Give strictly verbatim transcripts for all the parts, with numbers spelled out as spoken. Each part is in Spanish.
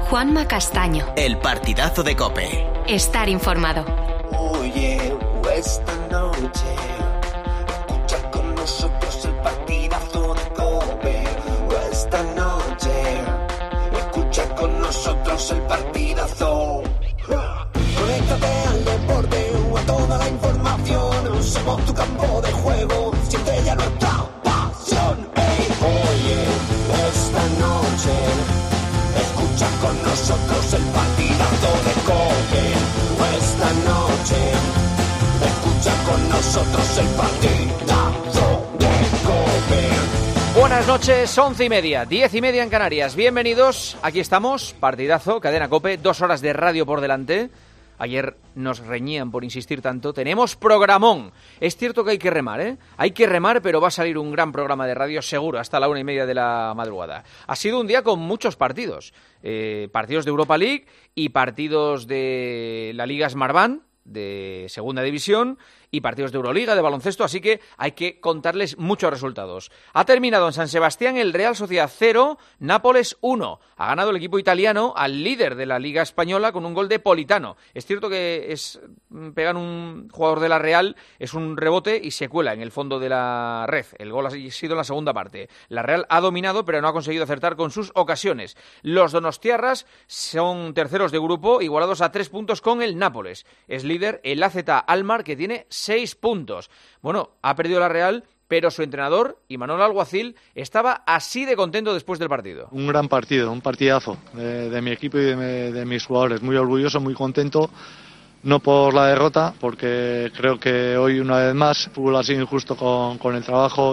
Juanma Castaño. El partidazo de COPE. Estar informado. Oye, esta noche escucha con nosotros el partidazo de COPE. Esta noche escucha con nosotros el partidazo. Conéctate al deporte o a toda la información. Somos tu campo de juego. Siente ya nuestra pasión. Hey, oye, esta noche escucha con nosotros el partidazo de COPE. Esta noche escucha con nosotros el partidazo de COPE. Buenas noches, once y media, diez y media en Canarias. Bienvenidos, aquí estamos, partidazo, cadena COPE, dos horas de radio por delante. Ayer nos reñían por insistir tanto. Tenemos programón. Es cierto que hay que remar, ¿eh? Hay que remar, pero va a salir un gran programa de radio seguro hasta la una y media de la madrugada. Ha sido un día con muchos partidos. Eh, partidos de Europa League y partidos de la Liga Smartbank de Segunda División y partidos de Euroliga, de baloncesto, así que hay que contarles muchos resultados. Ha terminado en San Sebastián el Real Sociedad cero, Nápoles uno. Ha ganado el equipo italiano al líder de la Liga Española con un gol de Politano. Es cierto que es pegan un jugador de la Real, es un rebote y se cuela en el fondo de la red. El gol ha sido en la segunda parte. La Real ha dominado, pero no ha conseguido acertar con sus ocasiones. Los donostiarras son terceros de grupo, igualados a tres puntos con el Nápoles. Es líder el A Z Alkmaar, que tiene seis puntos. Bueno, ha perdido la Real, pero su entrenador, Imanol Alguacil, estaba así de contento después del partido. Un gran partido, un partidazo de, de mi equipo y de, de mis jugadores. Muy orgulloso, muy contento, no por la derrota, porque creo que hoy una vez más fútbol ha sido injusto con, con el trabajo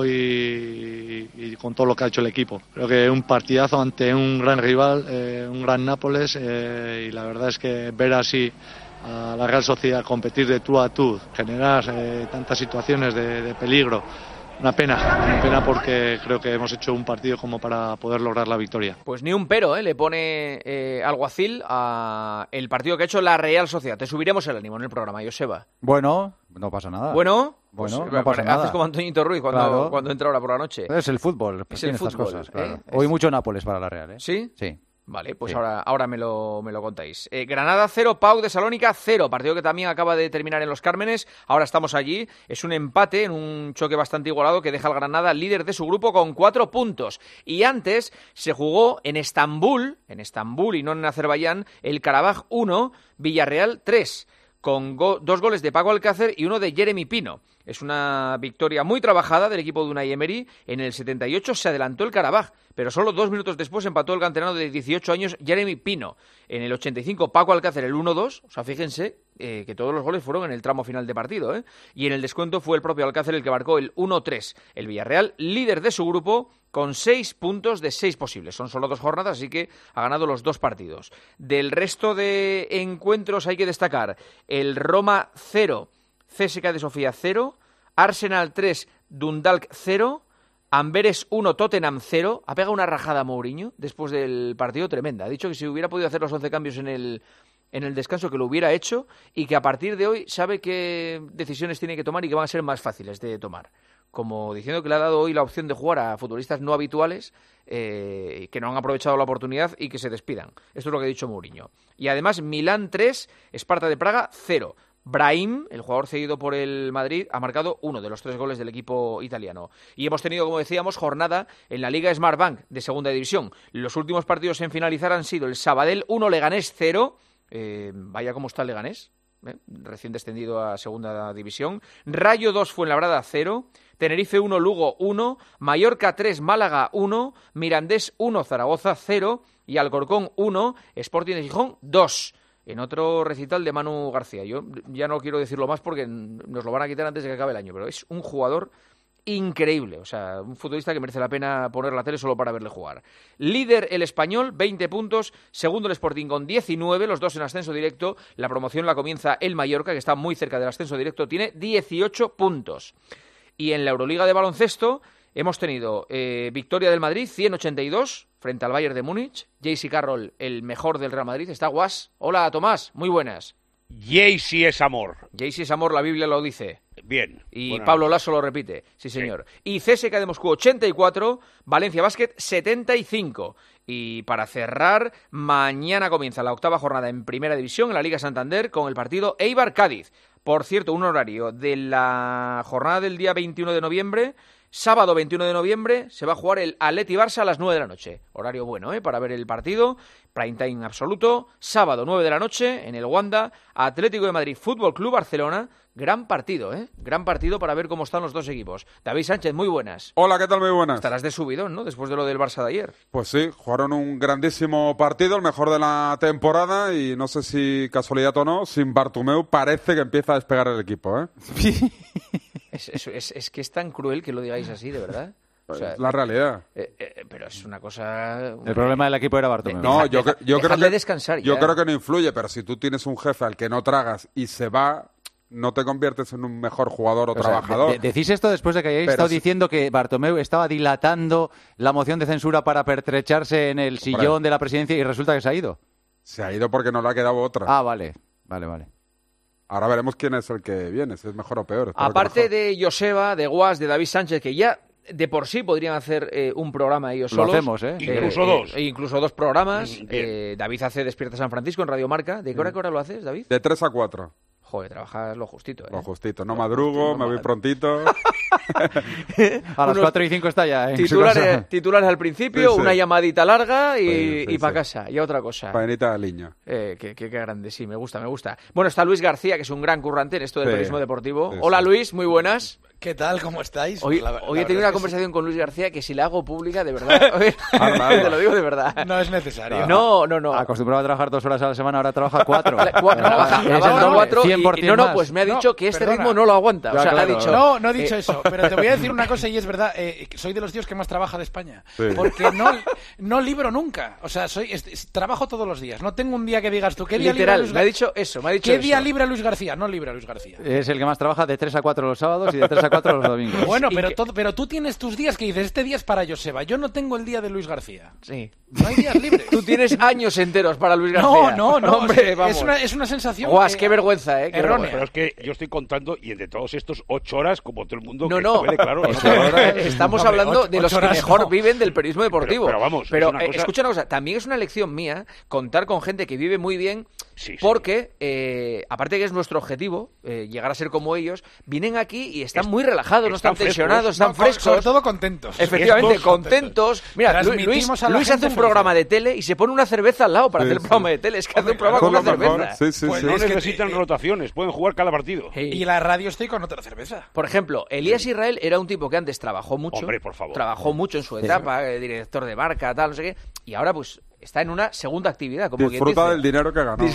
y, y con todo lo que ha hecho el equipo. Creo que un partidazo ante un gran rival, eh, un gran Nápoles, eh, y la verdad es que ver así a la Real Sociedad competir de tú a tú, generar eh, tantas situaciones de, de peligro, una pena, una pena porque creo que hemos hecho un partido como para poder lograr la victoria. Pues ni un pero, ¿eh? Le pone eh, Alguacil a el partido que ha hecho la Real Sociedad. Te subiremos el ánimo en el programa, Joseba. Bueno, no pasa nada. Bueno, bueno, pues, no pasa haces nada. Haces como Antoñito Ruiz cuando, claro. cuando entra ahora por la noche. Es el fútbol, es tiene el estas fútbol, cosas. Claro. ¿eh? Hoy es... mucho Nápoles para la Real, ¿eh? ¿Sí? Sí. Vale, pues sí. ahora, ahora me lo, me lo contáis. Eh, Granada cero, Pau de Salónica cero, partido que también acaba de terminar en Los Cármenes. Ahora estamos allí. Es un empate en un choque bastante igualado que deja al Granada líder de su grupo con cuatro puntos. Y antes se jugó en Estambul, en Estambul y no en Azerbaiyán, el Karabaj uno, Villarreal tres, con go- dos goles de Paco Alcácer y uno de Jeremy Pino. Es una victoria muy trabajada del equipo de Unai Emery. En el setenta y ocho se adelantó el Karabaj, pero solo dos minutos después empató el canterano de dieciocho años Jeremy Pino. En el ochenta y cinco Paco Alcácer el uno dos, o sea, fíjense eh, que todos los goles fueron en el tramo final de partido, ¿eh? Y en el descuento fue el propio Alcácer el que marcó el uno tres. El Villarreal, líder de su grupo, con seis puntos de seis posibles. Son solo dos jornadas, así que ha ganado los dos partidos. Del resto de encuentros hay que destacar el Roma cero, C S K A de Sofía cero, Arsenal tres, Dundalk cero, Amberes uno, Tottenham cero. Ha pegado una rajada a Mourinho después del partido tremenda. Ha dicho que si hubiera podido hacer los once cambios en el, en el descanso, que lo hubiera hecho, y que a partir de hoy sabe qué decisiones tiene que tomar y que van a ser más fáciles de tomar. Como diciendo que le ha dado hoy la opción de jugar a futbolistas no habituales eh, que no han aprovechado la oportunidad y que se despidan. Esto es lo que ha dicho Mourinho. Y además, Milán tres, Esparta de Praga cero. Brahim, el jugador cedido por el Madrid, ha marcado uno de los tres goles del equipo italiano. Y hemos tenido, como decíamos, jornada en la Liga Smartbank de Segunda División. Los últimos partidos en finalizar han sido el Sabadell uno, Leganés cero. Eh, vaya cómo está el Leganés, ¿eh? Recién descendido a Segunda División. Rayo dos, Fuenlabrada cero. Tenerife uno, Lugo uno. Mallorca tres, Málaga uno. Mirandés uno, Zaragoza cero. Y Alcorcón uno, Sporting de Gijón dos. En otro recital de Manu García. Yo ya no quiero decirlo más porque nos lo van a quitar antes de que acabe el año, pero es un jugador increíble, o sea, un futbolista que merece la pena poner la tele solo para verle jugar. Líder el Español, veinte puntos, segundo el Sporting con diecinueve, los dos en ascenso directo. La promoción la comienza el Mallorca, que está muy cerca del ascenso directo, tiene dieciocho puntos. Y en la Euroliga de baloncesto hemos tenido eh, victoria del Madrid, ciento ochenta y dos, frente al Bayern de Múnich. J C Carroll, el mejor del Real Madrid, está Guas. Hola, Tomás, muy buenas. Jaycee es amor. Jaycee es amor, la Biblia lo dice. Bien. Y Bueno, Pablo Lasso lo repite, sí señor. Sí. Y C S K A de Moscú ochenta y cuatro, Valencia Basket setenta y cinco. Y para cerrar, mañana comienza la octava jornada en Primera División en la Liga Santander con el partido Eibar-Cádiz. Por cierto, un horario de la jornada del día veintiuno de noviembre, sábado veintiuno de noviembre, se va a jugar el Atleti-Barça a las nueve de la noche. Horario bueno, ¿eh? Para ver el partido, prime time absoluto, sábado nueve de la noche en el Wanda, Atlético de Madrid Fútbol Club Barcelona. Gran partido, ¿eh? Gran partido para ver cómo están los dos equipos. David Sánchez, muy buenas. Hola, ¿qué tal? Muy buenas. Estarás de subidón, ¿no? Después de lo del Barça de ayer. Pues sí, jugaron un grandísimo partido, el mejor de la temporada, y no sé si casualidad o no, sin Bartomeu parece que empieza a despegar el equipo, ¿eh? es, es, es, es que es tan cruel que lo digáis así, de verdad. O sea, es la realidad. Eh, eh, pero es una cosa... El problema del equipo era Bartomeu. No, yo, deja, yo creo que descansar yo ya. creo que no influye, pero si tú tienes un jefe al que no tragas y se va, no te conviertes en un mejor jugador o, o trabajador. Sea, de, decís esto después de que hayáis pero estado si... diciendo que Bartomeu estaba dilatando la moción de censura para pertrecharse en el sillón Hombre. de la presidencia y resulta que se ha ido. Se ha ido porque no le ha quedado otra. Ah, vale, vale, vale. Ahora veremos quién es el que viene, si es mejor o peor. Aparte de Joseba, de Guas, de David Sánchez, que ya de por sí podrían hacer eh, un programa ellos solos. Lo hacemos, ¿eh? Incluso eh, dos. Eh, incluso dos programas. Eh, David hace Despierta San Francisco en Radio Marca. ¿De qué hora, qué hora lo haces, David? De tres a cuatro. Joder, trabajas lo justito, ¿eh? Lo justito. No madrugo, no me voy prontito. A las cuatro y cinco está ya, ¿eh? Titulares, titulares al principio, sí, sí. Una llamadita larga y, sí, sí, y para sí. casa. Y otra cosa. Paenita de liño. Eh, qué, qué, qué grande, sí, me gusta, me gusta. Bueno, está Luis García, que es un gran currante en esto del sí. periodismo deportivo. Sí, Hola, sí. Luis, muy buenas. ¿Qué tal? ¿Cómo estáis? Hoy, la, hoy la he tenido una conversación sí. con Luis García que si la hago pública, de verdad, te lo digo de verdad. No es necesario. No, no, no. Acostumbrado a trabajar dos horas a la semana, ahora trabaja cuatro. cuatro trabaja, trabaja cuatro y, y no, no, pues me ha dicho no, que este perdona. ritmo no lo aguanta. O sea, claro, ha dicho, no, no he dicho eh, eso, pero te voy a decir una cosa y es verdad, eh, soy de los tíos que más trabaja de España, sí. porque no, no libro nunca. O sea, soy es, es, trabajo todos los días. No tengo un día que digas tú, ¿qué día Literal, libra Luis me ha dicho eso, me ha dicho ¿Qué eso. día libra Luis García? No libra Luis García. Es el que más trabaja de tres a cuatro los sábados y de tres a cuatro los domingos. Bueno, pero, todo, pero tú tienes tus días que dices, este día es para Joseba. Yo no tengo el día de Luis García. Sí. No hay días libres. Tú tienes años enteros para Luis García. No, no, no. Hombre, vamos. Es, una, es una sensación... Guas, eh, qué vergüenza, ¿eh? Qué errónea. Pero es que yo estoy contando y entre todos estos ocho horas, como todo el mundo... No, que no. Puede, claro, es que ahora estamos Hombre, hablando ocho, de los que mejor no. viven del periodismo deportivo. Pero, pero vamos, pero una eh, cosa... escucha una cosa, también es una lección mía contar con gente que vive muy bien, sí, sí. porque, eh, aparte que es nuestro objetivo, eh, llegar a ser como ellos, vienen aquí y están es, muy relajados, no están, están tensionados, están no, frescos. Sobre todo contentos. Efectivamente, contentos. Mira, Luis, Luis hace un programa de tele y se pone una cerveza al lado para sí, hacer el sí. programa de tele. Es que hace un programa con una cerveza. Sí, sí, pues sí. no Es necesitan que, rotaciones, pueden jugar cada partido. Hey. Y la radio estoy con otra cerveza. Por ejemplo, Elías Israel era un tipo que antes trabajó mucho. Hombre, por favor. Trabajó mucho en su etapa, sí. director de marca, tal, no sé qué. Y ahora, pues, está en una segunda actividad. Como Disfruta quien del dinero que ganó.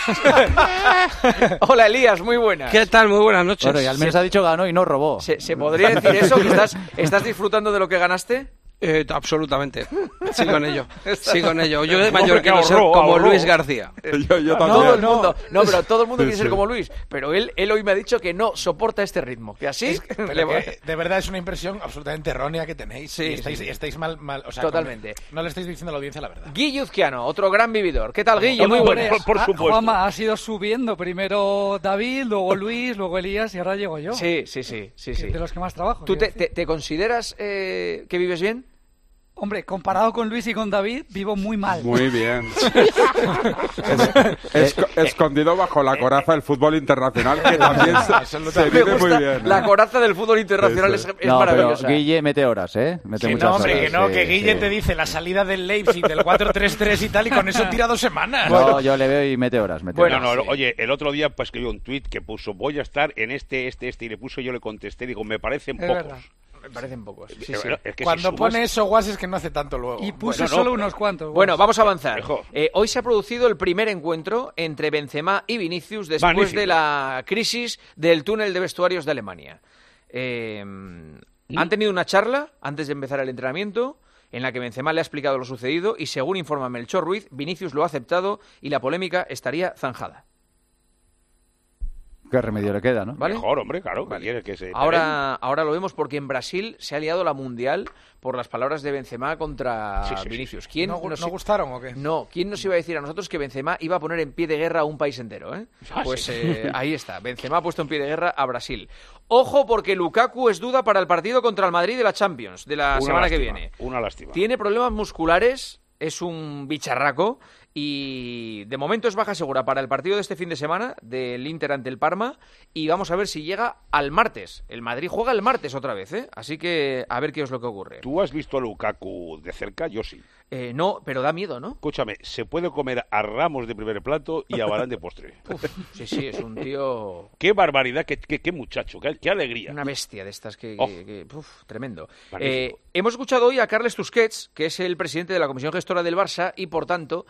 Hola, Elías, muy buenas. ¿Qué tal? Muy buenas noches. Bueno, y al menos se... ha dicho ganó y no robó. ¿Se, ¿se podría decir eso? ¿Que estás, estás disfrutando de lo que ganaste? Eh, absolutamente. Sigo en ello. Sigo en ello. Yo de mayor quiero ser como ahorró. Luis García. Yo, yo también. Todo el mundo. No, pero todo el mundo sí, quiere sí. ser como Luis. Pero él, él hoy me ha dicho que no soporta este ritmo. Que así... Es, que, de verdad es una impresión absolutamente errónea que tenéis. Sí, y estáis, sí, sí. estáis mal, mal... O sea, totalmente. Con, no le estáis diciendo a la audiencia la verdad. Guille Uzquiano, otro gran vividor. ¿Qué tal, Guille? Muy buenas. Por, por supuesto. Juanma, has ido subiendo. Primero David, luego Luis, luego Elías y ahora llego yo. Sí, sí, sí. sí, sí. De los que más trabajo. ¿Tú te, te, te consideras eh, que vives bien? Hombre, comparado con Luis y con David, vivo muy mal. Muy bien. es, es, escondido bajo la coraza del fútbol internacional, que también se, se vive muy bien. ¿eh? La coraza del fútbol internacional sí, sí. es, es no, maravillosa. Pero Guille mete horas, ¿eh? Mete que muchas no, hombre, horas. que no, sí, que Guille sí. te dice la salida del Leipzig del cuatro tres tres y tal, y con eso tira dos semanas. No, bueno. Yo le veo y mete horas. Mete bueno, horas. no, no, oye, el otro día pues, escribió un tuit que puso, voy a estar en este, este, este, y le puso, yo le contesté, digo, me parecen es pocos. Verdad. Me parecen pocos. Sí, es sí. Es que Cuando si pone sumas... eso, Guas, es que no hace tanto luego. Y puse bueno, solo no, unos cuantos. Bueno, vamos a avanzar. Eh, hoy se ha producido el primer encuentro entre Benzema y Vinicius después Magnífico. de la crisis del túnel de vestuarios de Alemania. Eh, ¿Mm? Han tenido una charla antes de empezar el entrenamiento en la que Benzema le ha explicado lo sucedido y, según informa Melchor Ruiz, Vinicius lo ha aceptado y la polémica estaría zanjada. ¿Qué remedio le queda, no? ¿Vale? Mejor, hombre, claro. Vale. Que que se ahora, ahora lo vemos porque en Brasil se ha liado la mundial por las palabras de Benzema contra sí, sí, Vinicius. Sí, sí. ¿Quién ¿No, nos... ¿No gustaron o qué? No, ¿quién nos iba a decir a nosotros que Benzema iba a poner en pie de guerra a un país entero? ¿eh? Ah, pues sí. eh, ahí está, Benzema ha puesto en pie de guerra a Brasil. Ojo porque Lukaku es duda para el partido contra el Madrid de la Champions de la una semana lástima, que viene. Una lástima. Tiene problemas musculares, es un bicharraco y de momento es baja segura para el partido de este fin de semana del Inter ante el Parma y vamos a ver si llega al martes. El Madrid juega el martes otra vez, ¿eh? Así que a ver qué es lo que ocurre. ¿Tú has visto a Lukaku de cerca? Yo sí. Eh, no, pero da miedo, ¿no? Escúchame, se puede comer a Ramos de primer plato y a Varane de postre. Uf, sí, sí, es un tío... ¡Qué barbaridad! ¡Qué, qué, qué muchacho! Qué, ¡Qué alegría! Una bestia de estas que... Oh. que, que uf, tremendo. Eh, hemos escuchado hoy a Carles Tusquets, que es el presidente de la Comisión Gestora del Barça y, por tanto,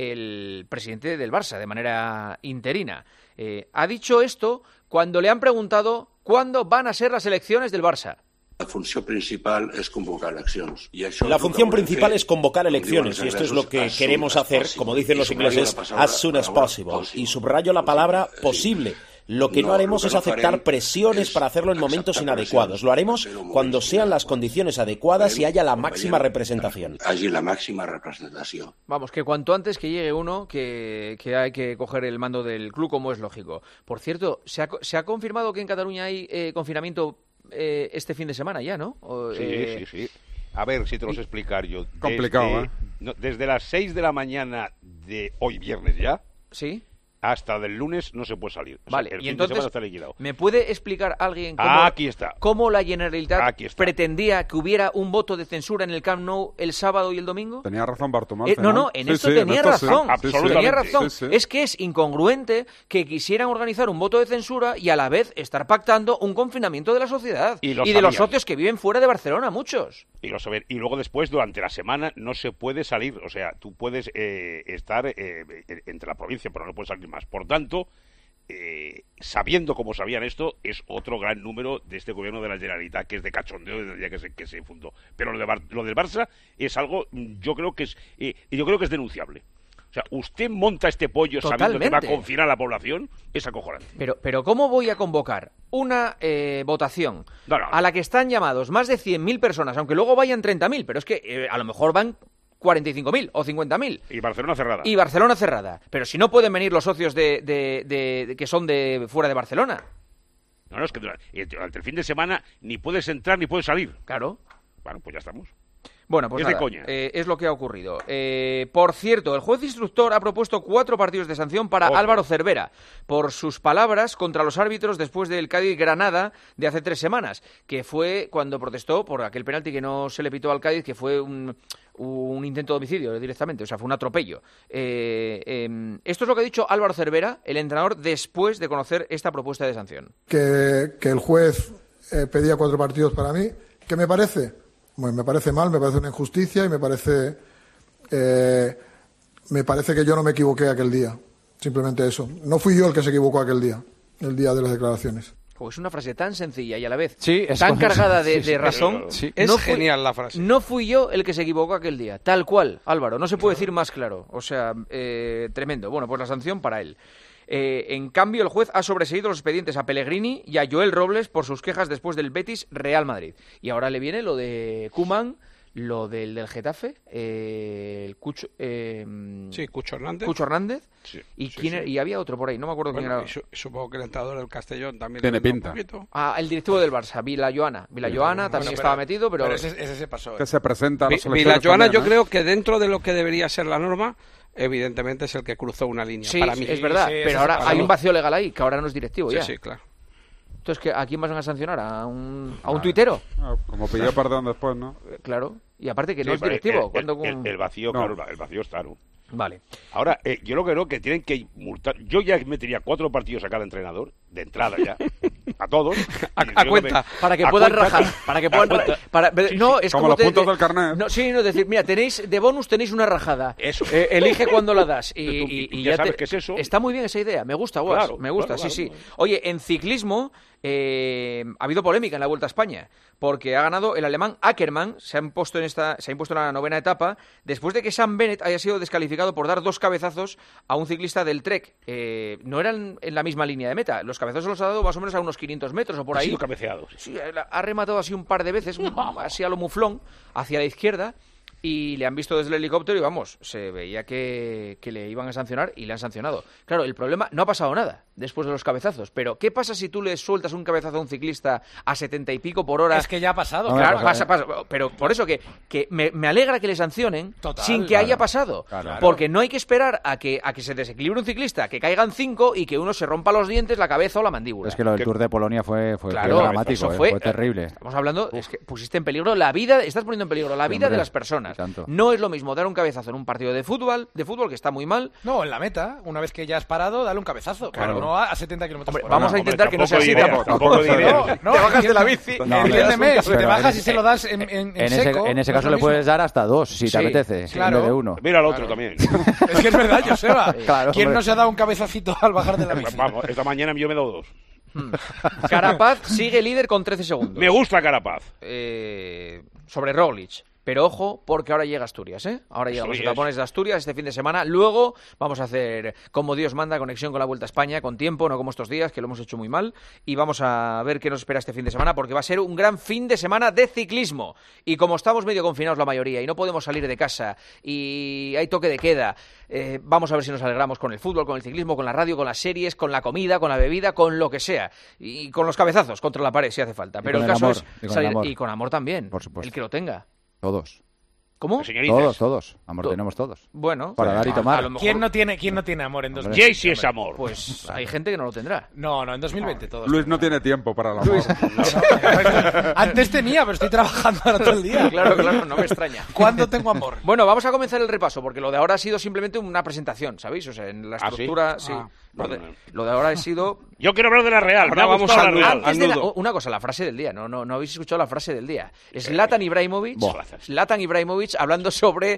el presidente del Barça, de manera interina. Eh, ha dicho esto cuando le han preguntado cuándo van a ser las elecciones del Barça. La función principal es convocar elecciones. Y eso la es función lo que principal es convocar como elecciones digo y los esto es lo ingleses, que as queremos soon as hacer, possible. como dicen Y los subrayo ingleses, la palabra- as soon as palabra possible. possible. Y subrayo la palabra Sí. posible. Lo que no, No, haremos lo que es no aceptar farem presiones es para hacerlo en momentos acceptar inadecuados. Lo haremos presiones, cuando momentos sean las inadecuados. condiciones adecuadas y haya la Veiem, máxima veiem, representación. Hagi la máxima representación. Vamos, que cuanto antes que llegue uno, que, que hay que coger el mando del club, como es lógico. Por cierto, ¿se ha, se ha confirmado que en Cataluña hay eh, confinamiento eh, este fin de semana ya, no? O, Sí, eh, sí, sí. A ver si te los explicar yo. Complicado, desde, ¿eh? no, desde las seis de la mañana de hoy viernes ya, ¿Sí? hasta del lunes no se puede salir. O sea, Vale, el y fin de semana entonces, está liquidado. ¿me puede explicar alguien cómo, Ah, aquí está. cómo la Generalitat Aquí está. pretendía que hubiera un voto de censura en el Camp Nou el sábado y el domingo? Tenía razón Bartomeu. Eh, no, no, en Sí, esto sí, tenía esto sí. razón. Absolutamente. Tenía razón. Sí, sí. Es que es incongruente que quisieran organizar un voto de censura y a la vez estar pactando un confinamiento de la sociedad Y lo de los sabían. socios que viven fuera de Barcelona, muchos. Y, lo saber. Y luego después, durante la semana, no se puede salir. O sea, tú puedes eh, estar eh, entre la provincia, pero no puedes salir más. Por tanto, eh, sabiendo como sabían esto, es otro gran número de este gobierno de la Generalitat, que es de cachondeo desde el día que se, que se fundó. Pero lo, de Bar- lo del Barça es algo, mm, yo creo que es, eh, yo creo que es denunciable. O sea, usted monta este pollo sabiendo que va a Totalmente. confinar a la población, es acojonante. Pero, pero ¿cómo voy a convocar una eh, votación No, no. a la que están llamados más de cien mil personas, aunque luego vayan treinta mil, pero es que eh, a lo mejor van cuarenta y cinco mil o cincuenta mil? Y Barcelona cerrada. Y Barcelona cerrada. Pero si no pueden venir los socios de, de- de- de- que son de fuera de Barcelona. No, no, es que durante, eh, durante el fin de semana ni puedes entrar ni puedes salir. Claro. Bueno, pues ya estamos. Bueno, pues Es de nada, coña. eh, es lo que ha ocurrido. Eh, por cierto, el juez instructor ha propuesto cuatro partidos de sanción para Ojo. Álvaro Cervera por sus palabras contra los árbitros después del Cádiz-Granada de hace tres semanas, que fue cuando protestó por aquel penalti que no se le pitó al Cádiz, que fue un, un intento de homicidio directamente, o sea, fue un atropello. Eh, eh, esto es lo que ha dicho Álvaro Cervera, el entrenador, después de conocer esta propuesta de sanción. que, que el juez eh, pedía cuatro partidos para mí. ¿Qué me parece? Bueno, me parece mal, me parece una injusticia y me parece, eh, me parece que yo no me equivoqué aquel día. Simplemente eso. No fui yo el que se equivocó aquel día, el día de las declaraciones. Pues es una frase tan sencilla y a la vez Sí, es tan como- cargada de, sí, de sí, razón. sí. Es No fui- genial la frase. No fui yo el que se equivocó aquel día. Tal cual, Álvaro. No se puede decir más claro. O sea, eh, tremendo. Bueno, pues la sanción para él. Eh, en cambio, el juez ha sobreseído los expedientes a Pellegrini y a Joel Robles por sus quejas después del Betis Real Madrid. Y ahora le viene lo de Koeman, lo del del Getafe, eh, el Cucho, eh, Sí, Cucho Hernández. Cucho Hernández. Sí, y, sí, quién sí. era- y había otro por ahí, no me acuerdo Bueno, quién era. y su- supongo que el entrenador del Castellón también Tiene le vende pinta. un poquito. Ah, el directivo del Barça, Villajoana. Villajoana también Bueno, estaba pero- metido, pero... Pero ese, ese se pasó. Que ¿eh? se presenta a la Vi- selección Villajoana, yo española, creo que dentro de lo que debería ser la norma, evidentemente es el que cruzó una línea. Sí, para mí. es verdad, sí, pero sí, ahora sí, hay sí. un vacío legal ahí, que ahora no es directivo Sí, ya. sí, claro. Entonces, ¿qué- ¿a quién vas a sancionar? ¿A un, a un tuitero? Ah, como pidió perdón después, ¿no? Eh, Claro. Y aparte que no Sí, es pero directivo. el, ¿cuándo el- con- el vacío, No. claro, el vacío está, ¿no? Vale. Ahora, eh, yo lo que creo que tienen que multar. Yo ya metería cuatro partidos a cada entrenador, de entrada ya. A todos. A- Y a yo cuenta. me- Para que a puedan cuenta, rajar. sí. Para que A puedan cuenta. ra- para, no, es Como como los te- puntos de- del carnet. No, sí, no, es decir, mira, tenéis de bonus tenéis una rajada. Eso. Eh, elige cuándo la das. Y, Tú- y- tú y ya ya sabes te- qué es eso. Está muy bien esa idea. Me gusta, Guas. Claro, me gusta, claro, sí, claro. sí. Oye, en ciclismo, eh, ha habido polémica en la Vuelta a España, porque ha ganado el alemán Ackermann, se ha impuesto en esta, se ha impuesto en la novena etapa, después de que Sam Bennett haya sido descalificado por dar dos cabezazos a un ciclista del Trek. Eh, no eran en la misma línea de meta, los cabezazos los ha dado más o menos a unos quinientos metros o por ahí. Ha sido cabeceado. Sí, ha rematado así un par de veces, así a lo muflón, hacia la izquierda. Y le han visto desde el helicóptero y vamos, se veía que, que le iban a sancionar y le han sancionado. Claro, el problema, no ha pasado nada después de los cabezazos, pero ¿qué pasa si tú le sueltas un cabezazo a un ciclista a setenta y pico por hora? Es que ya ha pasado. No, claro, pasa, pasa, pasa, pero por eso que, que me, me alegra que le sancionen Total, sin que claro, haya pasado. Claro. Porque no hay que esperar a que, a que se desequilibre un ciclista, que caigan cinco y que uno se rompa los dientes, la cabeza o la mandíbula. Es que lo del que, Tour de Polonia fue, fue, claro, fue dramático, eso eh, fue, fue terrible. Estamos hablando, es que pusiste en peligro la vida, estás poniendo en peligro la vida Hombre, de las personas. No es lo mismo dar un cabezazo en un partido de fútbol, de fútbol que está muy mal. No, en la meta, una vez que ya has parado, dale un cabezazo, claro. Pero no a setenta kilómetros por hora. Vamos a intentar hombre, que no sea así. Tampoco, tampoco no, no, te bajas de la bici. No, entiéndeme, si te bajas en, y se lo das en, en, en, en seco... Ese, en ese caso le puedes dar hasta dos, si sí, te apetece, claro. en vez de uno. Mira al otro claro. también. Es que es verdad, Joseba. Claro, ¿Quién hombre. no se ha dado un cabezacito al bajar de la bici? Vamos, esta mañana yo me he dado dos. Carapaz sigue líder con trece segundos. Me gusta Carapaz. Eh, sobre Roglic. Pero ojo, porque ahora llega Asturias, ¿eh? Ahora llegamos a los etapones de Asturias este fin de semana. Luego vamos a hacer, como Dios manda, conexión con la Vuelta a España, con tiempo, no como estos días, que lo hemos hecho muy mal. Y vamos a ver qué nos espera este fin de semana, porque va a ser un gran fin de semana de ciclismo. Y como estamos medio confinados la mayoría y no podemos salir de casa y hay toque de queda, eh, vamos a ver si nos alegramos con el fútbol, con el ciclismo, con la radio, con las series, con la comida, con la bebida, con lo que sea. Y con los cabezazos contra la pared si hace falta. Y Pero con el el caso amor, es y con salir- el amor. y con amor también, Por supuesto. el que lo tenga. Todos. ¿Cómo? Todos, todos. Amor To- tenemos todos. Bueno, Para sí. dar y A- tomar. a lo mejor- ¿Quién no tiene, quién no tiene amor en dos mil Jay veinte? sí es amor. Pues hay gente que no lo tendrá. No, no, en dos mil veinte todos. Luis no tiene tiempo para el amor. Antes tenía, pero estoy trabajando ahora todo el día. Claro, claro, no me extraña. ¿Cuándo tengo amor? Bueno, vamos a comenzar el repaso, porque lo de ahora ha sido simplemente una presentación, ¿sabéis? O sea, en la ¿Ah, sí? estructura, sí. Ah, Lo, de, vale. lo de ahora ha sido... Yo quiero hablar de la Real. Ahora me ha vamos gustado al la nudo. Real. Antes de la- nudo. una cosa, la frase del día, no, no, no habéis escuchado la frase del día. Zlatan Ibrahimovic, Buah. Zlatan Ibrahimovic hablando sobre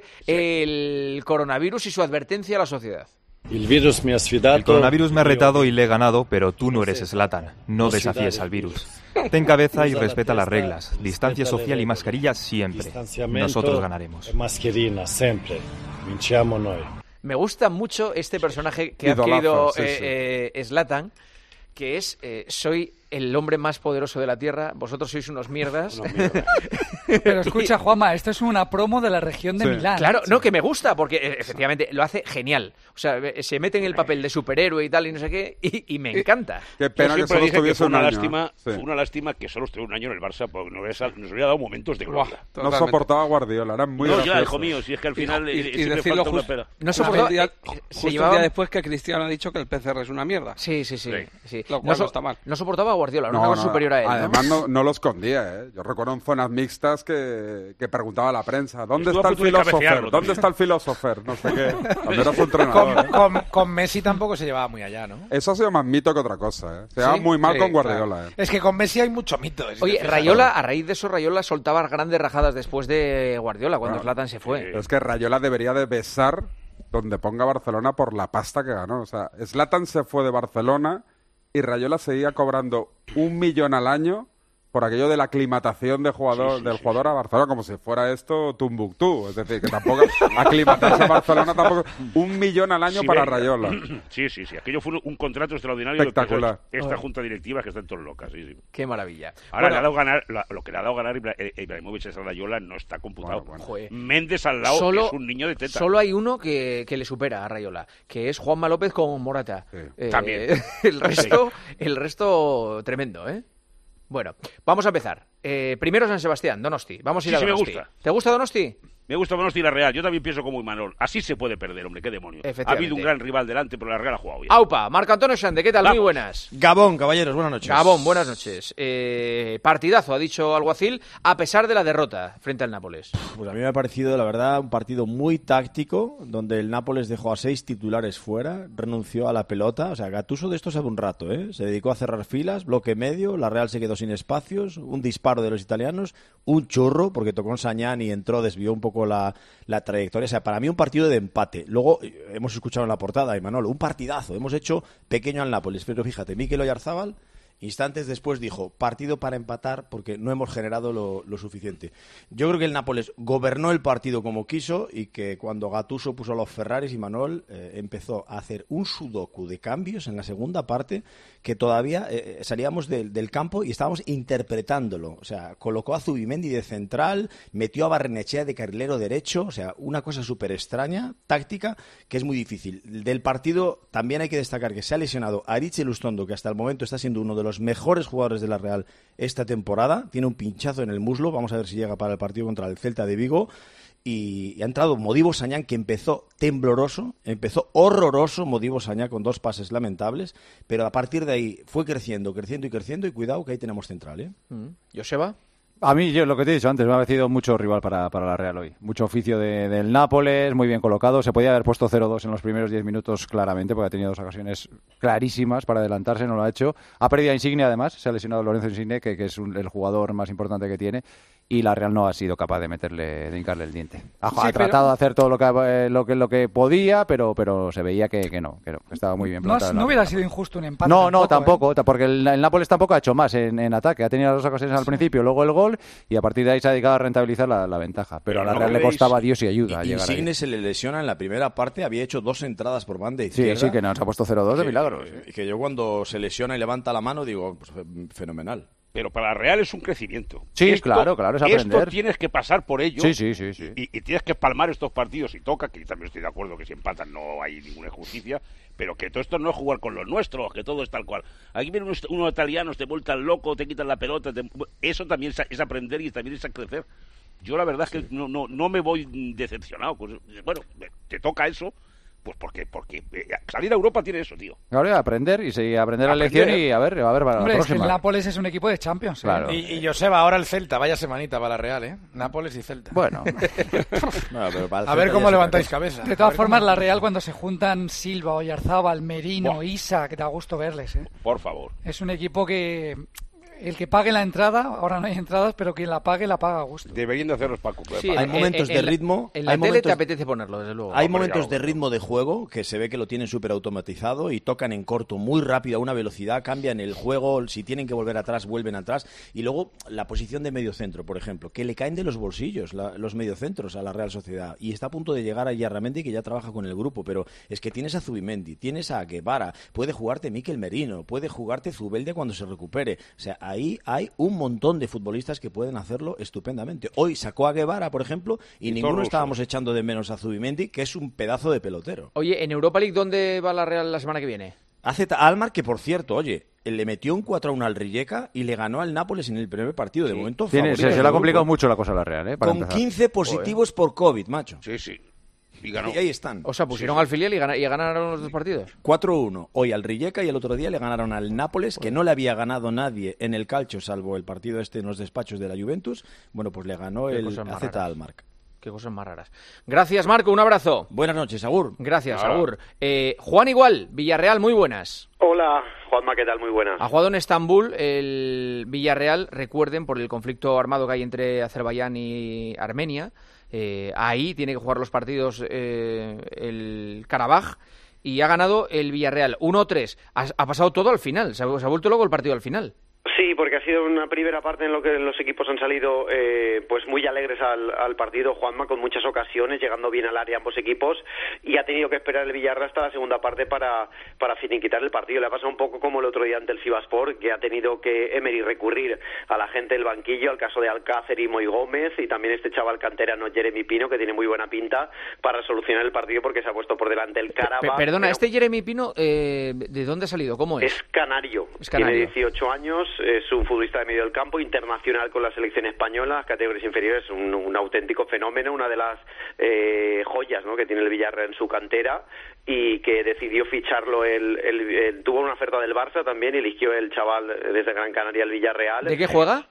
el coronavirus y su advertencia a la sociedad. El virus me ha sfidato. El coronavirus me ha retado y le he ganado, pero tú no eres Zlatan. No desafíes al virus. Ten cabeza y respeta las reglas. Distancia social y mascarilla siempre. Nosotros ganaremos. Mascherina, siempre. Vinciamo noi. Me gusta mucho este personaje que ha Idolazo, adquirido sí, sí. eh, eh, Zlatan, que es eh, soy el hombre más poderoso de la Tierra, vosotros sois unos mierdas. Una mierda. Pero escucha, Juanma, esto es una promo de la región de Sí. Milán. Claro, no, que me gusta, porque eh, efectivamente lo hace genial. O sea, eh, se mete en el papel de superhéroe y tal, y no sé qué, y, y me encanta. Qué Yo pena que siempre solo dije que estuviese fue un una año. lástima, ¿eh? Sí. fue una lástima que solo estuvo un año en el Barça, porque nos hubiera, nos hubiera dado momentos de gloria. No Totalmente. soportaba a Guardiola, era muy No, ya, gracioso. hijo mío, si es que al final Y- eh, y siempre decirlo falta una just- pera. No soportaba... el día, eh, eh, se justo llevaba- el día después que Cristiano ha dicho que el P C R es una mierda. Sí, sí, sí. Sí. sí. Lo cual no, so- no está mal. no soportaba a Guardiola, era No, una cosa no, superior a él. ¿no? Además, no, no lo escondía, ¿eh? Yo recuerdo en zonas mixtas que, que preguntaba a la prensa, ¿dónde Estuvo está a el punto de filósofo? cabecearlo ¿Dónde también. está el filósofo? No sé qué. Cuando era su entrenador, Con, ¿eh? con, con Messi tampoco se llevaba muy allá, ¿no? Eso ha sido más mito que otra cosa, ¿eh? Se lleva ¿Sí? muy mal Sí, con Guardiola, ¿eh? Es que con Messi hay mucho mito. si Oye, te fijas. Rayola, a raíz de eso, Rayola soltaba grandes rajadas después de Guardiola, cuando Bueno, Zlatan se fue. Pero es que Rayola debería de besar donde ponga Barcelona por la pasta que ganó. O sea, Zlatan se fue de Barcelona y Rayola seguía cobrando un millón al año por aquello de la aclimatación de jugador, Sí, sí, del sí, jugador a Barcelona, como si fuera esto Tumbuctú. Es decir, que tampoco aclimatarse a Barcelona tampoco. Un millón al año para Siberia. Rayola. Sí, sí, sí. Aquello fue un, un contrato extraordinario. de Espectacular. Esta junta directiva que están todos locas. Sí, sí. Qué maravilla. Ahora Bueno, le ha dado ganar, la- lo que le ha dado ganar Ibra- eh, Ibrahimovic a Rayola no está computado. Bueno, bueno. Joder. Méndez al lado Solo- es un niño de teta. Solo hay uno que, que le supera a Rayola, que es Juanma López con Morata. Sí. Eh, También. El resto, el resto tremendo, ¿eh? Bueno, vamos a empezar. Eh, primero San Sebastián, Donosti. Vamos a ir Sí, a sí, me Donosti. gusta. ¿Te gusta Donosti? Me gusta Donosti y la Real. Yo también pienso como Imanol. Así se puede perder, hombre. Qué demonio. Ha Efectivamente. habido un gran rival delante, pero la Real ha jugado bien. Aupa, Marco Antonio Sande, ¿qué tal? Muy Vamos. buenas. Gabón, caballeros, buenas noches. Gabón, buenas noches. Eh, partidazo, ha dicho Alguacil, a pesar de la derrota frente al Nápoles. Pues a mí me ha parecido, la verdad, un partido muy táctico, donde el Nápoles dejó a seis titulares fuera, renunció a la pelota. O sea, Gattuso de esto sabe un rato, ¿eh? Se dedicó a cerrar filas, bloque medio, la Real se quedó sin espacios, un disparo de los italianos, un churro, porque tocó en Sañán y entró, desvió un poco la, la trayectoria. O sea, para mí un partido de empate. Luego, eh, hemos escuchado en la portada, Imanol, un partidazo. Hemos hecho pequeño al Nápoles, pero fíjate, Mikel Oyarzábal Instantes después dijo, partido para empatar porque no hemos generado lo, lo suficiente. Yo creo que el Nápoles gobernó el partido como quiso y que cuando Gattuso puso los Ferraris y Manuel eh, empezó a hacer un sudoku de cambios en la segunda parte que todavía eh, salíamos de, del campo y estábamos interpretándolo. O sea, colocó a Zubimendi de central, metió a Barrenechea de carrilero derecho, o sea, una cosa súper extraña, táctica, que es muy difícil. Del partido también hay que destacar que se ha lesionado Aritz Elustondo, que hasta el momento está siendo uno de los mejores jugadores de la Real esta temporada, tiene un pinchazo en el muslo, vamos a ver si llega para el partido contra el Celta de Vigo, y, y ha entrado Modibo Sañán, que empezó tembloroso, empezó horroroso Modibo Sañán con dos pases lamentables, pero a partir de ahí fue creciendo, creciendo y creciendo, y cuidado que ahí tenemos central, ¿eh? Mm. ¿Joseba? A mí, yo lo que te he dicho antes, me ha parecido mucho rival para, para la Real hoy. Mucho oficio de, del Nápoles, muy bien colocado. Se podía haber puesto cero dos en los primeros diez minutos claramente, porque ha tenido dos ocasiones clarísimas para adelantarse, no lo ha hecho. Ha perdido a Insigne, además, se ha lesionado Lorenzo Insigne, que, que es un, el jugador más importante que tiene, y la Real no ha sido capaz de meterle, de hincarle el diente. Ha, sí, ha tratado pero... de hacer todo lo que, eh, lo que, lo que podía, pero, pero se veía que, que no, que no, que estaba muy bien plantado. No, no hubiera sido injusto un empate. No, tampoco, no, tampoco, ¿eh? Porque el, el Nápoles tampoco ha hecho más en, en ataque. Ha tenido las dos ocasiones al sí. principio, luego el gol, y a partir de ahí se ha dedicado a rentabilizar la, la ventaja. Pero, pero a la no Real le costaba Dios y ayuda. Y, Insigne se le lesiona en la primera parte, había hecho dos entradas por banda izquierda. Sí, sí, que nos ha puesto cero dos de milagro. Y que yo cuando se lesiona y levanta la mano digo, pues, fenomenal. Pero para la Real es un crecimiento. Sí, esto, claro, claro, es aprender. Esto tienes que pasar por ello. Sí, sí, sí. sí. Y, y tienes que palmar estos partidos y toca, que también estoy de acuerdo que si empatan no hay ninguna injusticia, pero que todo esto no es jugar con los nuestros, que todo es tal cual. Aquí vienen unos, unos italianos, te vueltan loco, te quitan la pelota, te... eso también es, es aprender y también es crecer. Yo la verdad sí. es que no, no, no me voy decepcionado. Pues, bueno, te toca eso. Pues porque, porque eh, salir a Europa tiene eso, tío. Ahora aprender y seguir, aprender, aprender la lección y a ver, a ver para Hombre, la próxima. Es que el Nápoles es un equipo de Champions. ¿eh? Claro. Y, y Joseba, ahora el Celta, vaya semanita para la Real, ¿eh? Nápoles y Celta. Bueno. no, pero para a ver cómo levantáis cabeza. De todas formas, cómo... la Real cuando se juntan Silva, Oyarzábal, Merino, Buah. Isa, que da gusto verles, ¿eh? Por favor. Es un equipo que... El que pague la entrada, ahora no hay entradas, pero quien la pague, la paga a gusto. Deberían de hacerlos Paco. Sí, hay momentos de ritmo. En la hay tele momentos, te apetece ponerlo, desde luego. Hay momentos de ritmo de juego que se ve que lo tienen súper automatizado y tocan en corto muy rápido a una velocidad, cambian el juego, si tienen que volver atrás, vuelven atrás. Y luego la posición de mediocentro, por ejemplo, que le caen de los bolsillos la, los mediocentros a la Real Sociedad. Y está a punto de llegar a Yarramendi, que ya trabaja con el grupo, pero es que tienes a Zubimendi, tienes a Guevara, puede jugarte Mikel Merino, puede jugarte Zubeldia cuando se recupere. O sea, ahí hay un un montón de futbolistas que pueden hacerlo estupendamente. Hoy sacó a Guevara, por ejemplo, y, y ninguno estábamos echando de menos a Zubimendi, que es un pedazo de pelotero. Oye, ¿en Europa League dónde va la Real la semana que viene? A Z Almar, que por cierto, oye, le metió un cuatro a uno al Rijeka y le ganó al Nápoles en el primer partido. De sí. momento, Tiene, se, se le ha complicado mucho la cosa a la Real, ¿eh? Para Con empezar. quince positivos Joder. por COVID, macho. Sí, sí. Y, ganó. Y ahí están. O sea, pusieron sí, al filial y, gan- y ganaron los dos partidos. cuatro uno. Hoy al Rijeka y el otro día le ganaron al Nápoles, que no le había ganado nadie en el calcio, salvo el partido este en los despachos de la Juventus. Bueno, pues le ganó Qué el A Z Almar. Qué cosas más raras. Gracias, Marco. Un abrazo. Buenas noches, Agur. Gracias, claro. Agur. Eh, Juan Igual, Villarreal, muy buenas. Hola, Juanma, ¿qué tal? Muy buenas. Ha jugado en Estambul el Villarreal, recuerden, por el conflicto armado que hay entre Azerbaiyán y Armenia. Eh, ahí tiene que jugar los partidos eh, el Karabaj y ha ganado el Villarreal uno tres. Ha, ha pasado todo al final, se ha, se ha vuelto luego el partido al final. Sí, porque ha sido una primera parte en lo que los equipos han salido eh, pues muy alegres al, al partido, Juanma, con muchas ocasiones, llegando bien al área ambos equipos, y ha tenido que esperar el Villarreal hasta la segunda parte para, para finiquitar el partido. Le ha pasado un poco como el otro día ante el Sivasspor, que ha tenido que Emery recurrir a la gente del banquillo, al caso de Alcácer y Moy Gómez, y también este chaval canterano Jeremy Pino, que tiene muy buena pinta para solucionar el partido porque se ha puesto por delante el Karabaj. Perdona, pero... ¿este Jeremy Pino eh, de dónde ha salido? ¿Cómo es? Es canario, es canario. Tiene dieciocho años, es un futbolista de medio del campo, internacional con la selección española, las categorías inferiores, un, un auténtico fenómeno, una de las eh, joyas, ¿no?, que tiene el Villarreal en su cantera, y que decidió ficharlo, el, el, el, tuvo una oferta del Barça también, y eligió el chaval desde Gran Canaria el Villarreal. ¿De qué juega?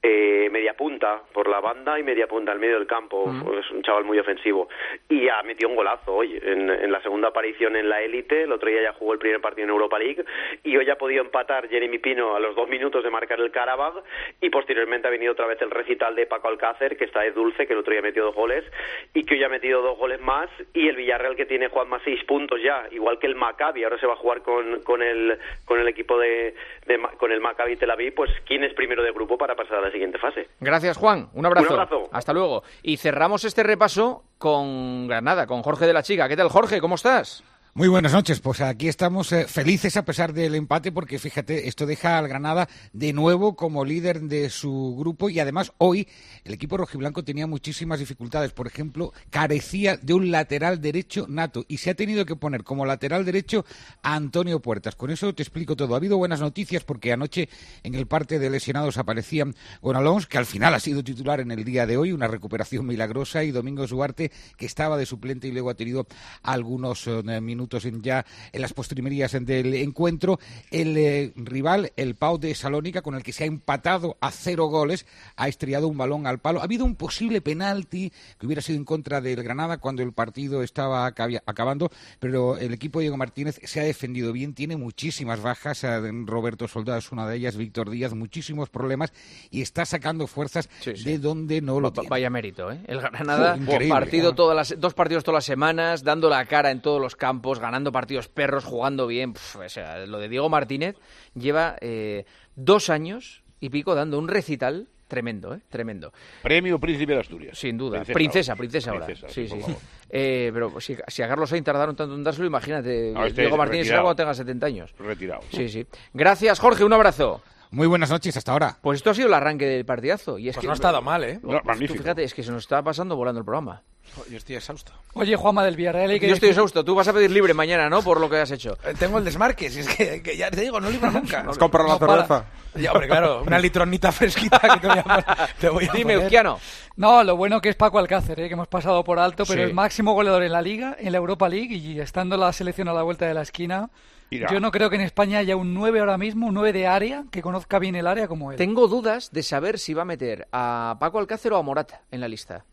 eh, media punta por la banda y media punta al medio del campo. Mm. Es un chaval muy ofensivo. Y ha metido un golazo hoy en, en la segunda aparición en la élite. El otro día ya jugó el primer partido en Europa League y hoy ha podido empatar Jeremy Pino a los dos minutos de marcar el Karabag, y posteriormente ha venido otra vez el recital de Paco Alcácer, que está de dulce, que el otro día metió dos goles y que hoy ha metido dos goles más, y el Villarreal, que tiene Juanma seis puntos ya, igual que el Maccabi. Ahora se va a jugar con, con el con el equipo de, de con el Maccabi Tel Aviv. Pues quién es primero de grupo para pasar a la siguiente fase. Gracias, Juan. Un abrazo. Un abrazo. Hasta luego. Y cerramos este repaso con Granada, con Jorge de la Chica. ¿Qué tal, Jorge? ¿Cómo estás? Muy buenas noches, pues aquí estamos eh, felices a pesar del empate, porque fíjate, esto deja al Granada de nuevo como líder de su grupo, y además hoy el equipo rojiblanco tenía muchísimas dificultades. Por ejemplo, carecía de un lateral derecho nato y se ha tenido que poner como lateral derecho a Antonio Puertas. Con eso te explico todo. Ha habido buenas noticias porque anoche en el parte de lesionados aparecía Gonalons, que al final ha sido titular en el día de hoy, una recuperación milagrosa, y Domingos Duarte, que estaba de suplente y luego ha tenido algunos eh, minutos En ya en las postrimerías del encuentro. El eh, rival, el Pau de Salónica, con el que se ha empatado a cero goles, ha estrellado un balón al palo. Ha habido un posible penalti que hubiera sido en contra del Granada cuando el partido estaba acabando, pero el equipo de Diego Martínez se ha defendido bien. Tiene muchísimas bajas, Roberto Soldado es una de ellas, Víctor Díaz, muchísimos problemas, y está sacando fuerzas sí, sí. de donde no lo tiene. Vaya mérito, ¿eh? El Granada, oh, partido todas las, dos partidos todas las semanas, dando la cara en todos los campos, ganando partidos perros, jugando bien. Pff, o sea, lo de Diego Martínez lleva eh, dos años y pico dando un recital tremendo, ¿eh? Tremendo. Premio Príncipe de Asturias. Sin duda. Princesa, princesa, princesa ahora. Princesa, sí, sí. sí. Eh, pero si, si a Carlos Sainz tardaron tanto en dárselo, imagínate, no, este Diego Martínez será cuando tenga setenta años. Retirado. Sí, sí. Gracias, Jorge, un abrazo. Muy buenas noches, hasta ahora. Pues esto ha sido el arranque del partidazo. Y es pues que no ha estado mal, ¿eh? No, magnífico. Tú fíjate, es que se nos está pasando volando el programa. Yo estoy exhausto. Oye, Juanma del Villarreal... Que Yo estoy exhausto. Tú vas a pedir libre mañana, ¿no? Por lo que has hecho. Eh, tengo el desmarque. Si es que, que ya te digo, no libro nunca. ¿Has comprado no, la cerveza? Ya, hombre, claro. Una litronita fresquita que te voy a poner. Te voy a Dime, poner. Uzquiano. No, lo bueno que es Paco Alcácer, ¿eh? Que hemos pasado por alto, pero Sí. el máximo goleador en la Liga, en la Europa League, y estando la selección a la vuelta de la esquina... Mira. Yo no creo que en España haya un nueve ahora mismo, un nueve de área, que conozca bien el área como él. Tengo dudas de saber si va a meter a Paco Alcácer o a Morata en la lista.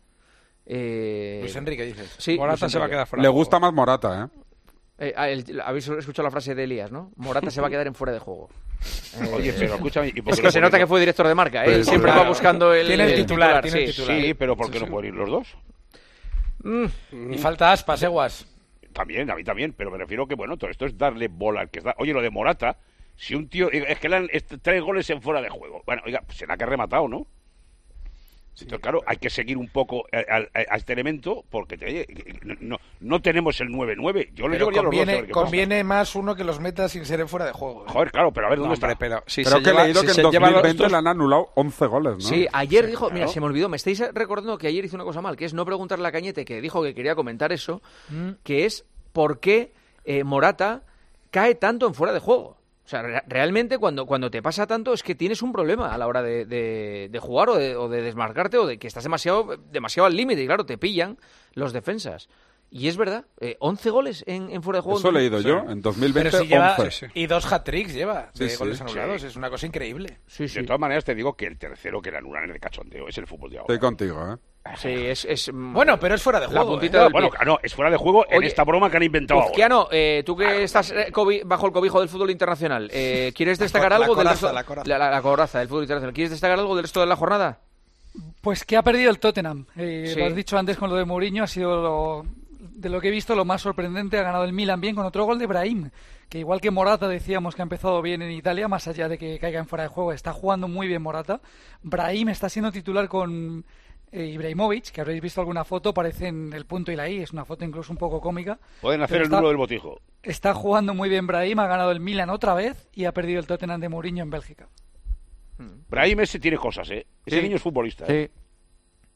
Eh... Luis Enrique, dices. Sí, Morata Luis se va a Enrique. quedar fuera. Le gusta más Morata, ¿eh? Eh, ah, el- habéis escuchado la frase de Elías, ¿no? Morata se va a quedar en fuera de juego. Eh, Oye, pero escúchame, ¿y por es qué que no se pone nota los- que fue director de marca, ¿eh? Pues, Siempre claro. va buscando el, Tiene el titular, tiene sí. el titular. Sí, pero ¿por Sí, qué no sí. pueden ir los dos? Mm. Y falta Aspas, Eguas. También, a mí también, pero me refiero que, bueno, todo esto es darle bola al que está. Oye, lo de Morata, si un tío... Es que le han est- tres goles en fuera de juego. Bueno, oiga, pues será que ha rematado, ¿no? Entonces, claro, hay que seguir un poco a, a- a este elemento porque oye, no, no tenemos el nueve nueve. Yo le Pero digo ya a los dos, a conviene, ver qué pasa. conviene más uno que los meta sin ser en fuera de juego. ¿eh? Joder, claro, pero a ver, ¿dónde No, está? hombre, pero si Creo se que lleva- he leído si que se en lleva dos mil los veinte dos- le han anulado once goles, ¿no? Sí, ayer dijo, claro. mira, se me olvidó, me estáis recordando que ayer hizo una cosa mal, que es no preguntarle a Cañete, que dijo que quería comentar eso, Mm. que es por qué eh, Morata cae tanto en fuera de juego. O sea, re- realmente cuando, cuando te pasa tanto es que tienes un problema a la hora de, de- de jugar o de, o de desmarcarte o de que estás demasiado, demasiado al límite y claro, te pillan los defensas. Y es verdad, eh, once goles en, en fuera de juego. Eso he leído yo, en dos mil veinte, Pero si lleva, once. y dos hat-tricks lleva de Sí, sí, goles anulados. sí. Es una cosa increíble. Sí, sí. De todas maneras, te digo que el tercero que le anulan en el cachondeo es el fútbol de ahora. Estoy contigo, ¿eh? Sí, es, es, mm, Bueno, pero es fuera de la juego. puntita ¿eh? del Bueno, pie. no, es fuera de juego en Oye, esta broma que han inventado ahora. Uzquiano, eh, tú que estás eh, cobi- bajo el cobijo del fútbol internacional, eh, ¿quieres destacar La algo del coraza, resto- la coraza. La, la- la coraza del fútbol internacional? ¿Quieres destacar algo del resto de la jornada? Pues que ha perdido el Tottenham. Eh, Sí. Lo has dicho antes con lo de Mourinho, ha sido lo, de lo que he visto lo más sorprendente. Ha ganado el Milan bien con otro gol de Brahim, que igual que Morata decíamos que ha empezado bien en Italia, más allá de que caiga en fuera de juego, está jugando muy bien Morata. Brahim está siendo titular con eh, Ibrahimovic, que habréis visto alguna foto, parecen el punto y la I, es una foto incluso un poco cómica. Pueden hacer Pero el está- nulo del botijo. Está jugando muy bien Brahim, ha ganado el Milan otra vez y ha perdido el Tottenham de Mourinho en Bélgica. Brahim ese tiene cosas, ¿eh? Ese Sí. niño es futbolista, ¿eh? Sí. ¿Eh?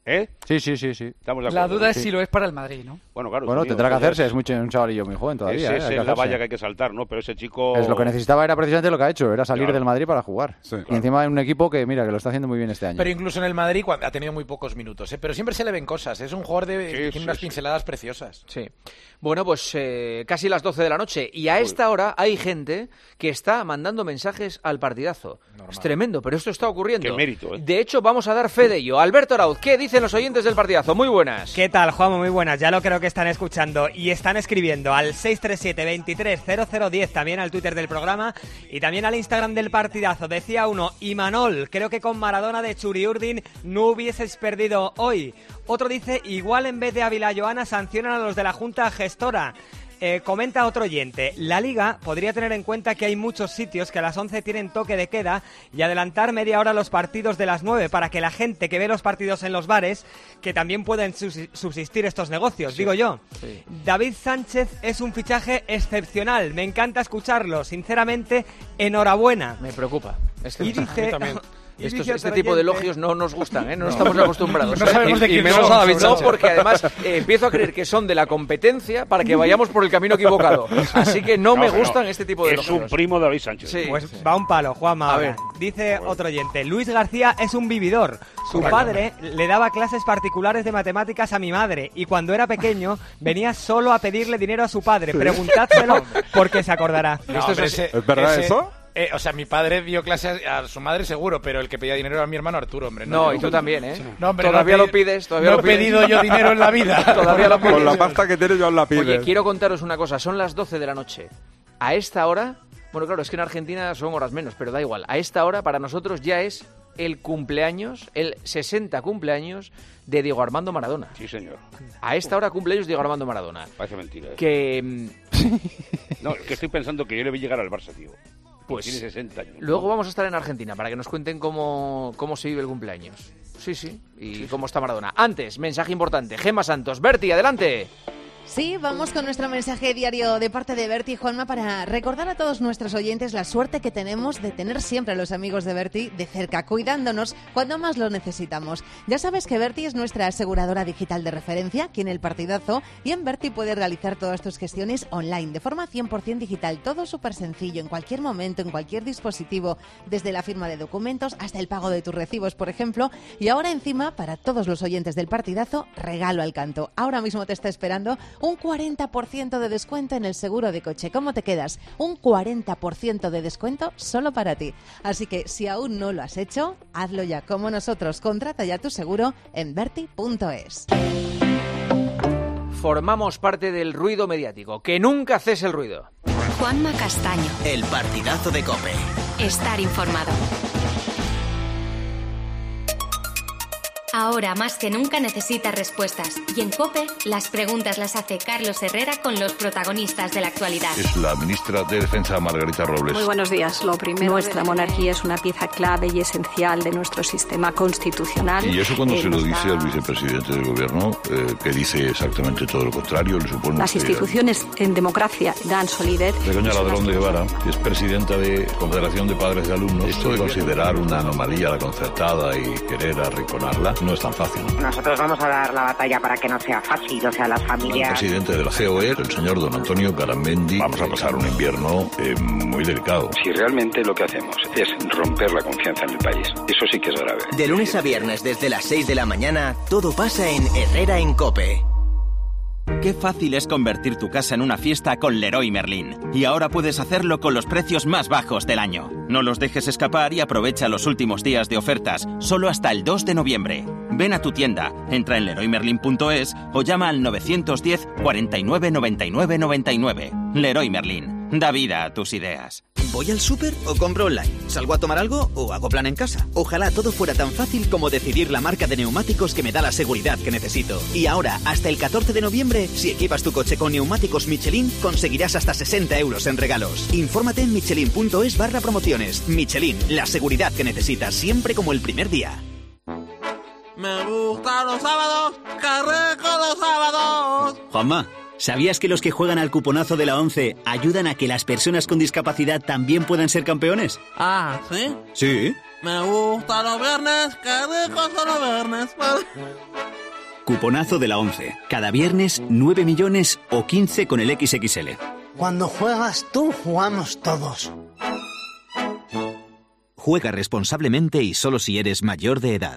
Sí, sí, sí, sí. Estamos de La acuerdo, duda ¿no? es Sí. si lo es para el Madrid, ¿no? Bueno, claro. Bueno, tío, tendrá que entonces, hacerse, es mucho, un chavalillo muy joven todavía. Ese ¿eh? es Hay que la hacerse. valla que hay que saltar, ¿no? Pero ese chico... Es lo que necesitaba, era precisamente lo que ha hecho, era salir Claro. del Madrid para jugar. Sí, y claro. encima en un equipo que, mira, que lo está haciendo muy bien este año. Pero incluso en el Madrid cuando ha tenido muy pocos minutos, ¿eh? Pero siempre se le ven cosas. Es un jugador de, Sí, que tiene sí, unas sí. pinceladas preciosas. Sí. Bueno, pues eh, casi las doce de la noche. Y a esta hora hay gente que está mandando mensajes al partidazo. Es tremendo, pero esto está ocurriendo. Qué mérito, ¿eh? De hecho, vamos a dar fe de ello. Alberto Arauz, ¿qué dicen los oyentes del partidazo? Muy buenas. ¿Qué tal, Juanmo? Muy buenas. Ya lo creo que están escuchando y están escribiendo al seis tres siete, veintitrés, cero cero diez, también al Twitter del programa y también al Instagram del partidazo. Decía uno, Imanol, creo que con Maradona de Churiurdin no hubieses perdido hoy. Otro dice, igual en vez de Ávila Joana sancionan a los de la Junta Gestora. Eh, comenta otro oyente, la Liga podría tener en cuenta que hay muchos sitios que a las once tienen toque de queda y adelantar media hora los partidos de las nueve para que la gente que ve los partidos en los bares, que también pueden sus- subsistir estos negocios, Sí. digo yo. Sí. David Sánchez es un fichaje excepcional, me encanta escucharlo, sinceramente, enhorabuena. Me preocupa. Este Y mensaje. dice... también. y Estos- dice este otro tipo de oyente- elogios no nos gustan, ¿eh? No, estamos acostumbrados. No ¿eh? sabemos de Y- y quién menos son, a David sobre No, todo. porque además eh, empiezo a creer que son de la competencia para que vayamos por el camino equivocado. Así que no, No, me pero gustan este tipo de Es elogios. un primo de David Sánchez. Sí. Pues va un palo, Juanma. A ahora. ver. Dice otro oyente, Luis García es un vividor. Su padre le daba clases particulares de matemáticas a mi madre y cuando era pequeño venía solo a pedirle dinero a su padre. Preguntádselo porque se acordará. No, Esto es hombre, así. ese- ¿Es verdad ese- eso? eh, o sea, mi padre dio clases a su madre seguro, pero el que pedía dinero era mi hermano Arturo, hombre. No, yo. y tú también, ¿eh? No, hombre, todavía no he lo pedi- pides, todavía no lo he pides. pedido yo dinero en la vida. Todavía lo pides. Con la pasta que tienes yo la pides. Oye, quiero contaros una cosa. Son las doce de la noche. A esta hora... Bueno, claro, es que en Argentina son horas menos, pero da igual. A esta hora, para nosotros, ya es el cumpleaños, el sesenta cumpleaños de Diego Armando Maradona. Sí, señor. A esta hora cumpleaños Diego Armando Maradona. Parece mentira. ¿eh? Que... mm, No, es que estoy pensando que yo le voy a llegar al Barça, tío. Pues, Tiene sesenta años. Luego vamos a estar en Argentina para que nos cuenten cómo, cómo se vive el cumpleaños. Sí, sí. Y cómo está Maradona. Antes, mensaje importante. Gema Santos. Berti, adelante. Sí, vamos con nuestro mensaje diario de parte de Berti y Juanma para recordar a todos nuestros oyentes la suerte que tenemos de tener siempre a los amigos de Berti de cerca, cuidándonos cuando más lo necesitamos. Ya sabes que Berti es nuestra aseguradora digital de referencia aquí en El Partidazo y en Berti puedes realizar todas tus gestiones online de forma cien por ciento digital, todo súper sencillo, en cualquier momento, en cualquier dispositivo, desde la firma de documentos hasta el pago de tus recibos, por ejemplo. Y ahora encima, para todos los oyentes del Partidazo, regalo al canto. Ahora mismo te está esperando un cuarenta por ciento de descuento en el seguro de coche. ¿Cómo te quedas? Un cuarenta por ciento de descuento solo para ti. Así que si aún no lo has hecho, hazlo ya como nosotros. Contrata ya tu seguro en berti punto es. Formamos parte del ruido mediático. Que nunca cese el ruido. Juanma Castaño. El partidazo de COPE. Estar informado. Ahora más que nunca necesitas respuestas. Y en COPE, las preguntas las hace Carlos Herrera con los protagonistas de la actualidad. Es la ministra de Defensa, Margarita Robles. Muy buenos días. Lo primero, nuestra monarquía es una pieza clave y esencial de nuestro sistema constitucional. Y eso cuando Eh, se lo nos dice da- al vicepresidente del gobierno, eh, que dice exactamente todo lo contrario, le supone... Las que- instituciones en democracia dan solidez. Begoña Ladrón de Guevara, que es presidenta de Confederación de Padres de Alumnos. Esto de considerar una anomalía la concertada y querer arrinconarla no es tan fácil. Nosotros vamos a dar la batalla para que no sea fácil, o sea, las El familias... presidente de la G O E, el señor don Antonio Garamendi, vamos a pasar un invierno eh, muy delicado. Si realmente lo que hacemos es romper la confianza en el país, eso sí que es grave. De lunes a viernes desde las seis de la mañana, todo pasa en Herrera en COPE. Qué fácil es convertir tu casa en una fiesta con Leroy Merlin. Y ahora puedes hacerlo con los precios más bajos del año. No los dejes escapar y aprovecha los últimos días de ofertas, solo hasta el dos de noviembre. Ven a tu tienda, entra en leroy merlin punto es o llama al nueve uno cero, cuarenta y nueve, noventa y nueve, noventa y nueve. Leroy Merlin, da vida a tus ideas. ¿Voy al súper o compro online? ¿Salgo a tomar algo o hago plan en casa? Ojalá todo fuera tan fácil como decidir la marca de neumáticos que me da la seguridad que necesito. Y ahora, hasta el catorce de noviembre, si equipas tu coche con neumáticos Michelin, conseguirás hasta sesenta euros en regalos. Infórmate en michelin punto es barra promociones. Michelin, la seguridad que necesitas siempre como el primer día. Me gustan los sábados, qué rico los sábados. Juanma, ¿sabías que los que juegan al cuponazo de la once ayudan a que las personas con discapacidad también puedan ser campeones? Ah, ¿sí? Sí. Me gustan los viernes, qué ricos son los viernes. Cuponazo de la once. Cada viernes, nueve millones o quince con el equis equis ele. Cuando juegas tú, jugamos todos. Juega responsablemente y solo si eres mayor de edad.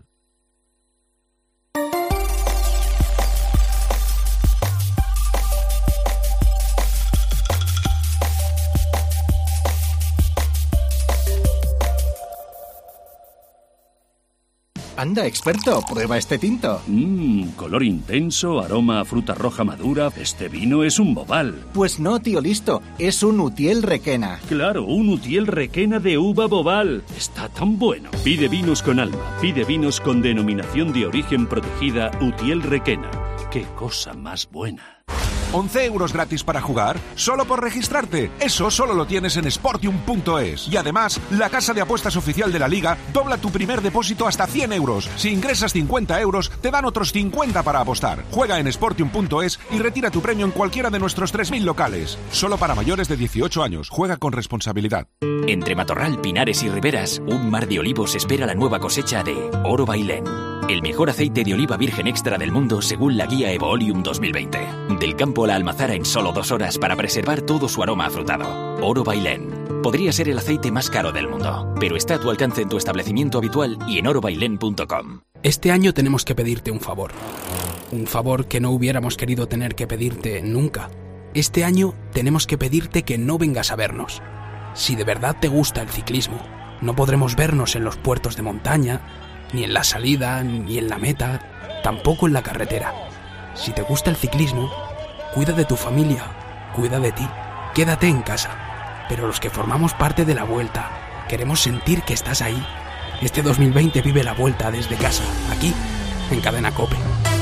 Anda, experto, prueba este tinto. Mmm, color intenso, aroma a fruta roja madura. Este vino es un Boval. Pues no, tío listo, es un Utiel Requena. Claro, un Utiel Requena de uva Boval. Está tan bueno. Pide vinos con alma, pide vinos con denominación de origen protegida Utiel Requena. ¡Qué cosa más buena! once euros gratis para jugar, solo por registrarte. Eso solo lo tienes en Sportium punto es. Y además, la casa de apuestas oficial de la Liga dobla tu primer depósito hasta cien euros. Si ingresas cincuenta euros, te dan otros cincuenta para apostar. Juega en Sportium punto es y retira tu premio en cualquiera de nuestros tres mil locales. Solo para mayores de dieciocho años. Juega con responsabilidad. Entre Matorral, Pinares y Riberas, un mar de olivos espera la nueva cosecha de Oro Bailén. El mejor aceite de oliva virgen extra del mundo según la guía Evoolium dos mil veinte. Del campo a la almazara en solo dos horas para preservar todo su aroma afrutado. Oro Bailén. Podría ser el aceite más caro del mundo, pero está a tu alcance en tu establecimiento habitual y en oro bailén punto com. Este año tenemos que pedirte un favor. Un favor que no hubiéramos querido tener que pedirte nunca. Este año tenemos que pedirte que no vengas a vernos. Si de verdad te gusta el ciclismo, no podremos vernos en los puertos de montaña, ni en la salida, ni en la meta, tampoco en la carretera. Si te gusta el ciclismo, cuida de tu familia, cuida de ti, quédate en casa. Pero los que formamos parte de la Vuelta, queremos sentir que estás ahí. Este dos mil veinte vive la Vuelta desde casa, aquí, en Cadena COPE.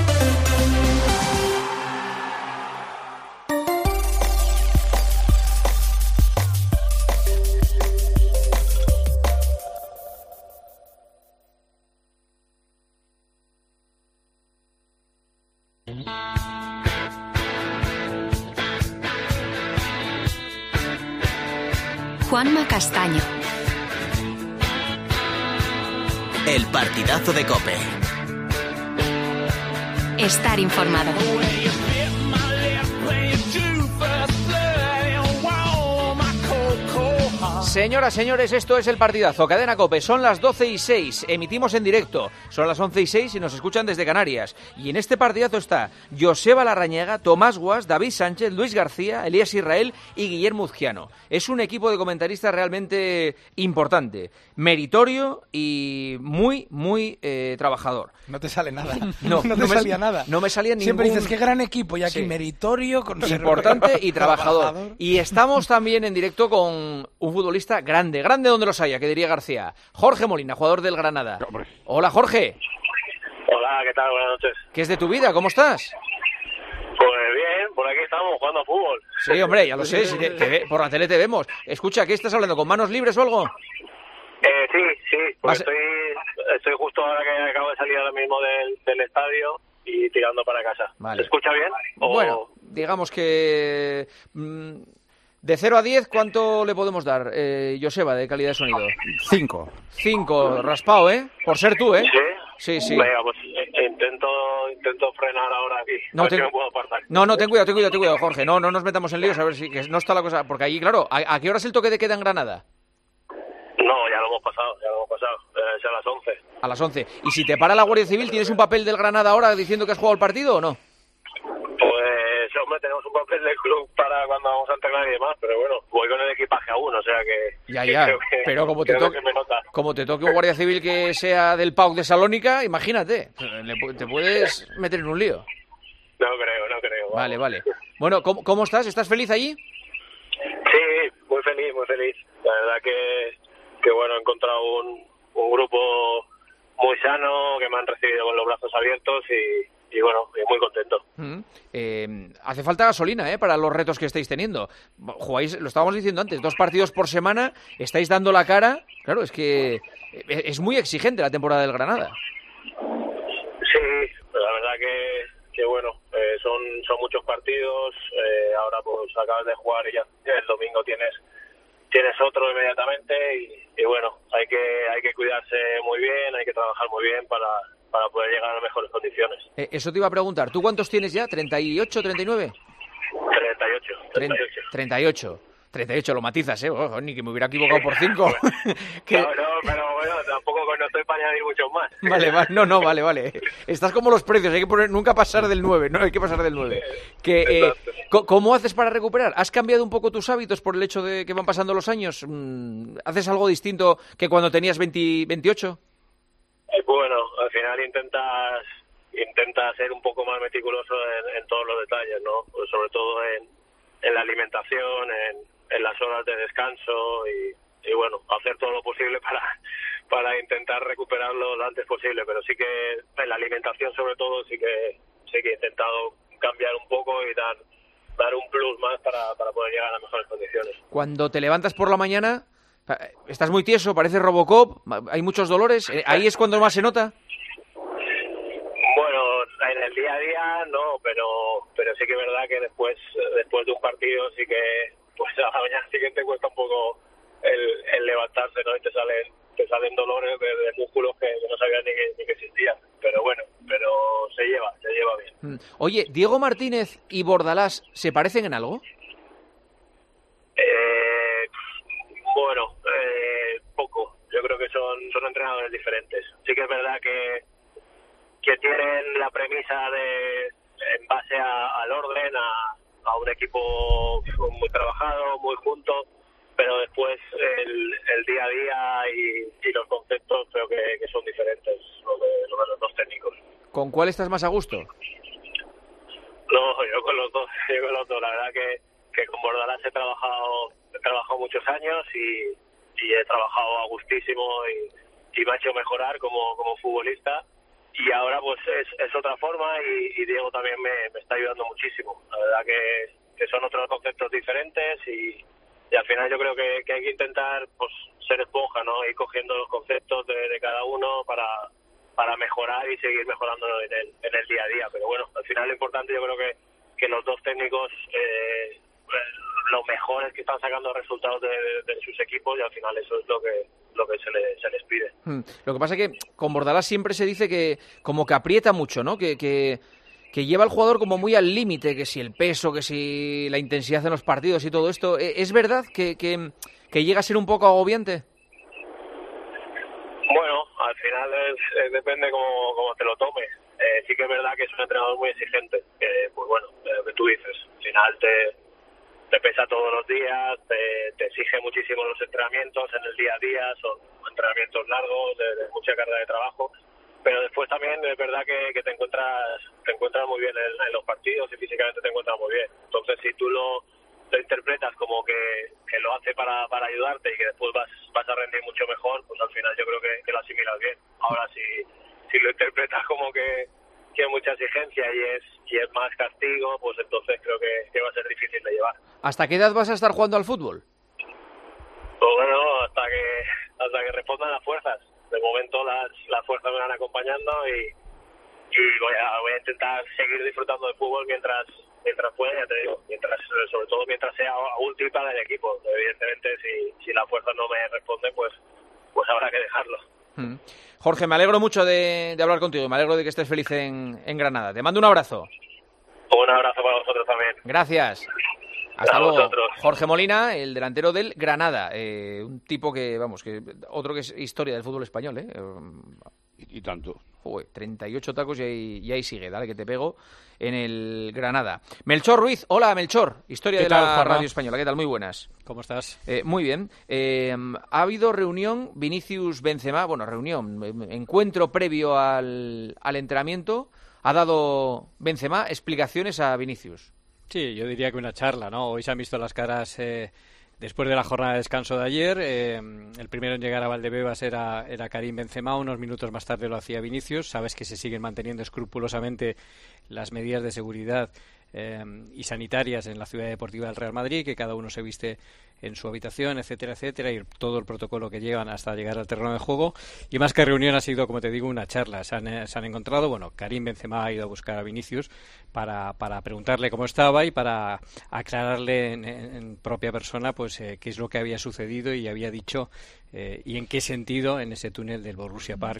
Juanma Castaño. El partidazo de COPE. Estar informado. Señoras, señores, esto es el partidazo. Cadena COPE, son las doce y seis, emitimos en directo. Son las once y seis y nos escuchan desde Canarias. Y en este partidazo está Joseba Larrañaga, Tomás Guas, David Sánchez, Luis García, Elías Israel y Guillermo Uzquiano. Es un equipo de comentaristas realmente importante, meritorio y muy, muy eh, trabajador. No te sale nada. No, no te no me, salía nada. No me salía ningún... Siempre dices, qué gran equipo, y aquí sí. meritorio, conservador, importante y trabajador. trabajador. Y estamos también en directo con un futbolista grande, grande donde los haya, que diría García. Jorge Molina, jugador del Granada. Hombre. Hola, Jorge. Hola, ¿qué tal? Buenas noches. ¿Qué es de tu vida? ¿Cómo estás? Pues bien, por aquí estamos jugando a fútbol. Sí, hombre, ya lo sé, si te, te ve, por la tele te vemos. Escucha, ¿qué estás hablando? ¿Con manos libres o algo? Eh, sí, sí, pues Vas... estoy, estoy justo ahora que acabo de salir ahora mismo del, del estadio y tirando para casa. Vale. ¿Se escucha bien? O... Bueno, digamos que... Mmm, de cero a diez, ¿cuánto le podemos dar, eh, Joseba, de calidad de sonido? Cinco. Cinco, raspado, ¿eh? Por ser tú, ¿eh? Sí, sí. sí. Venga, pues intento, intento frenar ahora aquí. No, a ver ten... si me puedo apartar. No, no, ten cuidado, ten cuidado, ten cuidado, Jorge. No, no nos metamos en líos, a ver si que no está la cosa... Porque allí, claro, ¿a, a qué hora es el toque de queda en Granada? No, ya lo hemos pasado, ya lo hemos pasado. Eh, es a las once. A las once. ¿Y si te para la Guardia Civil, tienes un papel del Granada ahora diciendo que has jugado el partido o no? Pues, hombre, tenemos un papel del club para cuando vamos a entrenar y demás, pero bueno, voy con el equipaje aún, o sea que... Ya, que ya, creo que, pero como te, toque, que me nota. como te toque un Guardia Civil que sea del P A O C de Salónica, imagínate, le, te puedes meter en un lío. No creo, no creo. Vamos. Vale, vale. Bueno, ¿cómo, ¿cómo estás? ¿Estás feliz allí? Sí, muy feliz, muy feliz. La verdad que, que bueno, he encontrado un, un grupo muy sano, que me han recibido con los brazos abiertos y, y bueno, muy contento. Mm. Eh, hace falta gasolina, ¿eh? Para los retos que estáis teniendo. Jugáis, lo estábamos diciendo antes, dos partidos por semana, estáis dando la cara. Claro, es que es muy exigente la temporada del Granada. Sí, la verdad que, que bueno, eh, son, son muchos partidos. Eh, ahora pues acabas de jugar y ya el domingo tienes tienes otro inmediatamente y, y bueno, hay que hay que cuidarse muy bien, hay que trabajar muy bien para, para poder llegar a mejores condiciones. Eh, eso te iba a preguntar. ¿Tú cuántos tienes ya? ¿treinta y ocho, treinta y nueve? treinta y ocho. treinta y ocho. treinta y ocho. treinta y ocho, lo matizas, ¿eh? Oh, ni que me hubiera equivocado por cinco. que... No, no, pero bueno, tampoco no estoy para añadir muchos más. Vale, vale, no, no, vale, vale. Estás como los precios, hay que poner, nunca pasar del nueve, no hay que pasar del nueve. Que, eh, ¿Cómo haces para recuperar? ¿Has cambiado un poco tus hábitos por el hecho de que van pasando los años? ¿Haces algo distinto que cuando tenías veinte, veintiocho? Eh, bueno, al final intentas intentas ser un poco más meticuloso en, en todos los detalles, ¿no? Pues sobre todo en, en la alimentación, en, en las horas de descanso y, y bueno, hacer todo lo posible para para intentar recuperarlo lo antes posible, pero sí que en la alimentación sobre todo sí que sí que he intentado cambiar un poco y dar dar un plus más para, para poder llegar a las mejores condiciones. Cuando te levantas por la mañana, estás muy tieso, pareces Robocop, hay muchos dolores, ¿ahí es cuando más se nota? Bueno, en el día a día no, pero pero sí que es verdad que después después de un partido sí que pues a la mañana siguiente cuesta un poco el, el levantarse, ¿no? Y te salen te salen dolores de, de músculos que, que no sabías ni que, ni que existían, pero bueno, pero se lleva, se lleva bien. Oye, ¿Diego Martínez y Bordalás se parecen en algo? Eh, bueno, eh, poco. Yo creo que son son entrenadores diferentes. Sí que es verdad que que tienen la premisa de en base a, al orden, a, a un equipo muy trabajado, muy junto, pero después el, el día a día y, y los conceptos creo que, que son diferentes los de, los de los dos técnicos. ¿Con cuál estás más a gusto? No, yo con los dos, yo con los dos. La verdad que, que con Bordalás he trabajado, he trabajado muchos años y, y he trabajado a gustísimo y, y me ha hecho mejorar como, como futbolista. Y ahora pues es, es otra forma y, y Diego también me, me está ayudando muchísimo. La verdad que, que son otros conceptos diferentes y, y al final yo creo que, que hay que intentar pues ser esponja, ¿no? Ir cogiendo los conceptos de, de cada uno para, para mejorar y seguir mejorando en el, en el día a día. Pero bueno, al final lo importante yo creo que, que los dos técnicos eh, lo mejor es que están sacando resultados de, de, de sus equipos y al final eso es lo que lo que se, le, se les pide. Hmm. Lo que pasa es que con Bordalás siempre se dice que como que aprieta mucho, ¿no? Que, que, que lleva al jugador como muy al límite, que si el peso, que si la intensidad en los partidos y todo esto. ¿Es verdad que, que, que llega a ser un poco agobiante? Bueno, al final es, es, depende cómo, cómo te lo tomes. Eh, sí que es verdad que es un entrenador muy exigente, que pues bueno, eh, lo que tú dices, al final te te pesa todos los días, te, te exige muchísimo los entrenamientos en el día a día, son entrenamientos largos, de, de mucha carga de trabajo, pero después también es verdad que, que te encuentras te encuentras muy bien en, en los partidos y físicamente te encuentras muy bien. Entonces si tú lo, lo interpretas como que, que lo hace para, para ayudarte y que después vas vas a rendir mucho mejor, pues al final yo creo que, que lo asimilas bien. Ahora si, si lo interpretas como que que hay mucha exigencia y es y es más castigo, pues entonces creo que, que va a ser difícil de llevar. ¿Hasta qué edad vas a estar jugando al fútbol? Pues bueno, hasta que hasta que respondan las fuerzas. De momento las, las fuerzas me van acompañando y, y voy a voy a intentar seguir disfrutando del fútbol mientras mientras pueda, ya te digo, mientras sobre todo mientras sea útil para el equipo. Evidentemente si si las fuerzas no me responden, pues pues habrá que dejarlo. Hmm. Jorge, me alegro mucho de, de hablar contigo, me alegro de que estés feliz en, en Granada. Te mando un abrazo. Un abrazo para vosotros también. Gracias. Hasta a luego. Vosotros. Jorge Molina, el delantero del Granada, eh, un tipo que, vamos, que otro que es historia del fútbol español, ¿eh? Y, y tanto. Joder, treinta y ocho tacos y ahí, y ahí sigue, dale que te pego en el Granada. Melchor Ruiz, hola Melchor, historia de tal, la Juanma? radio española, ¿qué tal? Muy buenas. ¿Cómo estás? Eh, muy bien. Eh, ha habido reunión Vinicius-Benzema, bueno, reunión, encuentro previo al, al entrenamiento. Ha dado Benzema explicaciones a Vinicius. Sí, yo diría que una charla, ¿no? Hoy se han visto las caras eh, después de la jornada de descanso de ayer. Eh, el primero en llegar a Valdebebas era, era Karim Benzema, unos minutos más tarde lo hacía Vinicius. Sabes que se siguen manteniendo escrupulosamente las medidas de seguridad eh, y sanitarias en la ciudad deportiva del Real Madrid, que cada uno se viste en su habitación, etcétera, etcétera, y todo el protocolo que llevan hasta llegar al terreno de juego. Y más que reunión ha sido, como te digo, una charla. Se han, se han encontrado, bueno, Karim Benzema ha ido a buscar a Vinicius para, para preguntarle cómo estaba y para aclararle en, en, en propia persona pues eh, qué es lo que había sucedido y había dicho eh, y en qué sentido en ese túnel del Borussia Park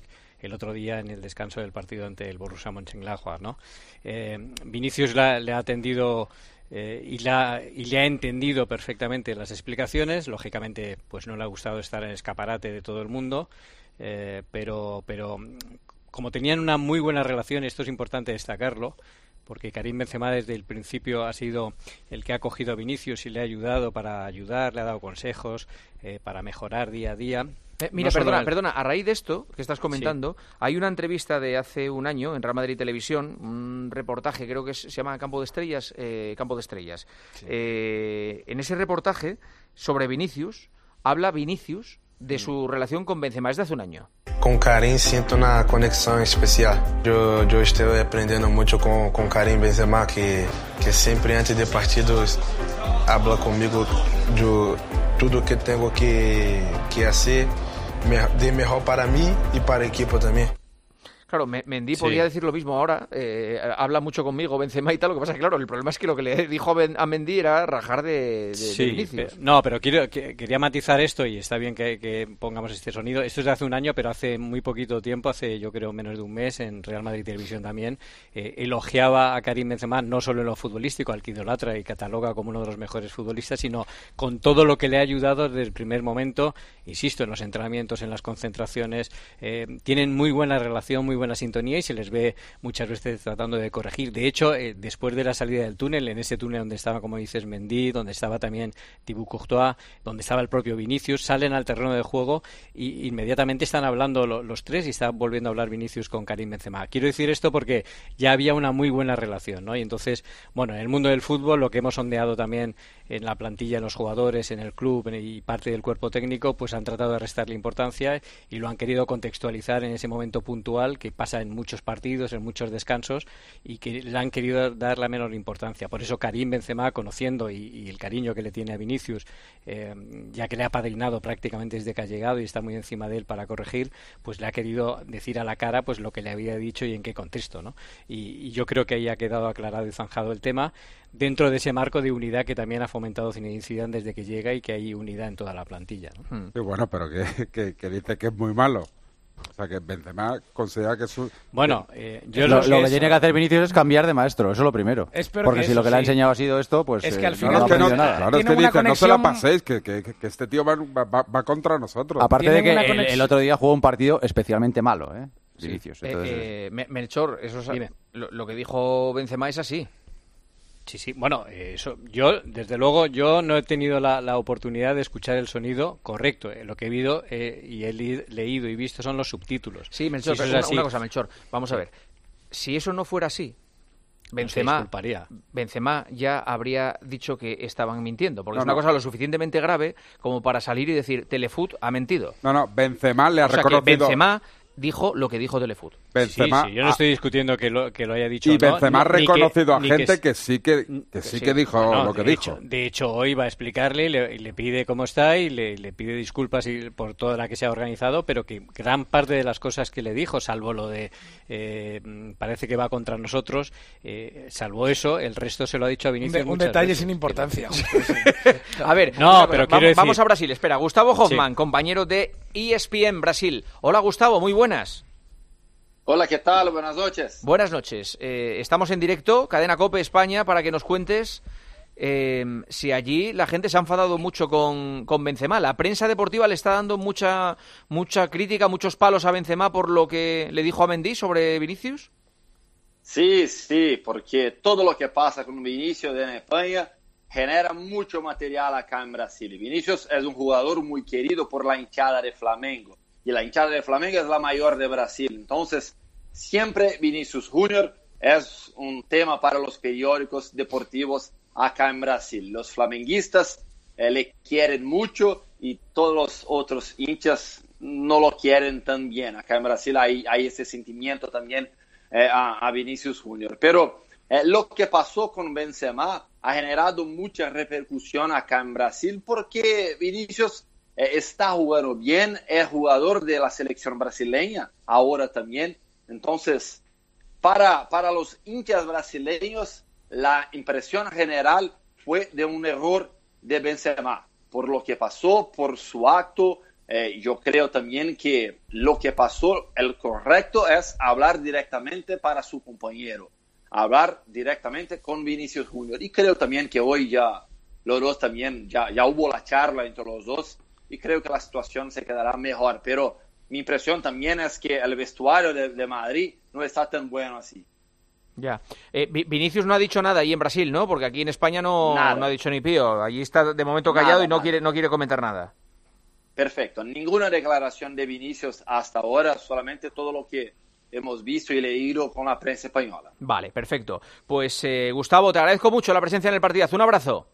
el otro día en el descanso del partido ante el Borussia Mönchengladbach, ¿no? Eh, Vinicius la, le ha atendido eh, y, la, y le ha entendido perfectamente las explicaciones. Lógicamente, pues no le ha gustado estar en el escaparate de todo el mundo, eh, pero, pero como tenían una muy buena relación, esto es importante destacarlo, porque Karim Benzema desde el principio ha sido el que ha cogido a Vinicius y le ha ayudado para ayudar, le ha dado consejos eh, para mejorar día a día. Eh, mira, no perdona, el... perdona, a raíz de esto que estás comentando, sí. Hay una entrevista de hace un año en Real Madrid Televisión, un reportaje, creo que es, se llama Campo de Estrellas, eh, Campo de Estrellas. Sí. Eh, en ese reportaje sobre Vinicius, habla Vinicius de su relación con Benzema, es de hace un año. Con Karim siento una conexión especial. Yo, yo estoy aprendiendo mucho con, con Karim Benzema, que, que siempre antes de partidos habla conmigo yo, todo que tengo que, que hacer de mejor para mí y para el equipo también. Claro, Mendy Sí. podría decir lo mismo ahora, eh, habla mucho conmigo Benzema y tal, lo que pasa es que, claro, el problema es que lo que le dijo a, ben, a Mendy era rajar de, de, sí, de Vinicius. Pero, no, pero quiero, que, quería matizar esto y está bien que, que pongamos este sonido. Esto es de hace un año, pero hace muy poquito tiempo, hace yo creo menos de un mes, en Real Madrid Televisión también, eh, elogiaba a Karim Benzema no solo en lo futbolístico, al que idolatra y cataloga como uno de los mejores futbolistas, sino con todo lo que le ha ayudado desde el primer momento, insisto, en los entrenamientos, en las concentraciones. Eh, tienen muy buena relación, muy buena sintonía y se les ve muchas veces tratando de corregir. De hecho, eh, después de la salida del túnel, en ese túnel donde estaba, como dices, Mendy, donde estaba también Thibaut Courtois, donde estaba el propio Vinicius, salen al terreno de juego y inmediatamente están hablando lo, los tres y está volviendo a hablar Vinicius con Karim Benzema. Quiero decir esto porque ya había una muy buena relación, ¿no? Y entonces, bueno, en el mundo del fútbol, lo que hemos sondeado también en la plantilla, en los jugadores, en el club y parte del cuerpo técnico, pues han tratado de restarle importancia y lo han querido contextualizar en ese momento puntual que pasa en muchos partidos, en muchos descansos y que le han querido dar la menor importancia. Por eso Karim Benzema, conociendo y, y el cariño que le tiene a Vinicius, eh, ya que le ha padrinado prácticamente desde que ha llegado y está muy encima de él para corregir, pues le ha querido decir a la cara pues lo que le había dicho y en qué contexto, ¿no? Y, y yo creo que ahí ha quedado aclarado y zanjado el tema dentro de ese marco de unidad que también ha fomentado Zinedine Zidane desde que llega y que hay unidad en toda la plantilla, ¿no? Sí, bueno, pero que, que, que dice que es muy malo. O sea, que Benzema considera que es un... Bueno, eh, yo lo, lo, lo que es... tiene que hacer Vinicius es cambiar de maestro, eso es lo primero. Espero Porque que si eso, lo que le ha sí. enseñado ha sido esto, pues es que eh, al no, final no ha es que no, aprendido nada. claro, es que Tiene una dice, no se la conexión- paséis, que, que, que este tío va, va, va contra nosotros. Aparte de Tienen que una el, conexión- el otro día jugó un partido especialmente malo, ¿eh? Sí. Vinicius. Eh, Entonces, eh, Me- Melchor, eso es, Dime. lo, lo que dijo Benzema es así. Sí, sí, bueno, eh, eso, yo, desde luego, yo no he tenido la, la oportunidad de escuchar el sonido correcto. Eh, lo que he visto eh, y he li- leído y visto son los subtítulos. Sí, Melchor, Si eso pero es una, así, una cosa, Melchor, vamos a ver. Si eso no fuera así, Benzema, disculparía. Benzema ya habría dicho que estaban mintiendo, porque No, es una no. cosa lo suficientemente grave como para salir y decir Telefoot ha mentido. No, no, Benzema le ha O sea que reconocido... Benzema dijo lo que dijo Telefoot. Benzema sí, sí, yo no ha- estoy discutiendo que lo, que lo haya dicho y o no, Benzema ha ni- ni que- reconocido ni a gente que, que, sí que, que sí que dijo No, lo que de dijo. hecho- de hecho, hoy va a explicarle y le, y le pide cómo está y le, le pide disculpas y- por toda la que se ha organizado, pero que gran parte de las cosas que le dijo, salvo lo de eh, parece que va contra nosotros, eh, salvo eso, el resto se lo ha dicho a Un, Vinicius de- un muchas detalle veces. sin importancia. A ver, No, una cosa, pero vamos, quiero decir- vamos a Brasil, espera, Gustavo Hoffman, Sí. compañero de E S P N Brasil. Hola Gustavo, muy buenas. Hola, ¿qué tal? Buenas noches. Buenas noches. Eh, estamos en directo, Cadena COPE España, para que nos cuentes eh, si allí la gente se ha enfadado mucho con, con Benzema. La prensa deportiva le está dando mucha mucha crítica, muchos palos a Benzema por lo que le dijo a Mendy sobre Vinicius. Sí, sí, porque todo lo que pasa con Vinicius en España genera mucho material acá en Brasil. Vinicius es un jugador muy querido por la hinchada de Flamengo. Y la hinchada de Flamengo es la mayor de Brasil. Entonces, siempre Vinicius Junior es un tema para los periódicos deportivos acá en Brasil. Los flamenguistas eh, le quieren mucho y todos los otros hinchas no lo quieren tan bien. Acá en Brasil hay, hay ese sentimiento también eh, a, a Vinicius Junior. Pero eh, lo que pasó con Benzema ha generado mucha repercusión acá en Brasil porque Vinicius Eh, está jugando bien, es jugador de la selección brasileña, ahora también. Entonces, para, para los hinchas brasileños, la impresión general fue de un error de Benzema, por lo que pasó, por su acto, Eh, yo creo también que lo que pasó, el correcto es hablar directamente para su compañero, hablar directamente con Vinicius Junior. Y creo también que hoy ya los dos también, ya, ya hubo la charla entre los dos y creo que la situación se quedará mejor. Pero mi impresión también es que el vestuario de, de Madrid no está tan bueno así. Ya. Eh, Vinicius no ha dicho nada ahí en Brasil, ¿no? Porque aquí en España no, no ha dicho ni pío. Allí está de momento callado nada, y no quiere, no quiere comentar nada. Perfecto. Ninguna declaración de Vinicius hasta ahora, solamente todo lo que hemos visto y leído con la prensa española. Vale, perfecto. Pues eh, Gustavo, te agradezco mucho la presencia en el partidazo. Un abrazo.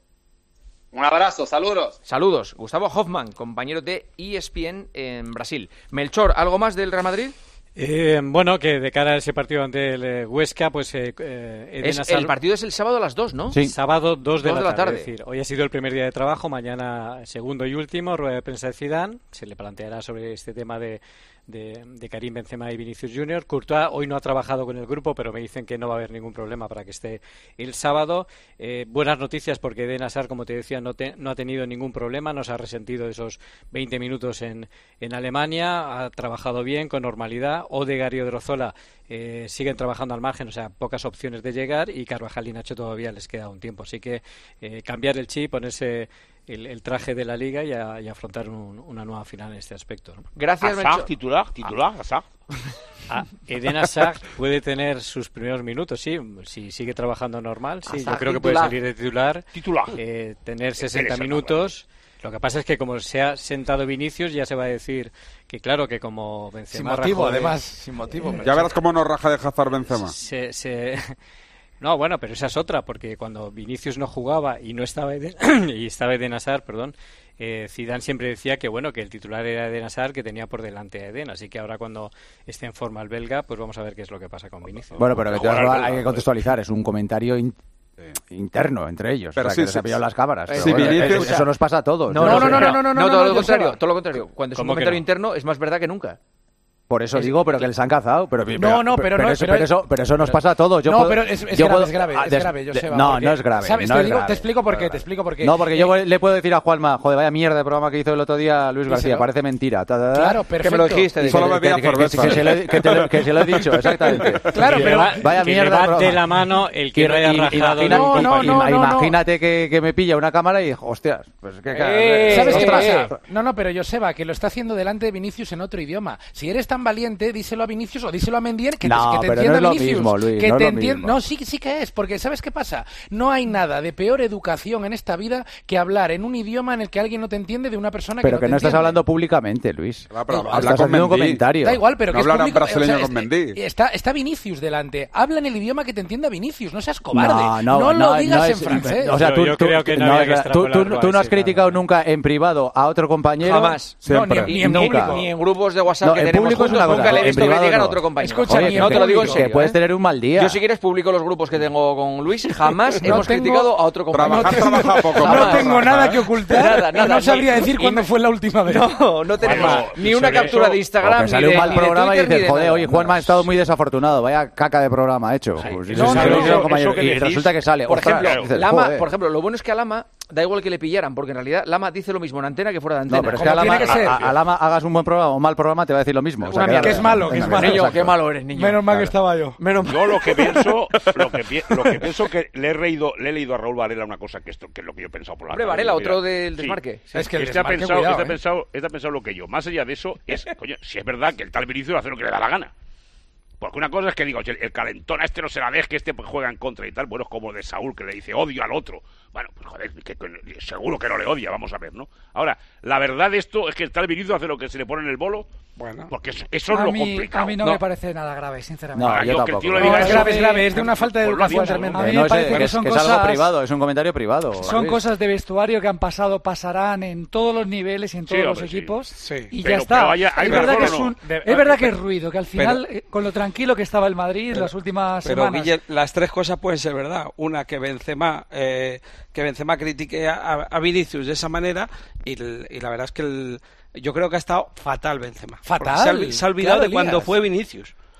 Un abrazo, saludos. Saludos. Gustavo Hoffman, compañero de E S P N en Brasil. Melchor, ¿algo más del Real Madrid? Eh, bueno, que de cara a ese partido ante el eh, Huesca, pues eh, eh, Eden es, Hazard... El partido es el sábado a las dos, ¿no? Sí. Sábado dos de, dos la, de la tarde. tarde. Es decir, hoy ha sido el primer día de trabajo, mañana segundo y último, rueda de prensa de Zidane. Se le planteará sobre este tema de, de, de Karim Benzema y Vinicius Junior. Courtois hoy no ha trabajado con el grupo, pero me dicen que no va a haber ningún problema para que esté el sábado. Eh, buenas noticias porque Eden Hazard, como te decía, no, te, no ha tenido ningún problema, no se ha resentido de esos veinte minutos en, en Alemania, ha trabajado bien, con normalidad. Odegaard y Odriozola eh, siguen trabajando al margen, o sea, pocas opciones de llegar, y Carvajal y Nacho todavía les queda un tiempo. Así que eh, cambiar el chip, ponerse el, el traje de la Liga y, a, y afrontar un, una nueva final en este aspecto, ¿no? Gracias, Hazard, titular, titular, Hazard. Ah, Eden Hazard puede tener sus primeros minutos, sí, si sigue trabajando normal, sí, Hazard, yo creo que puede salir de titular, titular. Eh, tener sesenta minutos. Lo que pasa es que como se ha sentado Vinicius, ya se va a decir que claro, que como Benzema... Sin motivo, de, además, sin motivo. Ya verás cómo nos raja de Hazard Benzema. Se, se... No, bueno, pero esa es otra, porque cuando Vinicius no jugaba y no estaba Eden, y estaba Eden Hazard, perdón, eh, Zidane siempre decía que bueno, que el titular era Eden Hazard, que tenía por delante a Eden, así que ahora cuando esté en forma el belga, pues vamos a ver qué es lo que pasa con Vinicius. Bueno, pero que te hay que contextualizar, es un comentario in... interno entre ellos, pero o sea, sí, que sí, se ha pillado las cámaras. Sí, bueno, Vinicius... eso, eso nos pasa a todos. No, no, no, no, no, no, no, no, todo lo contrario, todo lo contrario. Cuando es un comentario no? interno es más verdad que nunca. Por eso es, digo, pero que les han cazado. Pero, pero, no, no, pero, pero, no, eso, pero, pero, eso, pero eso nos pasa a todos. Yo no, puedo, pero es, es yo grave, puedo, es grave, es des, grave, Joseba. No, porque, no es grave. ¿sabes? No te, es digo, grave, te explico por qué, no te explico por qué. No, porque eh, yo le puedo decir a Juanma, joder, vaya mierda de programa que hizo el otro día Luis García, parece mentira. Ta, ta, ta, claro, perfecto. Que me lo dijiste. Solo me veía cerveza. Que se lo he dicho, exactamente. Claro, pero vaya mierda de la mano el que no haya rajado. No, no, no, imagínate que me pilla una cámara y digo, hostias, pues qué ¿sabes qué pasa? No, no, pero Joseba, que lo está haciendo delante de Vinicius en otro idioma. Si eres tan valiente, díselo a Vinicius o díselo a Mendier que no, te, que te pero entienda no es Vinicius. Lo mismo, Luis, que no te es lo entienda. mismo. No, sí, sí que es, porque ¿sabes qué pasa? No hay nada de peor educación en esta vida que hablar en un idioma en el que alguien no te entiende de una persona que pero no que te no entiende. estás hablando públicamente, Luis. Ah, pero estás habla con haciendo un Mendy. comentario. Da igual, pero no que es hablar público, en brasileño o sea, con Mendy. Está, está Vinicius delante. Habla en el idioma que te entienda Vinicius. No seas cobarde. No, no, no, no lo digas no en es, francés. O sea, yo, tú, yo tú, creo que no, no, había que tú, tú, extrapolarlo tú no has así, criticado claro. nunca en privado a otro compañero. Jamás. No, ni, ni en nunca. público. Ni en grupos de WhatsApp No, que en tenemos público es juntos, una cosa, nunca le he en visto criticar privado a no. otro compañero. Escucha, Oye, ni no en te lo digo en público. serio. Que puedes ¿eh? tener un mal día. Yo si quieres publico los grupos que tengo con Luis. Jamás No hemos tengo- criticado a otro compañero. Trabajar, trabaja poco. No Jamás. tengo nada que ocultar. Nada, nada, y no sabría ni- decir ni- cuándo fue la última vez. No, no tenemos Bueno, ni una sobre captura eso- de O Instagram, que sale ni de, un mal ni de programa y Twitter, ni dices, de joder, nada. oye, Juanma ha estado muy desafortunado, vaya caca de programa ha hecho. Pues, Sí. y No, se no, lo no, dice a un eso- compañero, eso que y decís- resulta que sale. Por ostras, ejemplo, dices, Lama, joder. por ejemplo, lo bueno es que a Lama da igual que le pillaran, porque en realidad Lama dice lo mismo en antena que fuera de antena. No, pero es que a Como Lama, tiene que ser. a, a Lama hagas un buen programa o un mal programa te va a decir lo mismo. O sea, Una que mierda. dale. Que es malo, que es Venga, malo. Niño, exacto. qué malo eres, niño. Menos mal que estaba yo. Menos mal. Yo lo que pienso, lo que, pi- lo que pienso que le he, reído, le he leído a Raúl Varela una cosa que esto que es lo que yo he pensado por la Hombre, tarde. Varela, Mira, otro del sí. desmarque. Es que el Este ha desmarque, pensado, cuidado, este ha ¿eh? pensado, este ha pensado lo que yo. Más allá de eso, es, coño, si es verdad que el tal Vinicius hace lo que le da la gana. Porque una cosa es que digo, el, el calentón a este no se la deje, que este pues, juega en contra y tal. Bueno, es como de Saúl, que le dice odio al otro. Bueno, pues joder, que, que, seguro que no le odia, vamos a ver, ¿no? Ahora, la verdad de esto es que el tal Vinicius hace lo que se le pone en el bolo. Bueno, porque eso, eso es a lo mí, complicado. A mí no, no me parece nada grave, sinceramente. No, Ahora, yo yo que el tampoco. tío le No, diga es eso, grave, es grave, es de una falta de pues lo ha educación dicho, tremenda. A Que mí no me es, parece que que es, son que es algo cosas- privado, es un comentario privado. Son Luis. cosas de vestuario que han pasado, pasarán en todos los niveles y en Sí, todos hombre, los sí. equipos Sí. y Pero- ya está. pero haya- ¿hay es verdad, razón que o es, no? un- De- es verdad que pero- es ruido, que al final, eh, con lo tranquilo que estaba el Madrid las últimas Pero, semanas... Guille, las tres cosas pueden ser verdad. Una, que Benzema, eh, que Benzema critique a, a Vinicius de esa manera y, el- y la verdad es que el, yo creo que ha estado fatal Benzema. Fatal, Porque Se ha, se ha olvidado claro, de cuando Elías. fue Vinicius.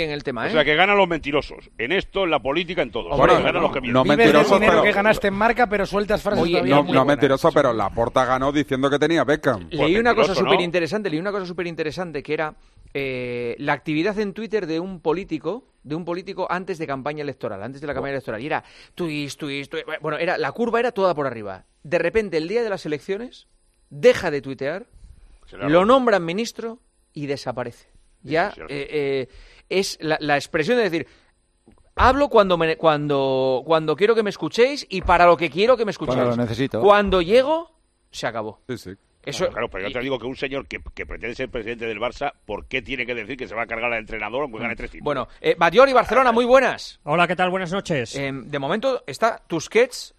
bien el tema, ¿eh? O sea, que ganan los mentirosos. En esto, en la política, en todo. Bueno, ganan no, los que no mienten. Vives del mentiroso, dinero pero- que ganaste en marca, pero sueltas frases Oye, todavía No, muy no buenas. mentiroso, pero Laporta ganó diciendo que tenía Beckham. Leí una cosa mentiroso, ¿no? súper interesante, leí una cosa súper interesante que era eh, la actividad en Twitter de un político, de un político antes de campaña electoral, antes de la campaña electoral. Y era twist, twist, twist. Bueno, era, la curva era toda por arriba. De repente, el día de las elecciones, deja de tuitear, Será lo loco. nombran ministro y desaparece. Ya eh, eh, es la, la expresión de decir, hablo cuando, me, cuando, cuando quiero que me escuchéis y para lo que quiero que me escuchéis. Cuando lo necesito. Cuando llego, se acabó. Sí, sí. Eso, claro, claro, pero yo te digo que un señor que, que pretende ser presidente del Barça, ¿por qué tiene que decir que se va a cargar al entrenador aunque gane tres títulos? Bueno, eh, Batlló y Barcelona, muy buenas. Hola, ¿qué tal? Buenas noches. Eh, de momento está Tusquets,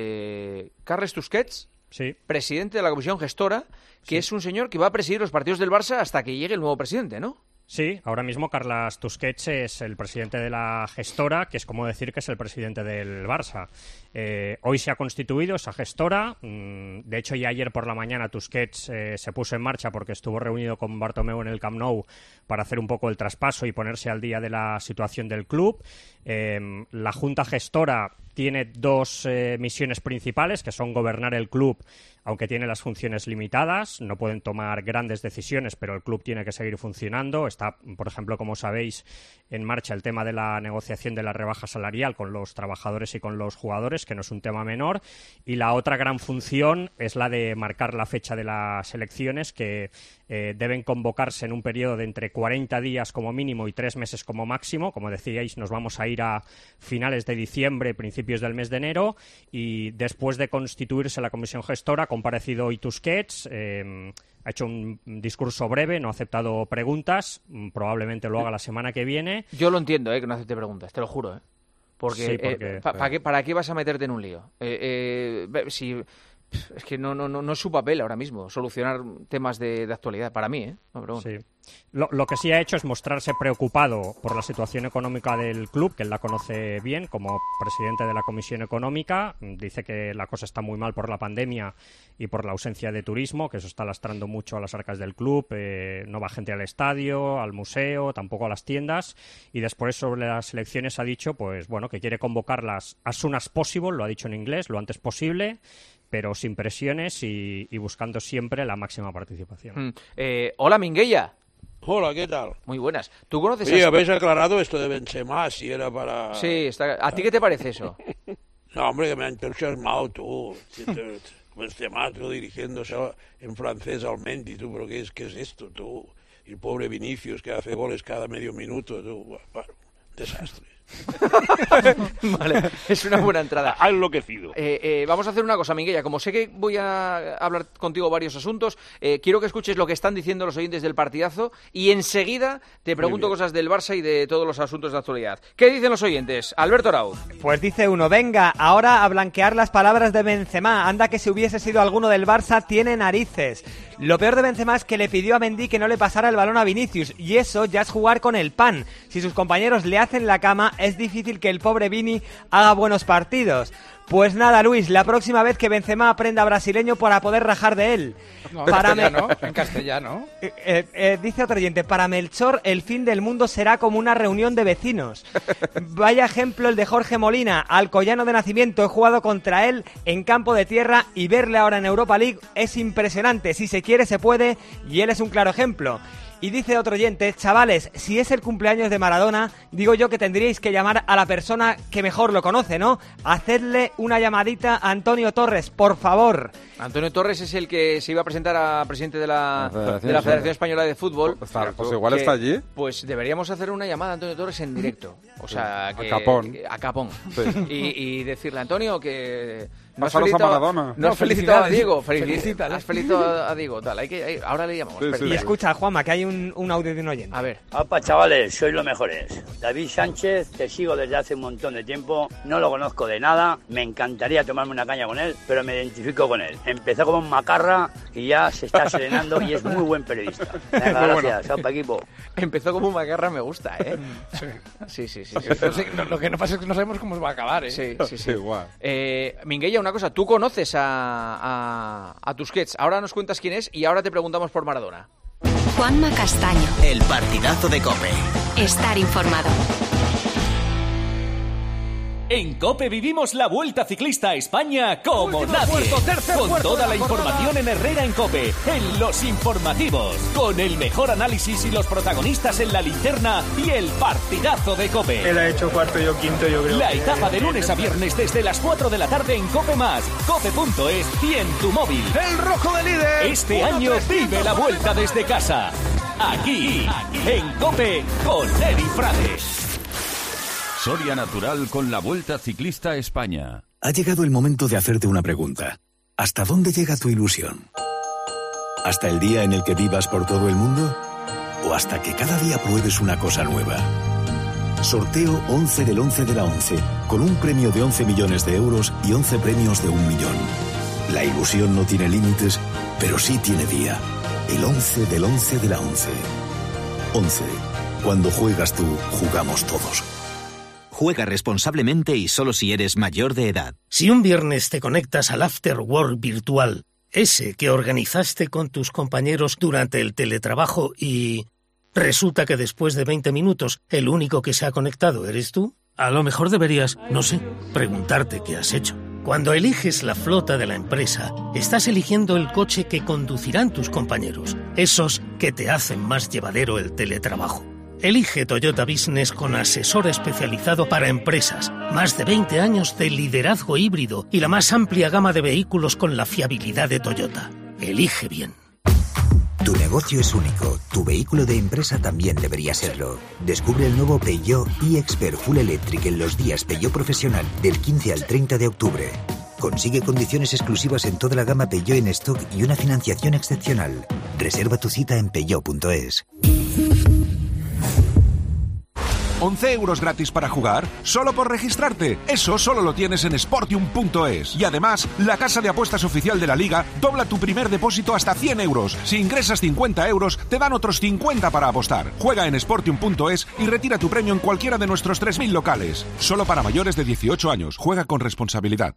eh, Carles Tusquets, sí. presidente de la comisión gestora, que sí. es un señor que va a presidir los partidos del Barça hasta que llegue el nuevo presidente, ¿no? Sí, ahora mismo Carles Tusquets es el presidente de la gestora, que es como decir que es el presidente del Barça. Eh, hoy se ha constituido esa gestora. De hecho, ya ayer por la mañana Tusquets eh, se puso en marcha porque estuvo reunido con Bartomeu en el Camp Nou para hacer un poco el traspaso y ponerse al día de la situación del club. Eh, la Junta Gestora tiene dos eh, misiones principales, que son gobernar el club, aunque tiene las funciones limitadas. No pueden tomar grandes decisiones, pero el club tiene que seguir funcionando. Está, por ejemplo, como sabéis, en marcha el tema de la negociación de la rebaja salarial con los trabajadores y con los jugadores, que no es un tema menor. Y la otra gran función es la de marcar la fecha de las elecciones, que eh, deben convocarse en un periodo de entre cuarenta días como mínimo y tres meses como máximo. Como decíais, nos vamos a ir a finales de diciembre, principios del mes de enero, y después de constituirse la comisión gestora, ha comparecido hoy Tusquets, eh, ha hecho un discurso breve, no ha aceptado preguntas, probablemente lo haga la semana que viene. Yo lo entiendo, eh, que no acepte preguntas, te lo juro, eh. Porque, sí, porque... Eh, pa, pa qué, ¿para qué vas a meterte en un lío? Eh, eh, si... Es que no, no, no, no es su papel ahora mismo solucionar temas de, de actualidad, para mí, ¿eh? No, pero bueno. Sí. Lo, lo que sí ha hecho es mostrarse preocupado por la situación económica del club, que él la conoce bien como presidente de la Comisión Económica. Dice que la cosa está muy mal por la pandemia y por la ausencia de turismo, que eso está lastrando mucho a las arcas del club. Eh, no va gente al estadio, al museo, tampoco a las tiendas. Y después, sobre las elecciones, ha dicho pues bueno que quiere convocarlas as soon as possible, lo ha dicho en inglés, lo antes posible, pero sin presiones y, y buscando siempre la máxima participación. Mm. Eh, hola, Minguella. Hola, ¿qué tal? Muy buenas. ¿Tú conoces Sí, a... habéis aclarado esto de Benzema, si era para... Sí, está... ¿a ti qué te parece eso? No, hombre, que me ha entusiasmado tú. Benzema, tú dirigiéndose en francés al Mendy, tú, pero ¿qué es, qué es esto, tú? Y el pobre Vinicius, que hace goles cada medio minuto, tú. Bueno, desastre. Vale, es una buena entrada. Ha enloquecido. Eh, eh, vamos a hacer una cosa, Minguella. Como sé que voy a hablar contigo varios asuntos, eh, quiero que escuches lo que están diciendo los oyentes del partidazo y enseguida te pregunto cosas del Barça y de todos los asuntos de actualidad. ¿Qué dicen los oyentes? Alberto Arau. Pues dice uno, venga, ahora a blanquear las palabras de Benzema. Anda que si hubiese sido alguno del Barça, tiene narices. Lo peor de Benzema es que le pidió a Mendy que no le pasara el balón a Vinicius, y eso ya es jugar con el pan. Si sus compañeros le hacen la cama, es difícil que el pobre Vini haga buenos partidos. Pues nada, Luis, la próxima vez que Benzema aprenda brasileño para poder rajar de él. No, para en castellano, me... en castellano. Eh, eh, eh, dice otro oyente, para Melchor el fin del mundo será como una reunión de vecinos. Vaya ejemplo el de Jorge Molina, alcoyano de nacimiento. He jugado contra él en campo de tierra y verle ahora en Europa League es impresionante. Si se quiere, se puede, y él es un claro ejemplo. Y dice otro oyente, chavales, si es el cumpleaños de Maradona, digo yo que tendríais que llamar a la persona que mejor lo conoce, ¿no? Hacedle una llamadita a Antonio Torres, por favor. Antonio Torres es el que se iba a presentar a presidente de la, la Federación, de la Federación Española de Fútbol. Está, pues igual que, está allí. Pues deberíamos hacer una llamada a Antonio Torres en directo. O sea, que, a Capón. A Capón. Sí. Y, y decirle, Antonio, que... No has felicitado a Maradona. No has felicitado a Diego. Felicítale. Has felicitado a Diego. Tal. Hay que, hay, ahora le llamamos. Sí, sí. Y escucha, Juanma, que hay un, un audio de un oyente. A ver. Opa, chavales, sois los mejores. David Sánchez, te sigo desde hace un montón de tiempo. No lo conozco de nada. Me encantaría tomarme una caña con él, pero me identifico con él. Empezó como un macarra y ya se está serenando y es muy buen periodista. Venga, gracias. Bueno. Opa, equipo. Empezó como un macarra, me gusta, ¿eh? Sí. Sí, sí, sí. sí, sí. No, lo que no pasa es que no sabemos cómo va a acabar, ¿eh? Sí, sí, sí. Igual. Eh, Minguella, una cosa. Tú conoces a, a, a Tusquets. Ahora nos cuentas quién es y ahora te preguntamos por Maradona. Juanma Castaño. El partidazo de COPE. Estar informado. En COPE vivimos la Vuelta Ciclista a España como Último nadie. Puerto, tercer con puerto toda de la, la información en Herrera en COPE, en Los Informativos. Con el mejor análisis y los protagonistas en la linterna y el partidazo de COPE. Él ha hecho cuarto y yo quinto, yo creo. La que... etapa de lunes a viernes desde las cuatro de la tarde en COPE más, cope punto es y en tu móvil. El rojo de líder. Este año vive la Vuelta desde casa. aquí, en COPE, con Eri Frades. Soria Natural con la Vuelta Ciclista a España. Ha llegado el momento de hacerte una pregunta. ¿Hasta dónde llega tu ilusión? ¿Hasta el día en el que vivas por todo el mundo? ¿O hasta que cada día pruebes una cosa nueva? Sorteo once del once de la once, con un premio de once millones de euros y once premios de un millón. La ilusión no tiene límites, pero sí tiene día. El once del once de la once. once. Cuando juegas tú, jugamos todos. Juega responsablemente y solo si eres mayor de edad. Si un viernes te conectas al After Work virtual, ese que organizaste con tus compañeros durante el teletrabajo y resulta que después de veinte minutos el único que se ha conectado eres tú, a lo mejor deberías, no sé, preguntarte qué has hecho. Cuando eliges la flota de la empresa, estás eligiendo el coche que conducirán tus compañeros, esos que te hacen más llevadero el teletrabajo. Elige Toyota Business con asesor especializado para empresas, más de veinte años de liderazgo híbrido y la más amplia gama de vehículos con la fiabilidad de Toyota. Elige bien. Tu negocio es único, tu vehículo de empresa también debería serlo. Descubre el nuevo Peugeot e-Expert Full Electric en los días Peugeot Profesional del quince al treinta de octubre. Consigue condiciones exclusivas en toda la gama Peugeot en stock y una financiación excepcional. Reserva tu cita en peugeot punto es. once euros gratis para jugar, solo por registrarte. Eso solo lo tienes en Sportium punto es. Y además, la casa de apuestas oficial de la Liga dobla tu primer depósito hasta cien euros. Si ingresas cincuenta euros, te dan otros cincuenta para apostar. Juega en Sportium punto es y retira tu premio en cualquiera de nuestros tres mil locales. Solo para mayores de dieciocho años. Juega con responsabilidad.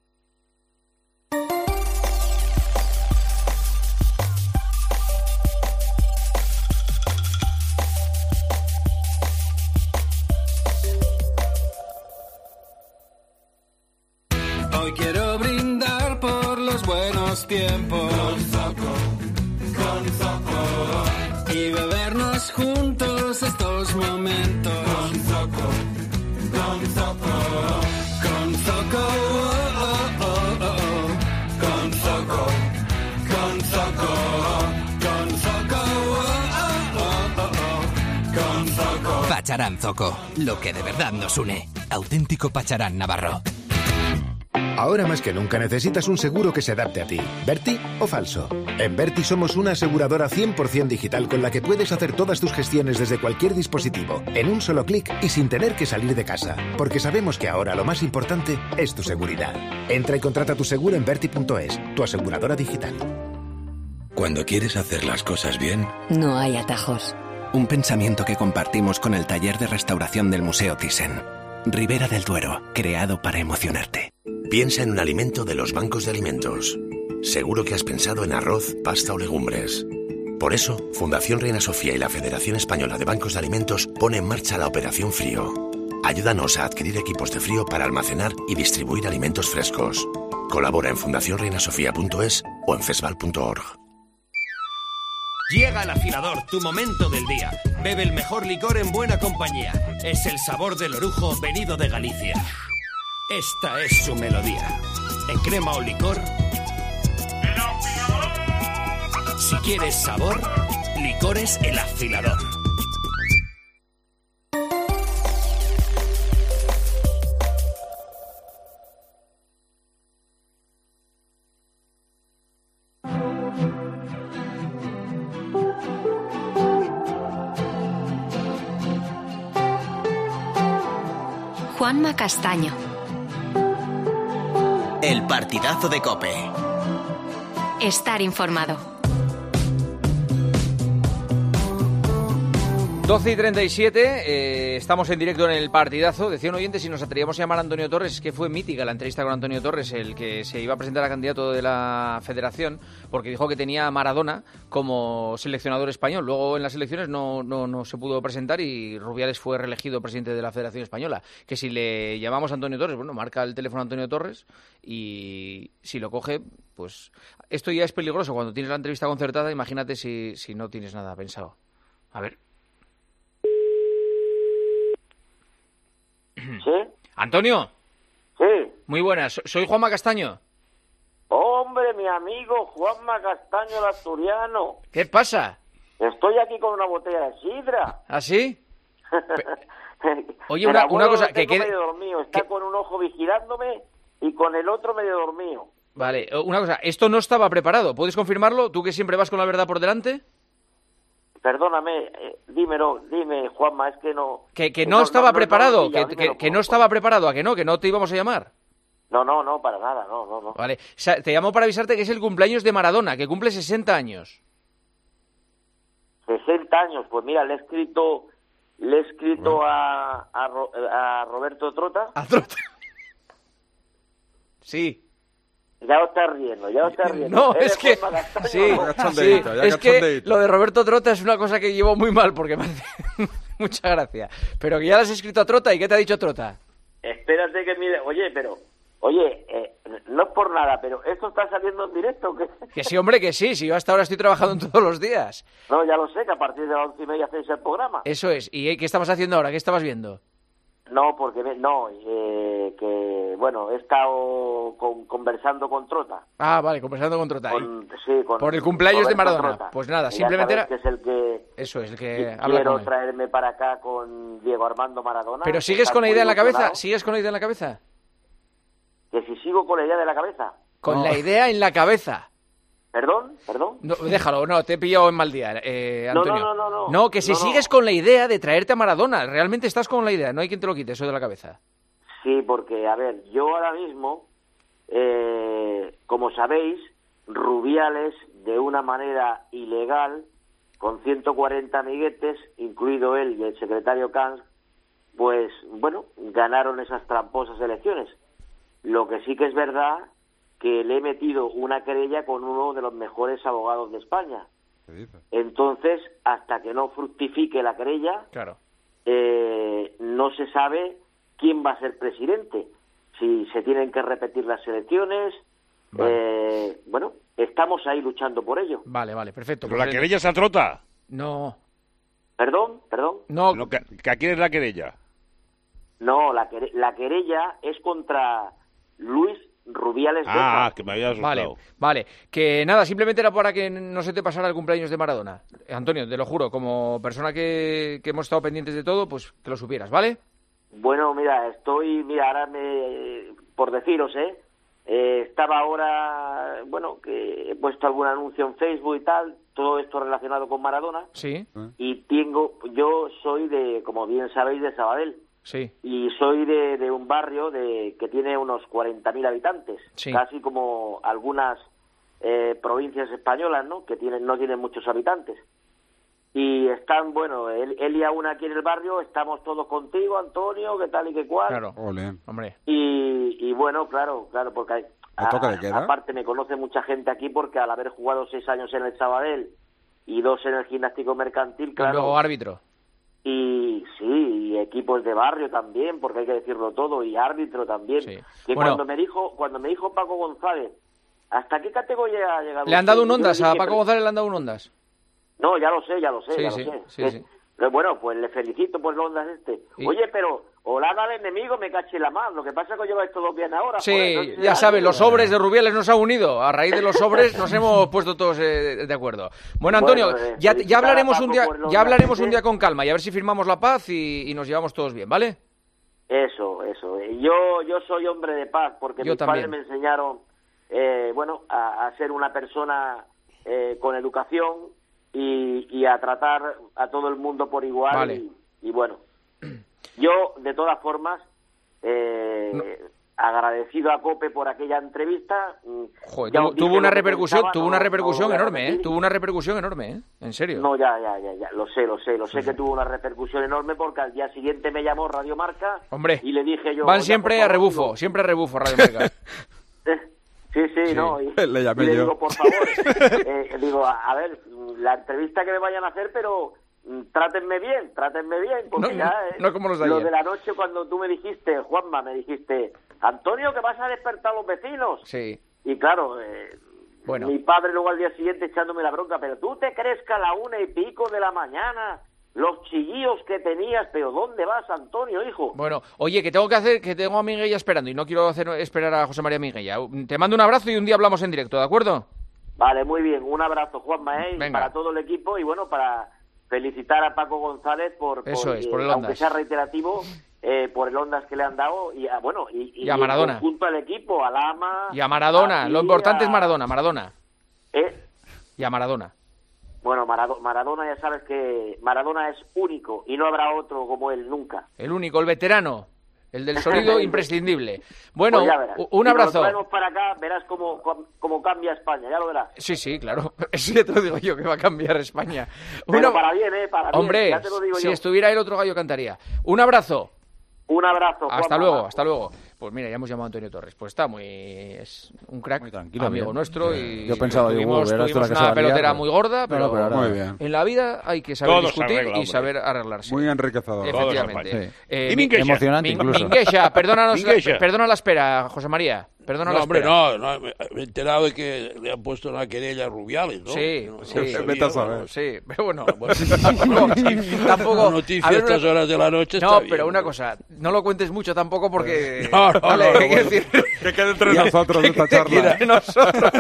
Quiero brindar por los buenos tiempos con Zoco, con Zoco, y bebernos juntos estos momentos con Zoco, con Zoco, con Zoco, oh, oh, oh, oh. Con Zoco, con Zoco, con Zoco, oh, oh, oh, oh. Con Zoco. Pacharán Zoco, lo que de verdad nos une. Auténtico Pacharán navarro. Ahora más que nunca necesitas un seguro que se adapte a ti. ¿Berti o falso? En Berti somos una aseguradora cien por ciento digital con la que puedes hacer todas tus gestiones desde cualquier dispositivo, en un solo clic y sin tener que salir de casa. Porque sabemos que ahora lo más importante es tu seguridad. Entra y contrata tu seguro en Berti punto es, tu aseguradora digital. Cuando quieres hacer las cosas bien, no hay atajos. Un pensamiento que compartimos con el taller de restauración del Museo Thyssen. Ribera del Duero, creado para emocionarte. Piensa en un alimento de los bancos de alimentos. Seguro que has pensado en arroz, pasta o legumbres. Por eso, Fundación Reina Sofía y la Federación Española de Bancos de Alimentos pone en marcha la Operación Frío. Ayúdanos a adquirir equipos de frío para almacenar y distribuir alimentos frescos. Colabora en fundación reina sofía punto es o en fesval punto org. Llega el afilador, tu momento del día. Bebe el mejor licor en buena compañía. Es el sabor del orujo venido de Galicia. Esta es su melodía. En crema o licor. Si quieres sabor, Licores El Afilador. Juanma Castaño. El partidazo de COPE. Estar informado. doce y treinta y siete, eh, estamos en directo en el partidazo. Decía un oyente si nos atrevíamos a llamar a Antonio Torres, es que fue mítica la entrevista con Antonio Torres, el que se iba a presentar a candidato de la federación, porque dijo que tenía a Maradona como seleccionador español. Luego en las elecciones no, no, no se pudo presentar y Rubiales fue reelegido presidente de la Federación Española. Que si le llamamos a Antonio Torres, bueno, marca el teléfono a Antonio Torres y si lo coge, pues esto ya es peligroso. Cuando tienes la entrevista concertada, imagínate si, si no tienes nada pensado. A ver. ¿Sí? Antonio. Sí. Muy buenas, soy Juanma Castaño. Hombre, mi amigo Juanma Castaño, el asturiano. ¿Qué pasa? Estoy aquí con una botella de sidra. ¿Ah, sí? Pe... Oye, una, una cosa... que quede... medio dormido. Está que... con un ojo vigilándome y con el otro medio dormido. Vale, una cosa. Esto no estaba preparado. ¿Puedes confirmarlo? ¿Tú que siempre vas con la verdad por delante? Perdóname, eh, dímelo, dime, Juanma, es que no... Que, que no, no estaba no, preparado, no, no, que, que, que no estaba preparado, ¿a que no? Que no te íbamos a llamar. No, no, no, para nada, no, no, no. Vale, o sea, te llamo para avisarte que es el cumpleaños de Maradona, que cumple sesenta años. sesenta años, pues mira, le he escrito, le he escrito a, a, a Roberto Trota. ¿A Trota? Sí. Ya os estás riendo, ya os estás riendo. No, es que, sí, sí, es que lo de Roberto Trota es una cosa que llevo muy mal porque me hace mucha gracia. Pero que ya le has escrito a Trota, ¿y qué te ha dicho Trota? Espérate que mire, oye, pero, oye, eh, no es por nada, pero ¿esto está saliendo en directo? ¿Qué? Que sí, hombre, que sí, si yo hasta ahora estoy trabajando todos los días. No, ya lo sé, que a partir de las once y media hacéis el programa. Eso es, ¿y qué estabas haciendo ahora? ¿Qué estabas viendo? No, porque no, eh, que bueno, he estado con, conversando con Trota. Ah, vale, conversando con Trota. Con, sí, con, por el cumpleaños de Maradona. Trota. Pues nada, simplemente era... que es el que eso es el que habla quiero con traerme para acá con Diego Armando Maradona. Pero sigues con la idea en la cabeza, sigues con la idea en la cabeza. Que si sigo con la idea de la cabeza. Con no. la idea en la cabeza. ¿Perdón? ¿Perdón? No, déjalo, no, te he pillado en mal día, eh, Antonio. No, no, no, no. No, que si no, sigues no. con la idea de traerte a Maradona, realmente estás con la idea, no hay quien te lo quite eso de la cabeza. Sí, porque, a ver, yo ahora mismo, eh, como sabéis, Rubiales, de una manera ilegal, con ciento cuarenta amiguetes, incluido él y el secretario Camps, pues, bueno, ganaron esas tramposas elecciones. Lo que sí que es verdad... que le he metido una querella con uno de los mejores abogados de España. Entonces, hasta que no fructifique la querella, claro. eh, no se sabe quién va a ser presidente. Si se tienen que repetir las elecciones, vale. eh, bueno, estamos ahí luchando por ello. Vale, vale, perfecto. ¿Pero la querella es a Trota? No. ¿Perdón? ¿Perdón? No. no que, que ¿A quién es la querella? No, la, quere- la querella es contra Luis Rubiales. Ah, Beca. Que me había asustado. Vale, vale. Que nada, simplemente era para que no se te pasara el cumpleaños de Maradona. Antonio, te lo juro, como persona que, que hemos estado pendientes de todo, pues que lo supieras, ¿vale? Bueno, mira, estoy, mira, ahora me, por deciros, ¿eh? eh estaba ahora, bueno, que he puesto algún anuncio en Facebook y tal, todo esto relacionado con Maradona. Sí. Y tengo, yo soy de, como bien sabéis, de Sabadell. Sí. Y soy de, de un barrio de que tiene unos cuarenta mil habitantes, sí. Casi como algunas eh, provincias españolas, ¿no? Que tienen no tienen muchos habitantes. Y están, bueno, él, él y aún aquí en el barrio, estamos todos contigo, Antonio, que tal y que cual. Claro, Olé. Hombre. Y, y bueno, claro, claro, porque hay, toca de queda? aparte me conoce mucha gente aquí porque al haber jugado seis años en el Sabadell y dos en el Gimnástico Mercantil, claro. Y luego árbitro. Y sí, y equipos de barrio también, porque hay que decirlo todo, y árbitro también. Sí. Que bueno, cuando me dijo cuando me dijo Paco González, ¿hasta qué categoría ha llegado? ¿Le han dado un usted? Ondas? Dije, ¿A Paco pero... González le han dado un Ondas? No, ya lo sé, ya lo sé, sí, ya sí, lo sé. Sí, ¿Eh? sí. Pero bueno, pues le felicito por los Ondas este. Sí. Oye, pero Holanda al enemigo me caché la mano. Lo que pasa es que lleváis todo bien ahora. Sí, joder, no ya sabes, los sobres de Rubiales nos han unido. A raíz de los sobres nos hemos puesto todos eh, de acuerdo. Bueno, Antonio, bueno, eh, ya, ya hablaremos un día, ya hablaremos un día con calma y a ver si firmamos la paz y, y nos llevamos todos bien, ¿vale? Eso, eso. Yo, yo soy hombre de paz porque yo mis también. padres me enseñaron, eh, bueno, a, a ser una persona eh, con educación y, y a tratar a todo el mundo por igual. Vale. Y, y bueno, yo de todas formas eh, no. agradecido a COPE por aquella entrevista. Joder, tuvo, tuvo una repercusión, pensaba, tuvo una repercusión no, no enorme, ¿eh? Tuvo una repercusión enorme, ¿eh? En serio. No, ya, ya, ya, ya, lo sé, lo sé, lo sé sí, que sí. tuvo una repercusión enorme porque al día siguiente me llamó Radio Marca. Hombre, y le dije yo. Van siempre a rebufo, digo, siempre a rebufo Radio Marca. Sí, sí, sí, no. Y, le llamé y le yo. digo, por favor, eh, digo, a, a ver, la entrevista que me vayan a hacer, pero trátenme bien, trátenme bien, porque no, ya eh, no como los de, lo de la noche cuando tú me dijiste, Juanma, me dijiste, Antonio, que vas a despertar a los vecinos. Sí. Y claro, eh, bueno. mi padre luego al día siguiente echándome la bronca, pero tú te crees que a la una y pico de la mañana los chillillos que tenías, pero ¿dónde vas, Antonio, hijo? Bueno, oye, que tengo que hacer, que tengo a Miguel esperando y no quiero hacer esperar a José María Miguel. Te mando un abrazo y un día hablamos en directo, ¿de acuerdo? Vale, muy bien. Un abrazo, Juanma, ¿eh? Para todo el equipo y, bueno, para felicitar a Paco González por, Eso por, es, por el eh, Ondas. aunque sea reiterativo, eh, por el Ondas que le han dado y, a, bueno, y, y, y a Maradona. junto al equipo, a Lama... Y a Maradona. a Lo ti, importante a... es Maradona, Maradona. ¿Eh? Y a Maradona. Bueno, Marado- Maradona ya sabes que Maradona es único y no habrá otro como él nunca. El único, el veterano. El del sonido imprescindible. Bueno, Pues ya verás. un Si abrazo. nos traemos para acá, verás cómo, cómo, cómo cambia España, ya lo verás. Sí, sí, claro. Eso ya te lo digo yo, que va a cambiar España. Pero Una- para bien, ¿eh? Para bien, Hombre, ya te lo digo si yo. estuviera el otro gallo cantaría. Un abrazo. Un abrazo, Hasta Juanma. luego, hasta luego. Pues mira, ya hemos llamado a Antonio Torres. Pues está muy... es un crack, tranquilo, amigo bien. nuestro. Bien. Y Yo pensaba, digo, tuvimos, "Uh, verás tú la tuvimos que se una va a liar", pelotera pero- muy gorda, No, pero, no, pero ahora- Muy bien. en la vida hay que saber Todo se discutir arregla, y hombre. saber arreglarse. Muy enriquecedor. Efectivamente. Sí. Eh, Y Minguecha. Emocionante Min- incluso. Minguecha, perdónanos, Minguecha. perdona la espera, José María. Perdona No, la hombre, espera. no, no, me me he enterado de que le han puesto una querella a Rubiales, ¿no? Sí, No, sí. no sabía, Vete a ¿no? saber. Sí, pero bueno, tampoco, tampoco Una noticia a ver, a estas una- horas de la noche No, está bien, pero una ¿no? cosa, no lo cuentes mucho tampoco porque No, no, vale, no, no, quiero bueno. decir, Que quede entre Ya, nosotros esta que quede charla. entre nosotros.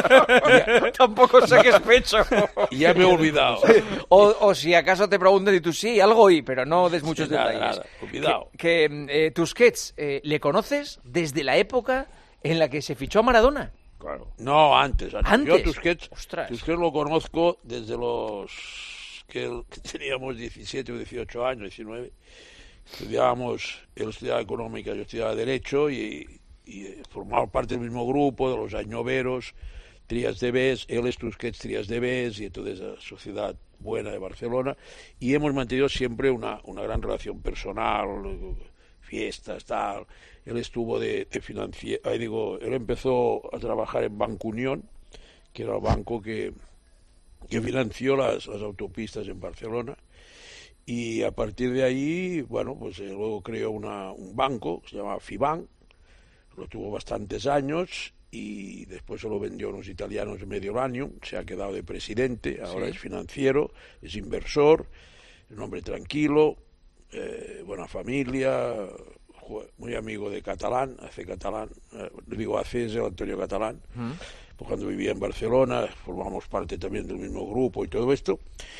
Tampoco saques pecho. Ya me he olvidado. O, o si acaso te preguntan y tú sí, algo oí, pero no des muchos Nada, detalles. nada, olvidado. Que, que, eh, Tusquets, eh, ¿le conoces desde la época en la que se fichó a Maradona? Claro. No, antes. antes. ¿Antes? Yo Tusquets, Ostras. Tusquets lo conozco desde los que, que teníamos diecisiete o dieciocho años, diecinueve. Estudiábamos, él estudiaba económica, yo estudiaba derecho y, y eh, formaba parte del mismo grupo, de los añoveros, Trías de Bes, él es Tusquets Trías de Bes y entonces la sociedad buena de Barcelona, y hemos mantenido siempre una, una gran relación personal, fiestas, tal. Él estuvo de, de financiero, digo, él empezó a trabajar en Banco Unión, que era el banco que, que financió las, las autopistas en Barcelona, y a partir de ahí, bueno, pues eh, luego creó una, un banco que se llamaba Fibank, lo tuvo bastantes años y después se lo vendió a unos italianos de Mediolanum, se ha quedado de presidente, ahora Sí. es financiero, es inversor, un hombre tranquilo, eh, buena familia, jue- muy amigo de Catalán, hace Catalán, eh, digo hace es el Antonio Catalán, pues cuando vivía en Barcelona formamos parte también del mismo grupo y todo esto,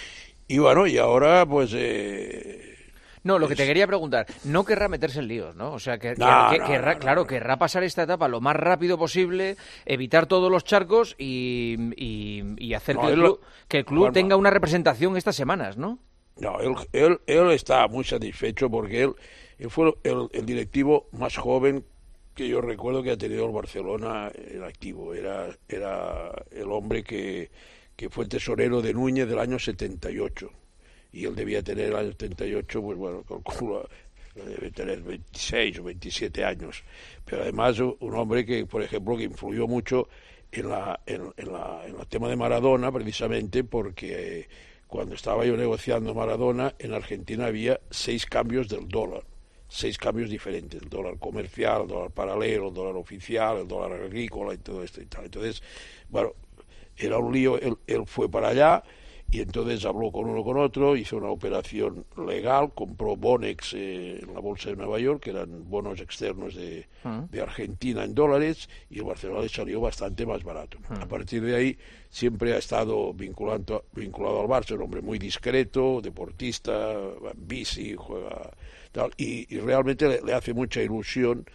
y bueno, y ahora pues... Eh, No, lo que te quería preguntar, no querrá meterse en líos, ¿no? O sea, que, No, que- no, querrá, no, no, claro, no. querrá pasar esta etapa lo más rápido posible, evitar todos los charcos y, y- y hacer No, que, el él club, lo- que el club Juanma. tenga una representación estas semanas, ¿no? No, él, él, él está muy satisfecho porque él, él fue el, el directivo más joven que yo recuerdo que ha tenido el Barcelona en activo. Era, era el hombre que, que fue tesorero de Núñez del año setenta y ocho. Y él debía tener el año setenta y ocho, pues bueno, calculo, debe tener veintiséis o veintisiete años. Pero además un hombre que, por ejemplo, que influyó mucho en, la, en, en, la, en el tema de Maradona, precisamente porque... Eh, cuando estaba yo negociando Maradona, en Argentina había seis cambios del dólar, seis cambios diferentes, el dólar comercial, el dólar paralelo, el dólar oficial, el dólar agrícola y todo esto y tal. Entonces, bueno, era un lío, él, él fue para allá y entonces habló con uno con otro, hizo una operación legal, compró Bonex eh, en la bolsa de Nueva York, que eran bonos externos de, Mm. de Argentina en dólares, y el Barcelona le salió bastante más barato. Mm. A partir de ahí siempre ha estado vinculado, vinculado al Barça, un hombre muy discreto, deportista, va en bici, juega tal, y, y realmente le, le hace mucha ilusión,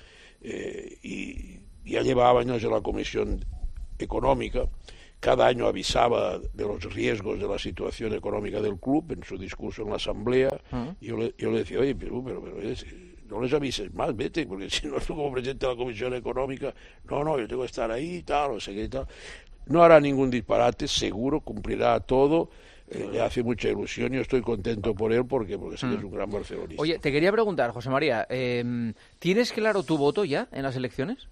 eh, y ya llevaba años en la Comisión Económica. Cada año avisaba de los riesgos de la situación económica del club en su discurso en la asamblea. Mm. Y yo le, yo le decía, oye, pero, pero, pero es- no les avises más, vete, porque si no, tú como presidente de la Comisión Económica, no, no, yo tengo que estar ahí, tal, no sé qué, tal. No hará ningún disparate, seguro, cumplirá todo, eh, le hace mucha ilusión y yo estoy contento por él porque, porque sé que es un gran barcelonista. Oye, te quería preguntar, José María, eh, ¿tienes claro tu voto ya en las elecciones?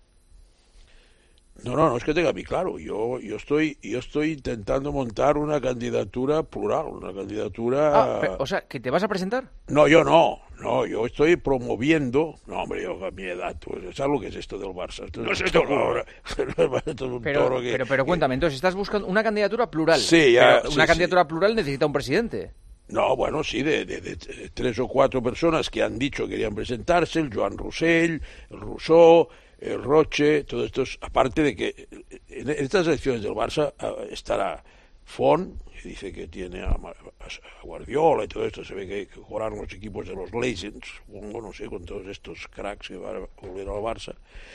No, no, no es que tenga muy claro. Yo, yo estoy, yo estoy intentando montar una candidatura plural, una candidatura. Ah, pero, o sea, ¿que te vas a presentar? No, yo no, no, yo estoy promoviendo. No, hombre, yo a mi edad, pues, ¿sabes lo que es esto del Barça? Esto No es se un te toro ocurra. ahora. Esto es un Pero, toro que. pero, pero que- cuéntame, entonces, estás buscando una candidatura plural. Sí, ya, Pero sí, una sí. candidatura plural necesita un presidente. No, bueno, sí, de, de- de tres o cuatro personas que han dicho que querían presentarse, el Joan Roussel, el Rousseau, el Roche, todos estos, aparte de que en estas elecciones del Barça estará Font, que dice que tiene a, a Guardiola y todo esto, se ve que, que jugarán los equipos de los Legends, supongo, no sé, con todos estos cracks que van a volver al Barça.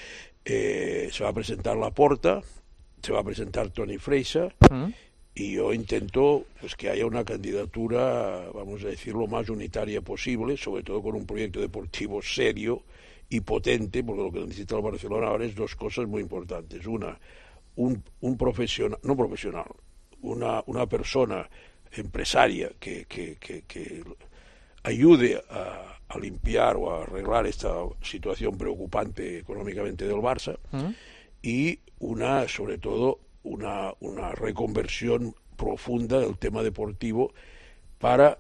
Eh, se va a presentar Laporta, se va a presentar Toni Freixa, ¿Mm? y yo intento pues que haya una candidatura, vamos a decir, lo más unitaria posible, sobre todo con un proyecto deportivo serio y potente, porque lo que necesita el Barcelona ahora es dos cosas muy importantes. Una, un, un profesional, no profesional, una, una persona empresaria que, que, que, que ayude a, a limpiar o a arreglar esta situación preocupante económicamente del Barça, ¿Mm? y una, sobre todo, una, una reconversión profunda del tema deportivo para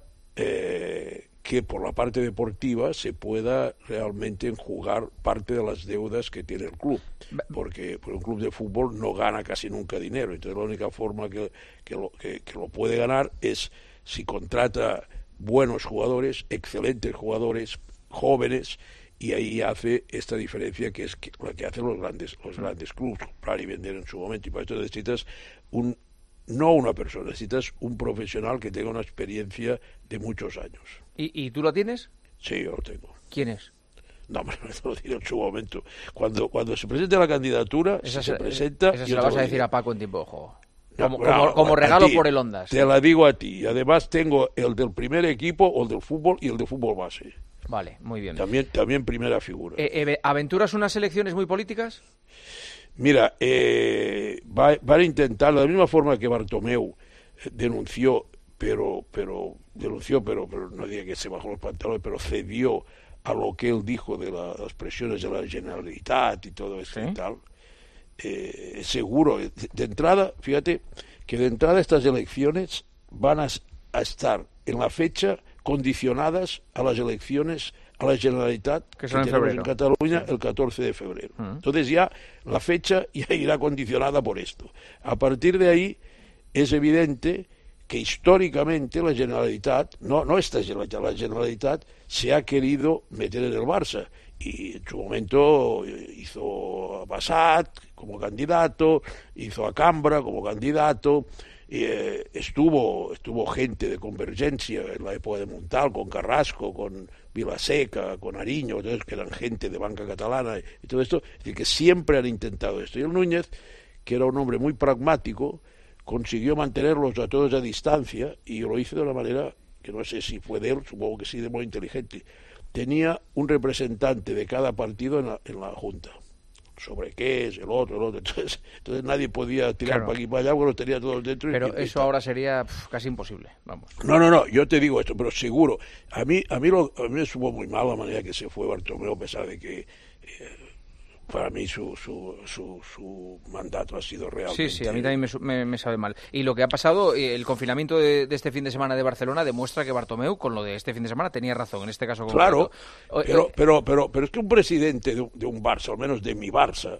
eh, que por la parte deportiva se pueda realmente enjugar parte de las deudas que tiene el club, porque, porque un club de fútbol no gana casi nunca dinero, entonces la única forma que, que, lo, que, que lo puede ganar es si contrata buenos jugadores, excelentes jugadores, jóvenes, y ahí hace esta diferencia que es que, la que hacen los grandes los grandes clubes, comprar y vender en su momento, y para esto necesitas un no una persona, necesitas un profesional que tenga una experiencia de muchos años. ¿Y, y tú lo tienes? Sí, yo lo tengo. ¿Quién es? No, pero no lo diré en su momento. Cuando, cuando se presente la candidatura, esa si se, se presenta... Esa se la vas a decir a Paco en tiempo de juego. Como, no, como, no, como regalo ti, por el Ondas. Te la digo a ti. Y además tengo el del primer equipo, o el del fútbol, y el de fútbol base. Vale, muy bien. También, también primera figura. Eh, eh, ¿Aventuras unas elecciones muy políticas? Mira, eh, va, van a intentar, de la misma forma que Bartomeu denunció, pero pero denunció, pero, pero no diría que se bajó los pantalones, pero cedió a lo que él dijo de la, las presiones de la Generalitat y todo esto, ¿sí? Y tal. Eh, seguro, de, de entrada, fíjate que de entrada estas elecciones van a, a estar en la fecha condicionadas a las elecciones a la Generalitat que, que tenemos en, en Cataluña, sí, el catorce de febrero. Uh-huh. Entonces ya la fecha ya irá condicionada por esto. A partir de ahí es evidente que históricamente la Generalitat, no, no esta Generalitat, la Generalitat se ha querido meter en el Barça, y en su momento hizo a Bassat como candidato, hizo a Cambra como candidato, y, eh, estuvo estuvo gente de Convergencia en la época de Montal, con Carrasco, con Vilaseca, con Ariño, entonces, que eran gente de banca catalana y todo esto, es decir, que siempre han intentado esto. Y el Núñez, que era un hombre muy pragmático, consiguió mantenerlos a todos a distancia, y lo hizo de una manera que no sé si fue de él, supongo que sí, de modo inteligente. Tenía un representante de cada partido en la, en la Junta. Sobre qué es, el otro, el otro. Entonces, entonces nadie podía tirar, claro, para aquí y para allá, porque los tenía todos dentro. Pero y, eso y ahora sería pff, casi imposible, vamos. No, no, no, yo te digo esto, pero seguro. A mí a mí, lo, a mí me supo muy mal la manera que se fue Bartomeu, a pesar de que... Eh, para mí su, su, su, su mandato ha sido realmente... Sí, sí, a mí también me, me, me sabe mal. Y lo que ha pasado, el confinamiento de, de este fin de semana de Barcelona demuestra que Bartomeu, con lo de este fin de semana, tenía razón, en este caso concreto. Claro, pero, pero, pero, pero es que un presidente de, de un Barça, al menos de mi Barça,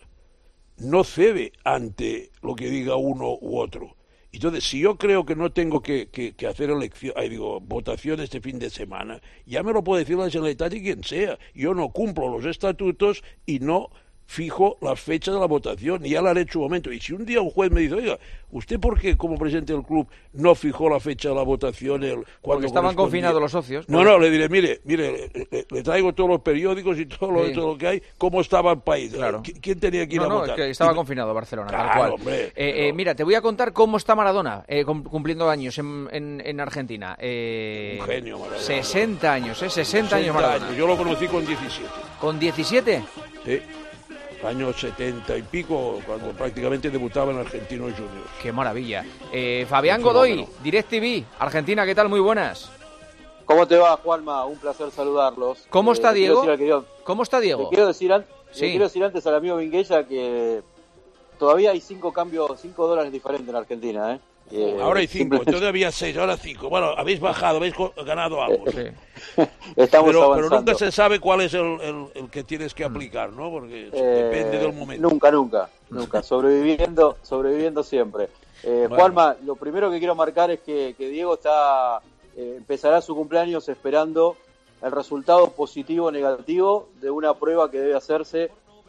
no cede ante lo que diga uno u otro. Entonces, si yo creo que no tengo que, que, que hacer elección, ay, digo, votación este fin de semana, ya me lo puede decir la Generalitat y quien sea. Yo no cumplo los estatutos y no fijo la fecha de la votación, y ya la haré en su momento. Y si un día un juez me dice, oiga, ¿usted por qué, como presidente del club, no fijó la fecha de la votación? El, Porque estaban confinados los socios. No, no, le diré, mire, mire, le, le traigo todos los periódicos y todo lo, sí, todo lo que hay, cómo estaba el país. Claro. ¿Quién tenía que ir no, a no, votar? Es que estaba y... confinado Barcelona, claro, tal cual. Hombre, eh, pero... eh, mira, te voy a contar cómo está Maradona, eh, cumpliendo años en, en, en Argentina. Eh, un genio, Maradona. sesenta años, ¿eh? sesenta años Maradona. Años. Yo lo conocí con diecisiete. ¿Con diecisiete? Sí. Años setenta y pico, cuando prácticamente debutaba en Argentinos Juniors. ¡Qué maravilla! Eh, Fabián Godoy, DirecTV, Argentina, ¿qué tal? Muy buenas. ¿Cómo te va, Juanma? Un placer saludarlos. ¿Cómo eh, está Diego? Querido, ¿Cómo está Diego? Le quiero, decir an- sí. le quiero decir antes al amigo Vinguella que todavía hay cinco cambios, cinco dólares diferentes en Argentina, ¿eh? Eh, ahora hay cinco, simplemente... todavía seis, ahora cinco. Bueno, habéis bajado, habéis ganado algo. Sí. Estamos pero, avanzando. Pero nunca se sabe cuál es el, el, el que tienes que aplicar, ¿no? Porque eh, depende del momento. Nunca, nunca, nunca. Sobreviviendo, sobreviviendo siempre. Eh, bueno. Juanma, lo primero que quiero marcar es que, que Diego está eh, empezará su cumpleaños esperando el resultado positivo o negativo de una prueba que debe hacerse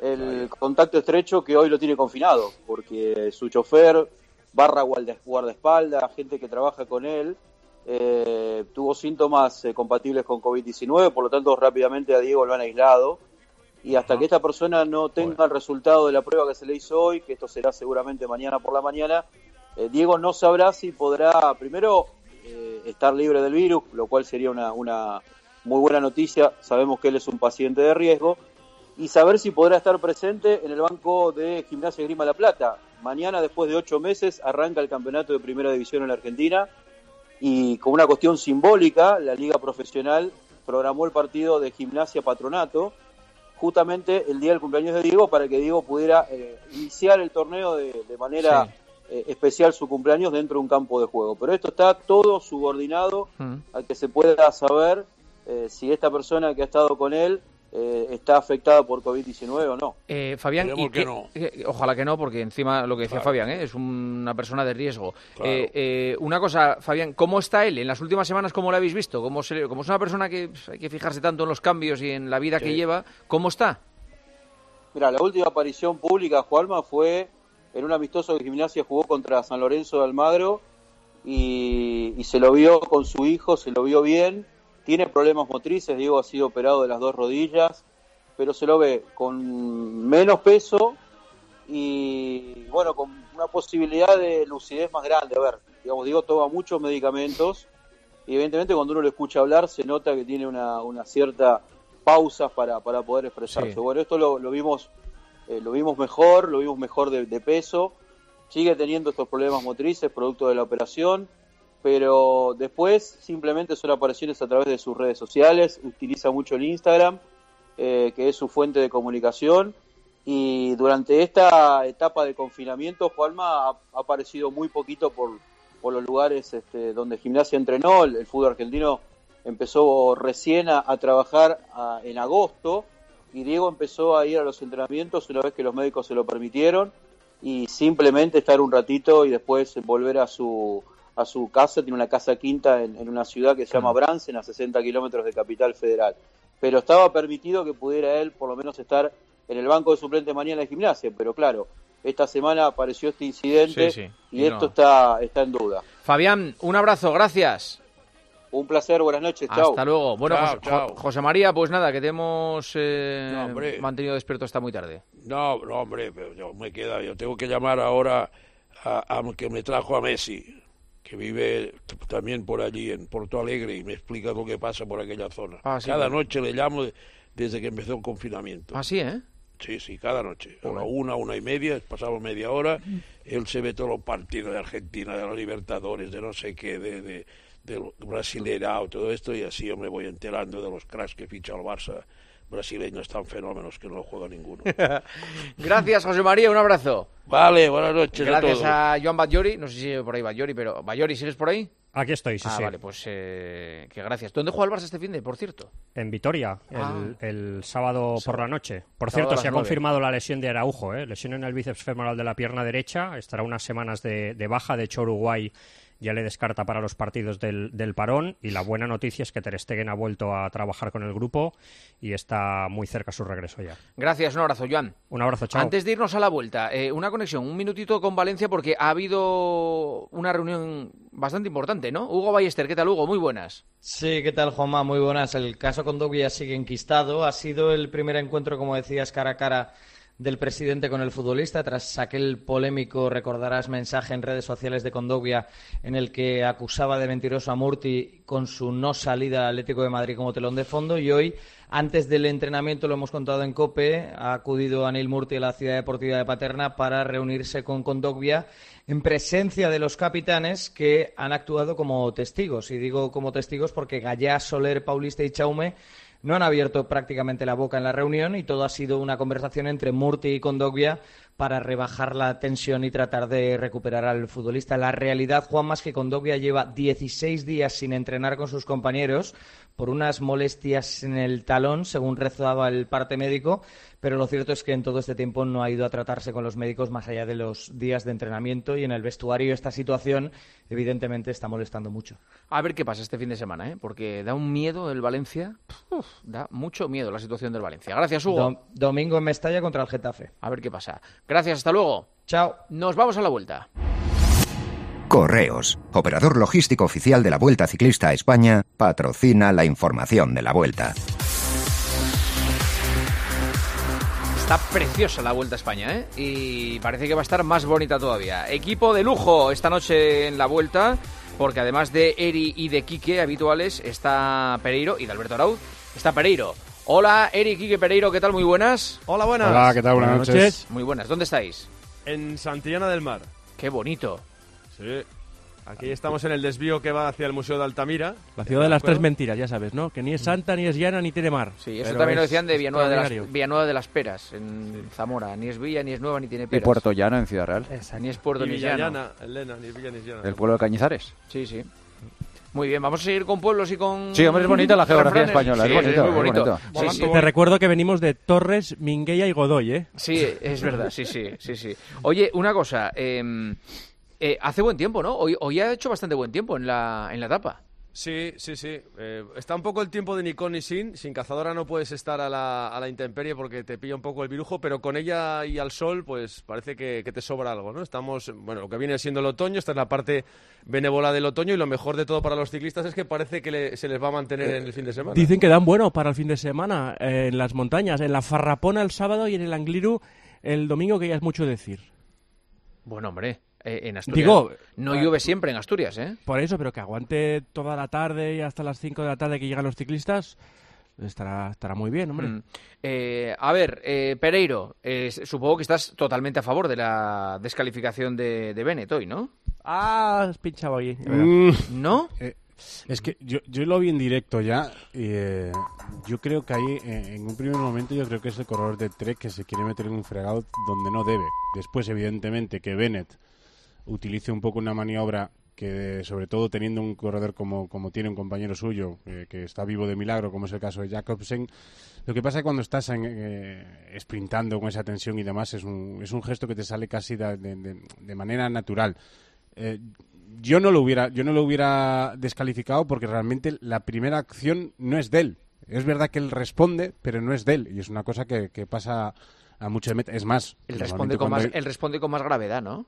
el contacto estrecho que hoy lo tiene confinado, porque su chofer, barra guardaespaldas, gente que trabaja con él, eh, tuvo síntomas eh, compatibles con COVID diecinueve, por lo tanto rápidamente a Diego lo han aislado, y hasta que esta persona no tenga el resultado de la prueba que se le hizo hoy, que esto será seguramente mañana por la mañana, eh, Diego no sabrá si podrá primero eh, estar libre del virus, lo cual sería una, una muy buena noticia. Sabemos que él es un paciente de riesgo, y saber si podrá estar presente en el banco de Gimnasia Esgrima La Plata. Mañana, después de ocho meses, arranca el campeonato de Primera División en la Argentina, y con una cuestión simbólica, la Liga Profesional programó el partido de Gimnasia Patronato, justamente el día del cumpleaños de Diego, para que Diego pudiera eh, iniciar el torneo de, de manera sí. eh, especial su cumpleaños dentro de un campo de juego. Pero esto está todo subordinado mm. a que se pueda saber eh, si esta persona que ha estado con él eh, está afectada por COVID diecinueve o no. Eh, Fabián, y que, que no. eh, ojalá que no, porque encima lo que decía claro. Fabián, ¿eh? es una persona de riesgo. Claro. Eh, eh, una cosa, Fabián, ¿cómo está él en las últimas semanas? ¿Cómo lo habéis visto? ¿Cómo, se, cómo es una persona que pues, hay que fijarse tanto en los cambios y en la vida sí. que lleva? ¿Cómo está? Mira, la última aparición pública, Juanma, fue en un amistoso que Gimnasia jugó contra San Lorenzo de Almagro, y, y se lo vio con su hijo, se lo vio bien. Tiene problemas motrices, Diego ha sido operado de las dos rodillas, pero se lo ve con menos peso y, bueno, con una posibilidad de lucidez más grande. A ver, digamos, Diego toma muchos medicamentos y evidentemente cuando uno lo escucha hablar se nota que tiene una, una cierta pausa para, para poder expresarse. Sí. Bueno, esto lo, lo vimos eh, lo vimos mejor, lo vimos mejor de, de peso, sigue teniendo estos problemas motrices producto de la operación, pero después simplemente son apariciones a través de sus redes sociales, utiliza mucho el Instagram, eh, que es su fuente de comunicación, y durante esta etapa de confinamiento, Juanma ha, ha aparecido muy poquito por, por los lugares este, donde Gimnasia entrenó. El, el fútbol argentino empezó recién a, a trabajar a, en agosto, y Diego empezó a ir a los entrenamientos una vez que los médicos se lo permitieron, y simplemente estar un ratito y después volver a su... a su casa. Tiene una casa quinta en, en una ciudad que se llama Bransen, a sesenta kilómetros de Capital Federal. Pero estaba permitido que pudiera él por lo menos estar en el banco de suplente mañana de Gimnasia, pero claro, esta semana apareció este incidente sí, sí. y, y esto no. está, está en duda. Fabián, un abrazo, gracias. Un placer, buenas noches, chao. Hasta luego. Bueno, chao, José, chao. José María, pues nada, que te hemos eh, no, mantenido despierto hasta muy tarde. No, no, hombre, pero yo me queda, yo tengo que llamar ahora a, a que me trajo a Messi, que vive también por allí, en Porto Alegre, y me explica lo que pasa por aquella zona. Ah, sí, cada claro. noche le llamo desde que empezó el confinamiento. Ah, sí, ¿eh? Sí, sí, cada noche. A la una, una y media, pasamos media hora, él se ve todos los partidos de Argentina, de los Libertadores, de no sé qué, de, de, de Brasileirao, todo esto, y así yo me voy enterando de los cracks que ficha el Barça. Brasileños tan fenómenos que no juega ninguno. Gracias, José María, un abrazo. Vale, buenas noches. Gracias a, todos. a Joan Batllori, no sé si sigue por ahí Batllori, pero Batllori, ¿sigues por ahí? Aquí estoy, sí, ah, sí. Vale, pues eh, que gracias. ¿Dónde juega el Barça este fin de, por cierto? En Vitoria, ah. el, el sábado por la noche. Por sábado cierto, se ha nueve. confirmado la lesión de Araujo, ¿eh? Lesión en el bíceps femoral de la pierna derecha, estará unas semanas de, de baja, de hecho Uruguay ya le descarta para los partidos del, del parón, y la buena noticia es que Ter Stegen ha vuelto a trabajar con el grupo y está muy cerca su regreso ya. Gracias, un abrazo, Joan. Un abrazo, chao. Antes de irnos a la vuelta, eh, una conexión, un minutito con Valencia, porque ha habido una reunión bastante importante, ¿no? Hugo Ballester, ¿qué tal, Hugo? Muy buenas. Sí, ¿qué tal, Juanma? Muy buenas. El caso Kondogbia sigue enquistado. Ha sido el primer encuentro, como decías, cara a cara del presidente con el futbolista, tras aquel polémico, recordarás, mensaje en redes sociales de Kondogbia en el que acusaba de mentiroso a Murti con su no salida al Atlético de Madrid como telón de fondo. Y hoy, antes del entrenamiento, lo hemos contado en COPE, ha acudido Anil Murti a la Ciudad Deportiva de Paterna para reunirse con Kondogbia en presencia de los capitanes que han actuado como testigos. Y digo como testigos porque Gallá, Soler, Paulista y Chaume no han abierto prácticamente la boca en la reunión, y todo ha sido una conversación entre Murti y Kondogbia para rebajar la tensión y tratar de recuperar al futbolista. La realidad, Juanma, es que Kondogbia lleva dieciséis días sin entrenar con sus compañeros por unas molestias en el talón, según rezaba el parte médico, pero lo cierto es que en todo este tiempo no ha ido a tratarse con los médicos más allá de los días de entrenamiento, y en el vestuario esta situación evidentemente está molestando mucho. A ver qué pasa este fin de semana, ¿eh? Porque da un miedo el Valencia, uf, da mucho miedo la situación del Valencia. Gracias, Hugo. Dom- domingo en Mestalla contra el Getafe. A ver qué pasa. Gracias, hasta luego. Chao. Nos vamos a la vuelta. Correos, operador logístico oficial de la Vuelta Ciclista a España, patrocina la información de la Vuelta. Está preciosa la Vuelta a España, ¿eh? Y parece que va a estar más bonita todavía. Equipo de lujo esta noche en la Vuelta, porque además de Eri y de Quique habituales, está Pereiro y de Alberto Arauz, está Pereiro. Hola, Eri, Quique, Pereiro, ¿qué tal? Muy buenas. Hola, buenas. Hola, ¿qué tal? Buenas, Buenas noches. noches. Muy buenas. ¿Dónde estáis? En Santillana del Mar. Qué bonito. Sí. Aquí estamos en el desvío que va hacia el Museo de Altamira. La ciudad de las tres mentiras, ya sabes, ¿no? Que ni es santa, ni es llana, ni tiene mar. Sí, eso Pero también lo es decían de Villanueva de, extraordinario. las, Villanueva de las Peras, en Zamora. Ni es villa, ni es nueva, ni tiene Y peras. Puerto Llano en Ciudad Real. Esa, ni es Puerto Y ni es llano. Villallana, Elena, ni Villa ni es llana. El pueblo de Cañizares. Sí, sí. Muy bien, vamos a seguir con pueblos y con... Sí, hombre, es bonita la geografía refranes. española, es Sí, bonito, muy es bonito. bonito. Sí, sí. Te recuerdo que venimos de Torres, Minguella y Godoy, ¿eh? Sí, es verdad, sí, sí, sí, sí. Oye, una cosa, eh, eh, hace buen tiempo, ¿no? Hoy, hoy ha hecho bastante buen tiempo en la, en la etapa. Sí, sí, sí. Eh, está un poco el tiempo de ni con ni sin. Sin cazadora no puedes estar a la, a la intemperie porque te pilla un poco el virujo, pero con ella y al sol, pues parece que, que te sobra algo, ¿no? Estamos, bueno, lo que viene siendo el otoño, esta es la parte benévola del otoño, y lo mejor de todo para los ciclistas es que parece que le- se les va a mantener en el fin de semana. Dicen que dan bueno para el fin de semana eh, en las montañas, en la Farrapona el sábado y en el Angliru el domingo, que ya es mucho decir. Bueno, hombre, eh, en Asturias Digo, no eh, llueve siempre en Asturias, ¿eh? Por eso, pero que aguante toda la tarde y hasta las cinco de la tarde que llegan los ciclistas, estará, estará muy bien, hombre. Mm. Eh, a ver, eh, Pereiro, eh, supongo que estás totalmente a favor de la descalificación de, de Bennett hoy, ¿no? Ah, has pinchado ahí. Mm, ¿No? eh, es que yo, yo lo vi en directo ya y eh, yo creo que ahí, eh, en un primer momento, yo creo que es el corredor de Trek que se quiere meter en un fregado donde no debe. Después, evidentemente, que Bennett utilice un poco una maniobra que, sobre todo teniendo un corredor como, como tiene un compañero suyo, eh, que está vivo de milagro, como es el caso de Jacobsen. Lo que pasa es que cuando estás en, eh, sprintando con esa tensión y demás, es un, es un gesto que te sale casi de, de, de manera natural. Eh, yo no lo hubiera yo no lo hubiera descalificado porque realmente la primera acción no es de él. Es verdad que él responde, pero no es de él, y es una cosa que, que pasa a muchos. Es más, Él responde, con más, cuando él responde con más gravedad, ¿no?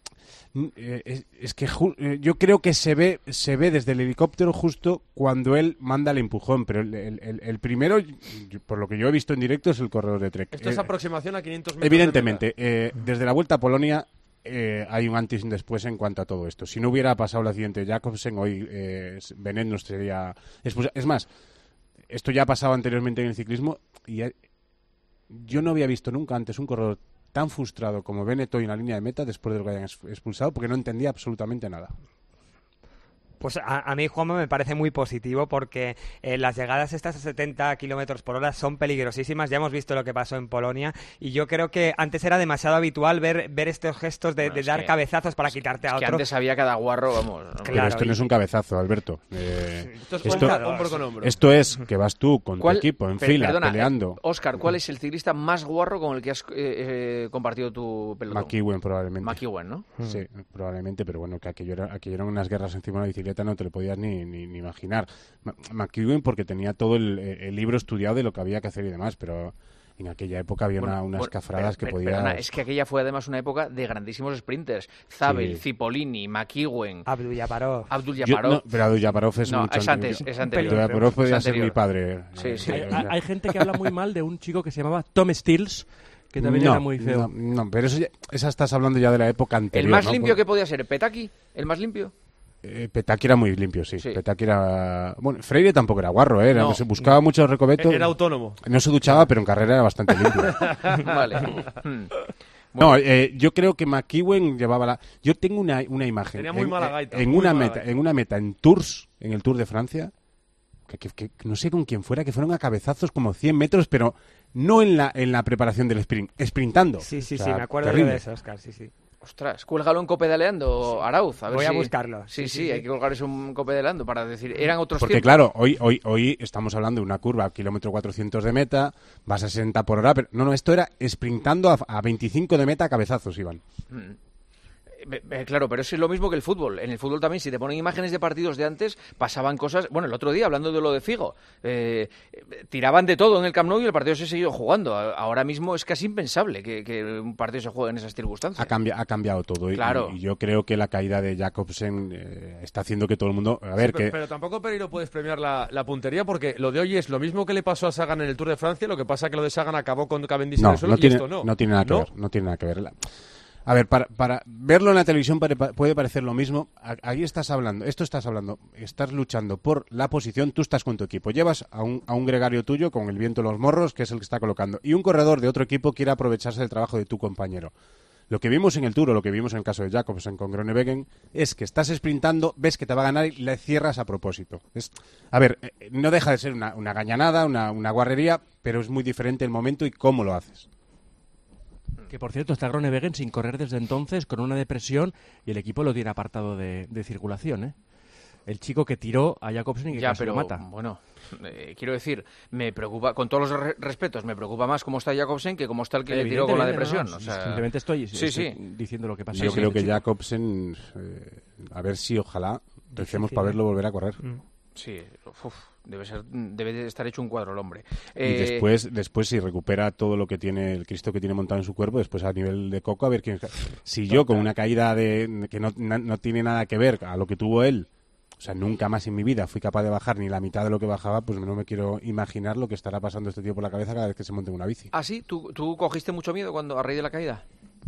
Eh, es, es que ju- eh, yo creo que se ve se ve desde el helicóptero justo cuando él manda el empujón, pero el, el- el- el primero, yo- por lo que yo he visto en directo, es el corredor de Trek. Esto es Eh, aproximación a quinientos metros. Evidentemente, eh, desde la Vuelta a Polonia eh, hay un antes y un después en cuanto a todo esto. Si no hubiera pasado el accidente de Jacobsen, hoy eh, Bennett no sería expulsado. Es más, esto ya ha pasado anteriormente en el ciclismo y eh, yo no había visto nunca antes un corredor tan frustrado como Bennett hoy en la línea de meta después de lo que hayan ex- expulsado, porque no entendía absolutamente nada. Pues a, a mí, Juanma, me parece muy positivo porque eh, las llegadas estas a setenta kilómetros por hora son peligrosísimas. Ya hemos visto lo que pasó en Polonia y yo creo que antes era demasiado habitual ver, ver estos gestos de, Bueno, de es dar que- cabezazos para quitarte a Es que otro. antes había cada guarro, vamos. ¿no? Pero esto no y- es un cabezazo, Alberto. Eh, Esto es esto, hombro- hombro con hombro. esto es que vas tú con tu ¿Cuál- equipo en per- fila, perdona, peleando. eh, Óscar, ¿cuál es el ciclista más guarro con el que has eh, eh, compartido tu pelotón? McEwen probablemente. McEwen, ¿no? Sí, probablemente, pero bueno, que aquello, era, aquello eran unas guerras encima de una bicicleta, no te lo podías ni, ni, ni imaginar. Ma- McEwen porque tenía todo el, el libro estudiado de lo que había que hacer y demás, pero en aquella época había una- Bueno, unas bueno, cafradas pero- que pero- podías... perdona, es que aquella fue además una época de grandísimos sprinters. Zabel, Sí. Cipollini, McEwen... Abdul Yaparov. Abdul Yo- Yaparov. no, pero Abdul Yaparov es No, mucho es antes, es anterior. Abdul Yaparov podía Es ser mi anterior. padre. Sí, sí. Eh, Hay, o sea, hay gente que habla muy mal de un chico que se llamaba Tom Stills, que también no, era muy feo. No, no, pero eso ya, esa estás hablando ya de la época anterior. ¿El más ¿no? limpio que podía ser? ¿Petaki? ¿El más limpio? Eh, Petaki era muy limpio, sí. Sí. Petaki era... Bueno, Freire tampoco era guarro, ¿eh? Era- No. se buscaba mucho recobeto. Era autónomo. No se duchaba, pero en carrera era bastante limpio. Vale. Hmm. No, eh, yo creo que McEwen llevaba la... Yo tengo una, una imagen. Tenía muy en, mala en- gaita, En muy una mala meta, gaita. en una meta en Tours, en el Tour de Francia, que, que, que no sé con quién fuera, que fueron a cabezazos como cien metros, pero no en la, en la preparación del sprint, sprintando. Sí, sí, o sea, sí, me acuerdo terrible. de eso, Óscar, sí, sí. Ostras, cuélgalo en Copedaleando, Arauz. A ver Voy si... a buscarlo. Sí, sí, Sí, sí, sí, hay sí. que colgar eso en Copedaleando para decir, eran otros Porque tiempos. claro, hoy, hoy, hoy estamos hablando de una curva, kilómetro cuatrocientos de meta, vas a sesenta por hora, pero no, no, esto era sprintando a, a veinticinco de meta a cabezazos, iban. Mm. Eh, eh, Claro, pero eso es lo mismo que el fútbol. En el fútbol también, si te ponen imágenes de partidos de antes, pasaban cosas... Bueno, el otro día, hablando de lo de Figo, eh, eh, tiraban de todo en el Camp Nou y el partido se siguió jugando. A- Ahora mismo es casi impensable que, que un partido se juegue en esas circunstancias. Ha, cambia, ha cambiado todo y, Claro. y yo creo que la caída de Jacobsen eh, está haciendo que todo el mundo... A ver, Sí, pero, que... pero tampoco, Pereiro, puedes premiar la, la puntería porque lo de hoy es lo mismo que le pasó a Sagan en el Tour de Francia, lo que pasa que lo de Sagan acabó con Cavendish en No, el suelo no y tiene, esto no. no tiene nada que ¿No? ver, no tiene nada que ver. La- A ver, para, para verlo en la televisión pare- pa- puede parecer lo mismo. A- Ahí estás hablando, esto estás hablando, estás luchando por la posición, tú estás con tu equipo. Llevas a un, a un gregario tuyo con el viento en los morros, que es el que está colocando. Y un corredor de otro equipo quiere aprovecharse del trabajo de tu compañero. Lo que vimos en el Tour, o lo que vimos en el caso de Jacobsen con Groenewegen, es que estás sprintando, ves que te va a ganar y le cierras a propósito. Es, a ver, eh, no deja de ser una, una gañanada, una, una guarrería, pero es muy diferente el momento y cómo lo haces. Que por cierto está Groenewegen sin correr desde entonces, con una depresión, y el equipo lo tiene apartado de, de circulación, ¿eh? El chico que tiró a Jacobsen y que Ya, casi pero lo mata. bueno, eh, quiero decir, me preocupa, con todos los re- respetos, me preocupa más cómo está Jacobsen que cómo está el que le tiró con la Evidentemente, depresión. no, o sea, simplemente estoy, sí, estoy sí. diciendo lo que pasa. Yo con creo este que chico. Jacobsen, eh, a ver si ojalá recemos Difícil, para ¿eh? verlo volver a correr. Sí, uf, debe ser, debe de estar hecho un cuadro el hombre. Y Eh, después, después si recupera todo lo que tiene, el Cristo que tiene montado en su cuerpo, después a nivel de coco, a ver quién... Si yo con una caída de que no, na- no tiene nada que ver a lo que tuvo él, o sea, nunca más en mi vida fui capaz de bajar ni la mitad de lo que bajaba, pues no me quiero imaginar lo que estará pasando este tío por la cabeza cada vez que se monte en una bici. ¿Ah, sí? ¿Tú, ¿Tú cogiste mucho miedo cuando a raíz de la caída?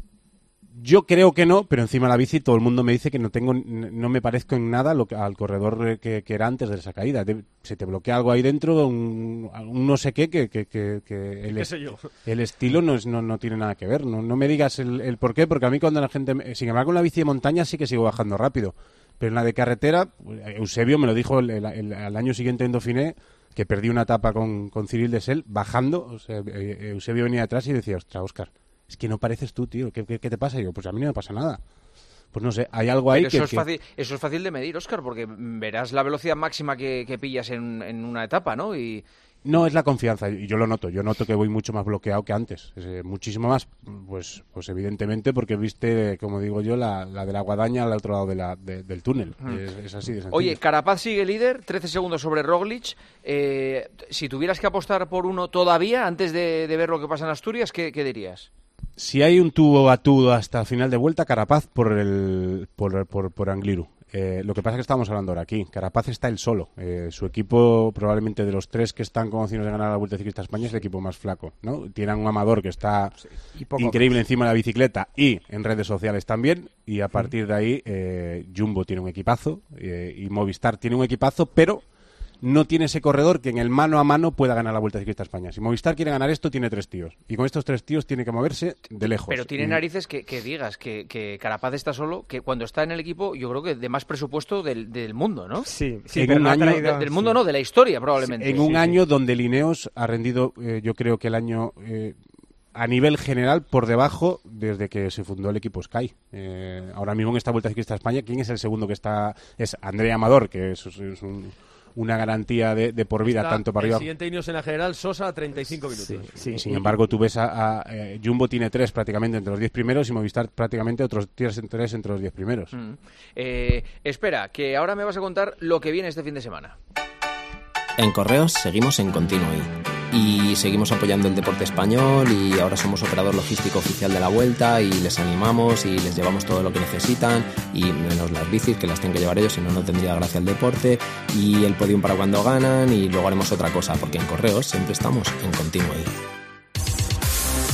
Yo creo que no, pero encima de la bici todo el mundo me dice que no tengo, n- no me parezco en nada lo que- al corredor eh, que, que era antes de esa caída. De- se te bloquea algo ahí dentro, un, un no sé qué, que, que, que, que el, ¿Qué es- sé yo? el estilo no, es, no, no tiene nada que ver. No, no me digas el, el por qué, porque a mí cuando la gente... me- Sin embargo, en la bici de montaña sí que sigo bajando rápido. Pero en la de carretera, Eusebio me lo dijo el, el- el- al año siguiente en Dauphiné, que perdí una etapa con, con Cyril Dessel, bajando. O sea, eh, Eusebio venía atrás y decía, ostras, Óscar, es que no pareces tú, tío. ¿Qué, qué, qué te pasa? Y yo, pues a mí no me pasa nada. Pues no sé, hay algo ahí Pero que... eso, es que- fácil, eso es fácil de medir, Óscar, porque verás la velocidad máxima que, que pillas en, en una etapa, ¿no? Y No, es la confianza, y yo lo noto. Yo noto que voy mucho más bloqueado que antes. Es, eh, muchísimo más, pues pues evidentemente, porque viste, como digo yo, la, la de la guadaña al otro lado de la, de- del túnel. Mm. Es, es así de sencillo. Oye, Carapaz sigue líder, trece segundos sobre Roglic. Eh, si tuvieras que apostar por uno todavía, antes de, de ver lo que pasa en Asturias, ¿qué, qué dirías? Si hay un tubo a tubo hasta final de vuelta, Carapaz por el por, por, por Angliru. Eh, lo que pasa es que estamos hablando ahora aquí. Carapaz está él solo. Eh, su equipo, probablemente de los tres que están con opciones de ganar la Vuelta Ciclista a España, es el equipo más flaco, ¿no? Tienen un Amador que está Y poco increíble encima de la bicicleta y en redes sociales también. Y a partir de ahí, eh, Jumbo tiene un equipazo eh, y Movistar tiene un equipazo, pero no tiene ese corredor que en el mano a mano pueda ganar la Vuelta Ciclista a España. Si Movistar quiere ganar esto, tiene tres tíos. Y con estos tres tíos tiene que moverse de lejos. Pero tiene Y- narices que, que digas que, que Carapaz está solo, que cuando está en el equipo, yo creo que de más presupuesto del, del mundo, ¿no? Sí, En un año- De- del mundo no, de la historia probablemente. En un año donde Lineos ha rendido, eh, yo creo que el año eh, a nivel general por debajo desde que se fundó el equipo Sky. Eh, ahora mismo en esta Vuelta Ciclista a España, ¿quién es el segundo que está? Es Andrea Amador, que es, es un- una garantía de, de por vida, Está tanto para el arriba. siguiente Ineos en la general, Sosa, treinta y cinco minutos. Y sin embargo, tú ves a, a, eh, Jumbo tiene tres prácticamente entre los diez primeros y Movistar prácticamente otros tres, tres entre los diez primeros. Mm. Eh, espera, que ahora me vas a contar lo que viene este fin de semana. En Correos seguimos en Continuo I y seguimos apoyando el deporte español y ahora somos operador logístico oficial de la Vuelta y les animamos y les llevamos todo lo que necesitan y menos las bicis que las tienen que llevar ellos, si no, no tendría gracia el deporte y el podium para cuando ganan y luego haremos otra cosa porque en Correos siempre estamos en Continuo I.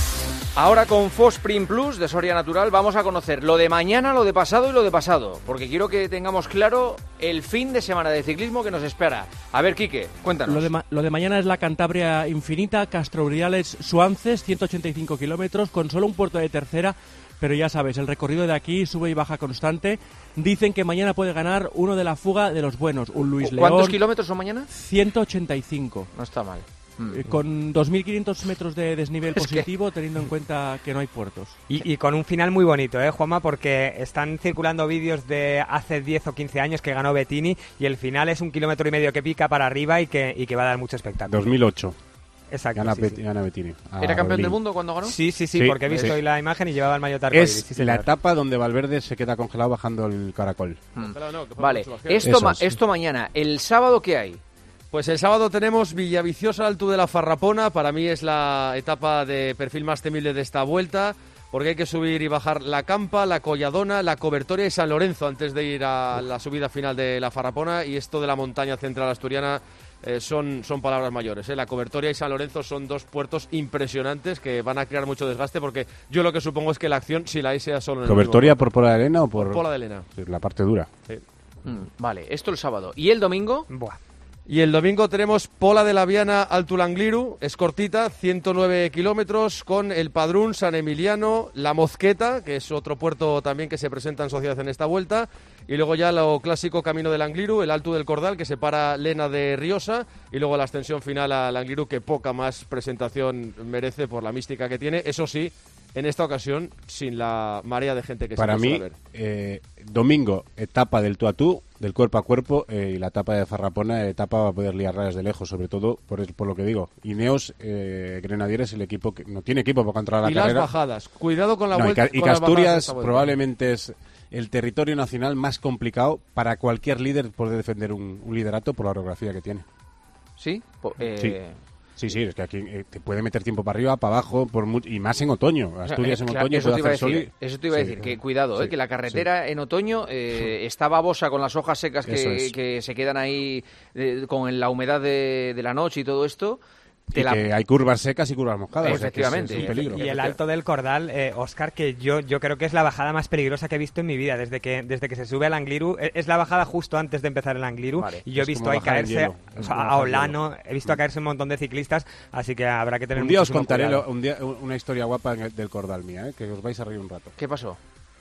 Ahora con Fosprin Plus de Soria Natural vamos a conocer lo de mañana, lo de pasado y lo de pasado, porque quiero que tengamos claro el fin de semana de ciclismo que nos espera. A ver, Quique, cuéntanos. Lo de, ma- lo de mañana es la Cantabria Infinita, Castrobriales Suances, ciento ochenta y cinco kilómetros, con solo un puerto de tercera, pero ya sabes, el recorrido de aquí sube y baja constante. Dicen que mañana puede ganar uno de la fuga de los buenos, un Luis León. ¿Cuántos kilómetros son mañana? ciento ochenta y cinco. No está mal. Eh, Con dos mil quinientos metros de desnivel Es positivo, teniendo en cuenta que no hay puertos. Y, y con un final muy bonito, ¿eh, Juanma? Porque están circulando vídeos de hace diez o quince años que ganó Bettini y el final es un kilómetro y medio que pica para arriba y que, y que va a dar mucho espectáculo. dos mil ocho. Exacto. Gana, sí, Bet- sí. gana Bettini. ¿Era campeón Berlín. del mundo cuando ganó? Sí, sí, sí, Sí, porque he visto sí. hoy la imagen y llevaba el maillot arcoíris. Es sí, señor. la etapa donde Valverde se queda congelado bajando el caracol. Mm. Pero no, que fue Vale, mucho más que- esto, Eso ma- es. esto mañana. ¿El sábado qué hay? Pues el sábado tenemos Villaviciosa, Alto de la Farrapona. Para mí es la etapa de perfil más temible de esta vuelta, porque hay que subir y bajar la Campa, la Colladona, la Cobertoria y San Lorenzo antes de ir a la subida final de la Farrapona. Y esto de la montaña central asturiana eh, son, son palabras mayores. ¿eh? La Cobertoria y San Lorenzo son dos puertos impresionantes que van a crear mucho desgaste, porque yo lo que supongo es que la acción, si la hay, sea solo en el ¿Cobertoria mismo por Pola de Elena o por...? Por Pola de Elena. Sí, la parte dura. Sí. Mm, vale, esto el sábado. ¿Y el domingo? Buah. Y el domingo tenemos Pola de la Viana Altulangliru, es cortita, ciento nueve kilómetros, con el Padrún, San Emiliano, La Mozqueta, que es otro puerto también que se presenta en sociedad en esta vuelta, y luego ya lo clásico Camino del Angliru, el Alto del Cordal, que separa Lena de Riosa, y luego la ascensión final al Angliru, que poca más presentación merece por la mística que tiene, eso sí, en esta ocasión sin la marea de gente que Para se mí, suele ver. eh, domingo, etapa del tú a tú, del cuerpo a cuerpo, eh, y la etapa de Farrapona, etapa va a poder liarla desde lejos, sobre todo por, es- por lo que digo. Ineos, eh, Grenadiers, el equipo que no tiene equipo para controlar la Y carrera. las bajadas, cuidado con la No, y vuelta. Ca- y con las bajadas de Asturias esta vuelta. probablemente es el territorio nacional más complicado para cualquier líder poder defender un, un liderato por la orografía que tiene. ¿Sí? Po- eh, Sí. Sí, sí, es que aquí eh, te puede meter tiempo para arriba, para abajo, por mu- y más en otoño. Asturias Eh, en claro, otoño eso puede te iba a hacer sol decir, y- eso te iba a Sí, decir, que cuidado, sí, eh, que la carretera en otoño eh, está babosa con las hojas secas Eso que, es. que se quedan ahí eh, con la humedad de, de la noche y todo esto. Te Y la- que hay curvas secas y curvas mojadas. o sea, que es- Efectivamente. es un peligro. Y el Alto del Cordal, eh, Oscar, que yo, yo creo que es la bajada más peligrosa que he visto en mi vida. Desde que, desde que se sube al Angliru, eh, es la bajada justo antes de empezar el Angliru. Vale. Y yo he Es visto como ahí bajar el caerse hielo. o Es sea, como a bajar el Olano, he visto caerse un montón de ciclistas, así que habrá que tener Un día os muchísimo contaré cuidado. lo- un día, una historia guapa en el- del Cordal mía, ¿eh? que os vais a reír un rato. ¿Qué pasó?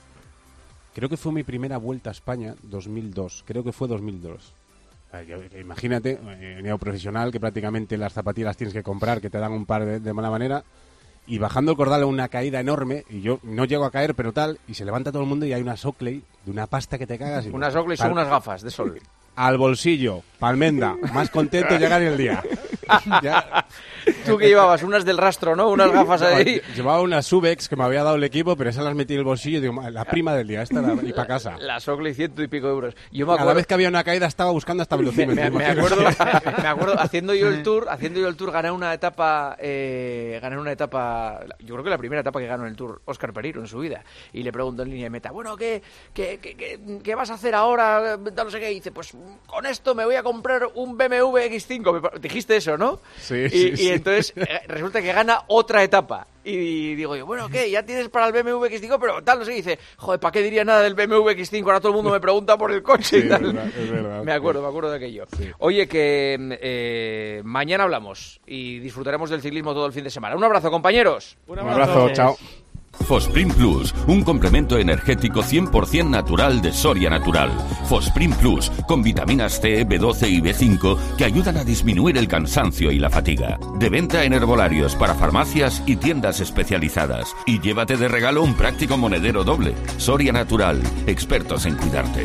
Creo que fue mi primera vuelta a España, dos mil dos. Creo que fue dos mil dos. Eh, yo- Imagínate, eh, neoprofesional, que prácticamente las zapatillas tienes que comprar, que te dan un par de, de mala manera, y bajando el Cordal a una caída enorme, y yo no llego a caer, pero tal, y se levanta todo el mundo y hay una Sockley de una pasta que te cagas. Y Unas Oakley son Tal- unas gafas de sol. Al bolsillo, palmenda, más contento de llegar el día. Ya- Tú que llevabas unas del rastro, ¿no? Unas gafas No, ahí. lle- Llevaba unas Subex que me había dado el equipo, pero esas las metí en el bolsillo y digo, "Ma, la prima del día, esta la- y para casa. Las Oakley ciento y pico euros. Yo me Cada acuerdo... vez que había una caída estaba buscando hasta Me, velocímetro. me- me imagínate. acuerdo, me acuerdo haciendo yo el tour, haciendo yo el tour, gané una etapa, eh, gané una etapa, yo creo que la primera etapa que ganó en el tour, Óscar Pereiro en su vida, y le pregunto en línea de meta, bueno, ¿qué, qué, qué, qué, qué vas a hacer ahora? Tal, no sé qué, y dice, pues con esto me voy a comprar un B M W X cinco, Me pa- dijiste eso, ¿no? Sí, y, sí, y sí. entonces eh, resulta que gana otra etapa. Y digo yo, bueno, ¿qué? ¿Ya tienes para el B M W X cinco? Pero tal, no sé, y dice, joder, ¿para qué diría nada del B M W X cinco? Ahora todo el mundo me pregunta por el coche Sí, y es tal. verdad, es verdad, me acuerdo, sí. me acuerdo de aquello. Oye, que eh, mañana hablamos y disfrutaremos del ciclismo todo el fin de semana. Un abrazo, compañeros. Un abrazo, chao. Fosprin Plus, un complemento energético cien por ciento natural de Soria Natural. Fosprin Plus, con vitaminas C, B doce y B cinco que ayudan a disminuir el cansancio y la fatiga. De venta en herbolarios para farmacias y tiendas especializadas. Y llévate de regalo un práctico monedero doble. Soria Natural, expertos en cuidarte.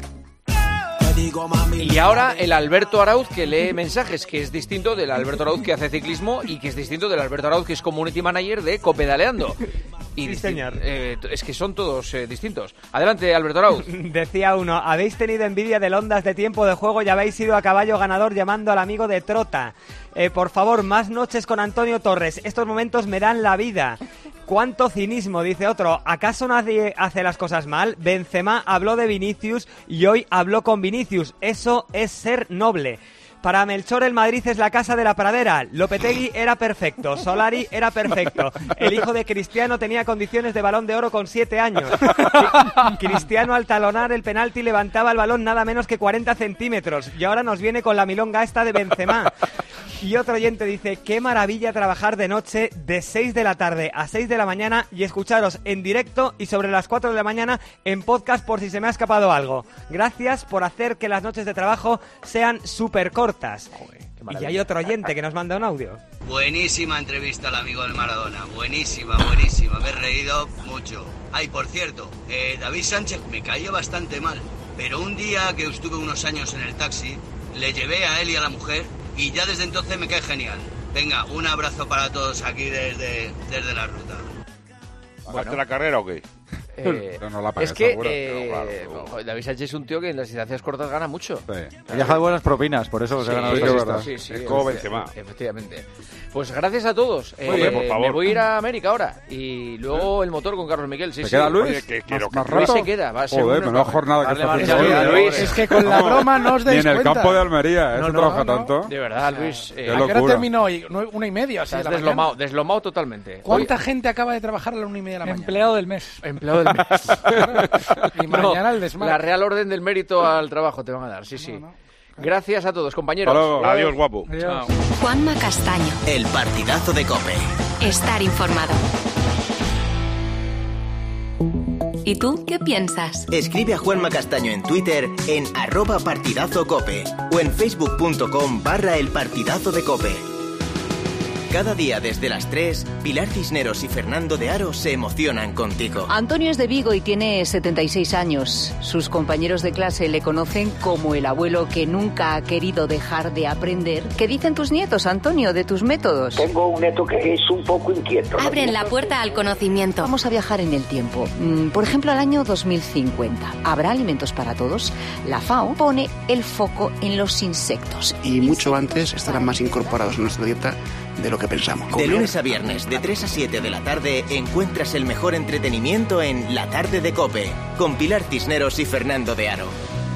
Y ahora el Alberto Arauz que lee mensajes, que es distinto del Alberto Arauz que hace ciclismo y que es distinto del Alberto Arauz que es community manager de Copedaleando. Y Sí, disti- señor. eh, es que son todos eh, distintos. Adelante, Alberto Arauz. Decía uno, habéis tenido envidia del Ondas de tiempo de juego y habéis ido a caballo ganador llamando al amigo de Trota. Eh, por favor, más noches con Antonio Torres. Estos momentos me dan la vida. ¿Cuánto cinismo? Dice otro. ¿Acaso nadie hace las cosas mal? Benzema habló de Vinicius y hoy habló con Vinicius. Eso es ser noble. Para Melchor el Madrid es la casa de la pradera. Lopetegui era perfecto, Solari era perfecto. El hijo de Cristiano tenía condiciones de Balón de Oro con siete años. Cristiano al talonar el penalti levantaba el balón nada menos que cuarenta centímetros. Y ahora nos viene con la milonga esta de Benzema. Y otro oyente dice, qué maravilla trabajar de noche de seis de la tarde a seis de la mañana y escucharos en directo y sobre las cuatro de la mañana en podcast por si se me ha escapado algo. Gracias por hacer que las noches de trabajo sean súper cortas. Y hay otro oyente que nos manda un audio. Buenísima entrevista al amigo del Maradona, buenísima, buenísima, me he reído mucho. Ay, por cierto, eh, David Sánchez me cayó bastante mal, pero un día que estuve unos años en el taxi, le llevé a él y a la mujer y ya desde entonces me cae genial. Venga, un abrazo para todos aquí desde, desde la ruta. ¿Pagaste la carrera o qué? Eh, no la pagué, es que seguro. eh, No, claro, joder, David Sánchez es un tío que en las distancias cortas gana mucho. Ha dejado buenas propinas, por eso se ha ganado sí, esta sí, lista. sí, sí, Es como efecti- Benzema. Efectivamente. Pues gracias a todos. Eh, Oye, por favor. Me voy a ir a América ahora. Y luego el motor con Carlos Miguel. Sí, ¿Se sí. queda Luis? Oye, que quiero ¿Más que- Luis rato? se queda. Va a ser Joder, una- menuda jornada que Darle está marcha haciendo a hoy, Luis. ¿eh? Es que con la broma no os Ni dais en el cuenta. campo de Almería, ¿eh? No, ¿Se no, trabaja no. tanto? De verdad, Luis. eh, Qué ¿A qué hora locura. terminó hoy? Nue- Una y media, o sea, Estás de la deslomado, mañana. deslomado totalmente. ¿Cuánta Hoy- gente acaba de trabajar a la una y media de la mañana? Empleado del mes. Empleado del mes. Y mañana el desmadre. La Real Orden del Mérito al trabajo te van a dar, sí, sí. Gracias a todos, compañeros. Hasta luego. Adiós, guapo. Adiós. Juanma Castaño. El partidazo de COPE. Estar informado. ¿Y tú qué piensas? Escribe a Juanma Castaño en Twitter en arroba partidazo cope o en facebook.com barra el partidazo de COPE. Cada día desde las tres, Pilar Cisneros y Fernando de Aro se emocionan contigo. Antonio es de Vigo y tiene setenta y seis años. Sus compañeros de clase le conocen como el abuelo que nunca ha querido dejar de aprender. ¿Qué dicen tus nietos, Antonio, de tus métodos? Tengo un neto que es un poco inquieto. Abren la puerta al conocimiento. Vamos a viajar en el tiempo. Mm, Por ejemplo, al año dos mil cincuenta. ¿Habrá alimentos para todos? La FAO pone el foco en los insectos. Y mucho antes estarán más incorporados en nuestra dieta de lo que pensamos. De lunes a viernes, de tres a siete de la tarde, encuentras el mejor entretenimiento en La Tarde de COPE, con Pilar Cisneros y Fernando de Aro.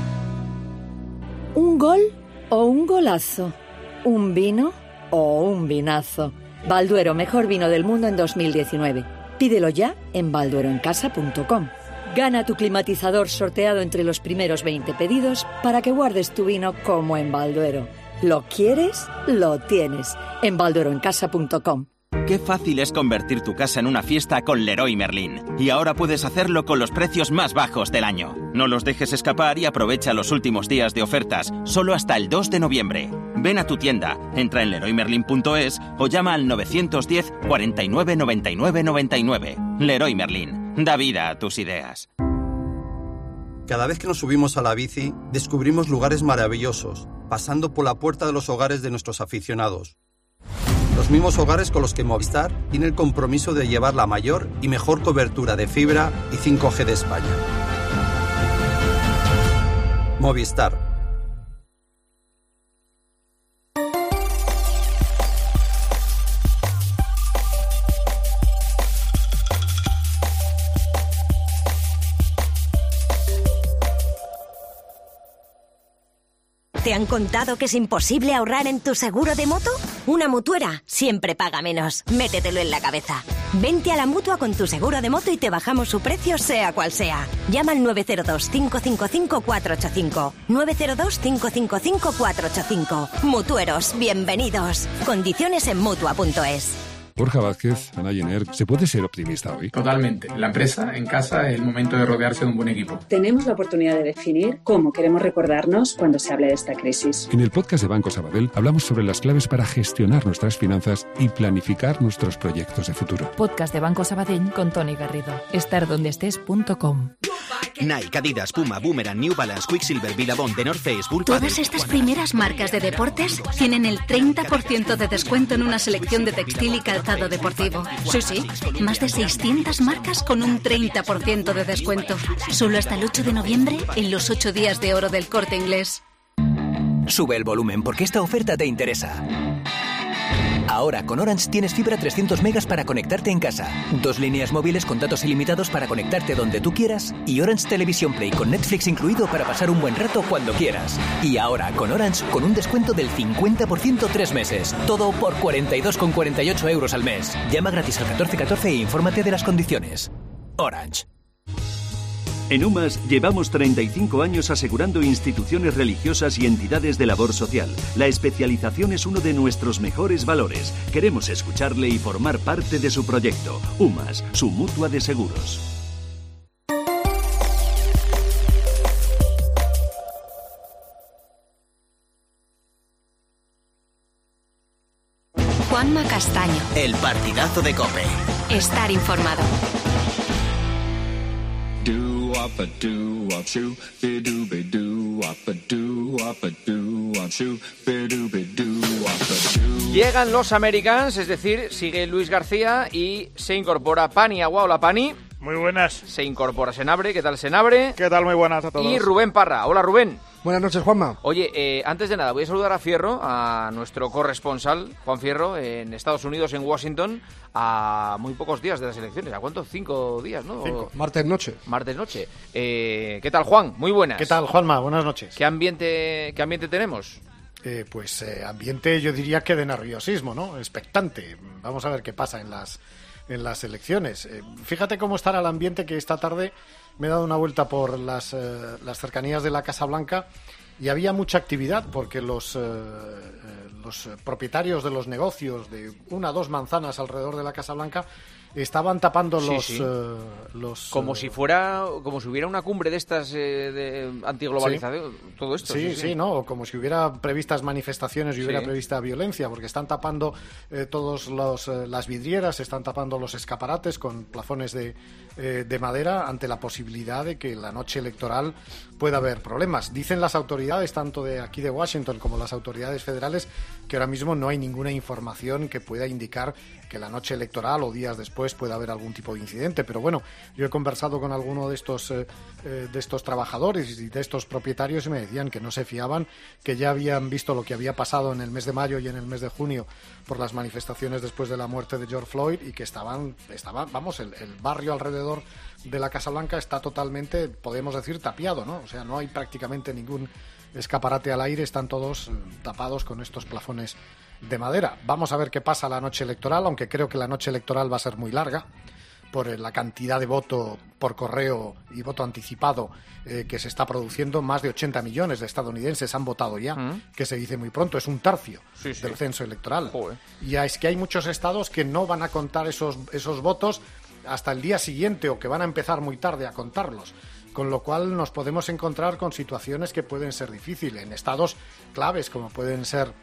¿Un gol o un golazo? ¿Un vino o un vinazo? Balduero, mejor vino del mundo en dos mil diecinueve. Pídelo ya en baldueroencasa punto com. Gana tu climatizador sorteado entre los primeros veinte pedidos para que guardes tu vino como en Balduero. ¿Lo quieres? Lo tienes. En baldueroencasa punto com. Qué fácil es convertir tu casa en una fiesta con Leroy Merlin. Y ahora puedes hacerlo con los precios más bajos del año. No los dejes escapar y aprovecha los últimos días de ofertas, solo hasta el dos de noviembre. Ven a tu tienda, entra en leroy merlin punto es o llama al nueve uno cero, cuarenta y nueve, noventa y nueve, noventa y nueve. Leroy Merlin, da vida a tus ideas. Cada vez que nos subimos a la bici, descubrimos lugares maravillosos, pasando por la puerta de los hogares de nuestros aficionados. Los mismos hogares con los que Movistar tiene el compromiso de llevar la mayor y mejor cobertura de fibra y cinco G de España. Movistar. ¿Te han contado que es imposible ahorrar en tu seguro de moto? Una mutuera siempre paga menos. Métetelo en la cabeza. Vente a la Mutua con tu seguro de moto y te bajamos su precio sea cual sea. Llama al nueve cero dos, cinco cinco cinco, cuatro ocho cinco. nueve cero dos, cinco cinco cinco, cuatro ocho cinco. Mutueros, bienvenidos. Condiciones en Mutua punto es. Borja Vázquez, Ana Jenner, ¿se puede ser optimista hoy? Totalmente. La empresa, en casa, es el momento de rodearse de un buen equipo. Tenemos la oportunidad de definir cómo queremos recordarnos cuando se hable de esta crisis. En el podcast de Banco Sabadell hablamos sobre las claves para gestionar nuestras finanzas y planificar nuestros proyectos de futuro. Podcast de Banco Sabadell con Tony Garrido. estar donde estés punto com. Nike, Adidas, Puma, Boomerang, New Balance, Quicksilver, Billabong, The North Face, Bull Paddle. Todas estas primeras marcas de deportes tienen el treinta por ciento de descuento en una selección de textil y calzado deportivo. Sí, sí, más de seiscientas marcas con un treinta por ciento de descuento. Solo hasta el ocho de noviembre en los ocho días de oro del Corte Inglés. Sube el volumen porque esta oferta te interesa. Ahora Ahora con Orange tienes fibra trescientos megas para conectarte en casa, dos líneas móviles con datos ilimitados para conectarte donde tú quieras y Orange Television Play con Netflix incluido para pasar un buen rato cuando quieras. Y ahora con Orange con un descuento del cincuenta por ciento tres meses. Todo por cuarenta y dos con cuarenta y ocho euros al mes. Llama gratis al catorce catorce e infórmate de las condiciones. Orange. En UMAS llevamos treinta y cinco años asegurando instituciones religiosas y entidades de labor social. La especialización es uno de nuestros mejores valores. Queremos escucharle y formar parte de su proyecto. UMAS, su mutua de seguros. Juanma Castaño. El partidazo de COPE. Estar informado. Llegan los Americans, es decir, sigue Luis García y se incorpora Pani Agua. Hola, Pani. Muy buenas. Se incorpora Senabre. ¿Qué tal, Senabre? ¿Qué tal? Muy buenas a todos. Y Rubén Parra. Hola, Rubén. Buenas noches, Juanma. Oye, eh, antes de nada, voy a saludar a Fierro, a nuestro corresponsal, Juan Fierro, en Estados Unidos, en Washington, a muy pocos días de las elecciones. ¿A cuánto? Cinco días, ¿no? Cinco. Martes noche. Martes noche. Eh, ¿Qué tal, Juan? Muy buenas. ¿Qué tal, Juanma? Buenas noches. ¿Qué ambiente, qué ambiente tenemos? Eh, pues eh, ambiente, yo diría que de nerviosismo, ¿no? Expectante. Vamos a ver qué pasa en las en las elecciones. Eh, fíjate cómo estará el ambiente, que esta tarde me he dado una vuelta por las, eh, las cercanías de la Casa Blanca y había mucha actividad porque los, eh, los propietarios de los negocios de una o dos manzanas alrededor de la Casa Blanca estaban tapando sí, los, sí. Eh, los... Como si fuera, como si hubiera una cumbre de estas eh, de antiglobalización, sí. Todo esto. Sí, sí, sí, sí, ¿no? O como si hubiera previstas manifestaciones y hubiera sí. prevista violencia, porque están tapando eh, todos los eh, las vidrieras, están tapando los escaparates con plafones de, eh, de madera ante la posibilidad de que la noche electoral pueda haber problemas. Dicen las autoridades, tanto de aquí de Washington como las autoridades federales, que ahora mismo no hay ninguna información que pueda indicar que la noche electoral o días después pueda haber algún tipo de incidente. Pero bueno, yo he conversado con alguno de estos eh, eh, de estos trabajadores y de estos propietarios y me decían que no se fiaban, que ya habían visto lo que había pasado en el mes de mayo y en el mes de junio por las manifestaciones después de la muerte de George Floyd y que estaban, estaban vamos, el, el barrio alrededor de la Casa Blanca está totalmente, podemos decir, tapiado, ¿no? O sea, no hay prácticamente ningún escaparate al aire, están todos eh, tapados con estos plafones de madera. Vamos a ver qué pasa la noche electoral, aunque creo que la noche electoral va a ser muy larga por la cantidad de voto por correo y voto anticipado eh, que se está produciendo. Más de ochenta millones de estadounidenses han votado ya, ¿Mm? que se dice muy pronto, es un tercio sí, sí. del censo electoral. Joder. Y es que hay muchos estados que no van a contar esos, esos votos hasta el día siguiente o que van a empezar muy tarde a contarlos. Con lo cual nos podemos encontrar con situaciones que pueden ser difíciles en estados claves como pueden ser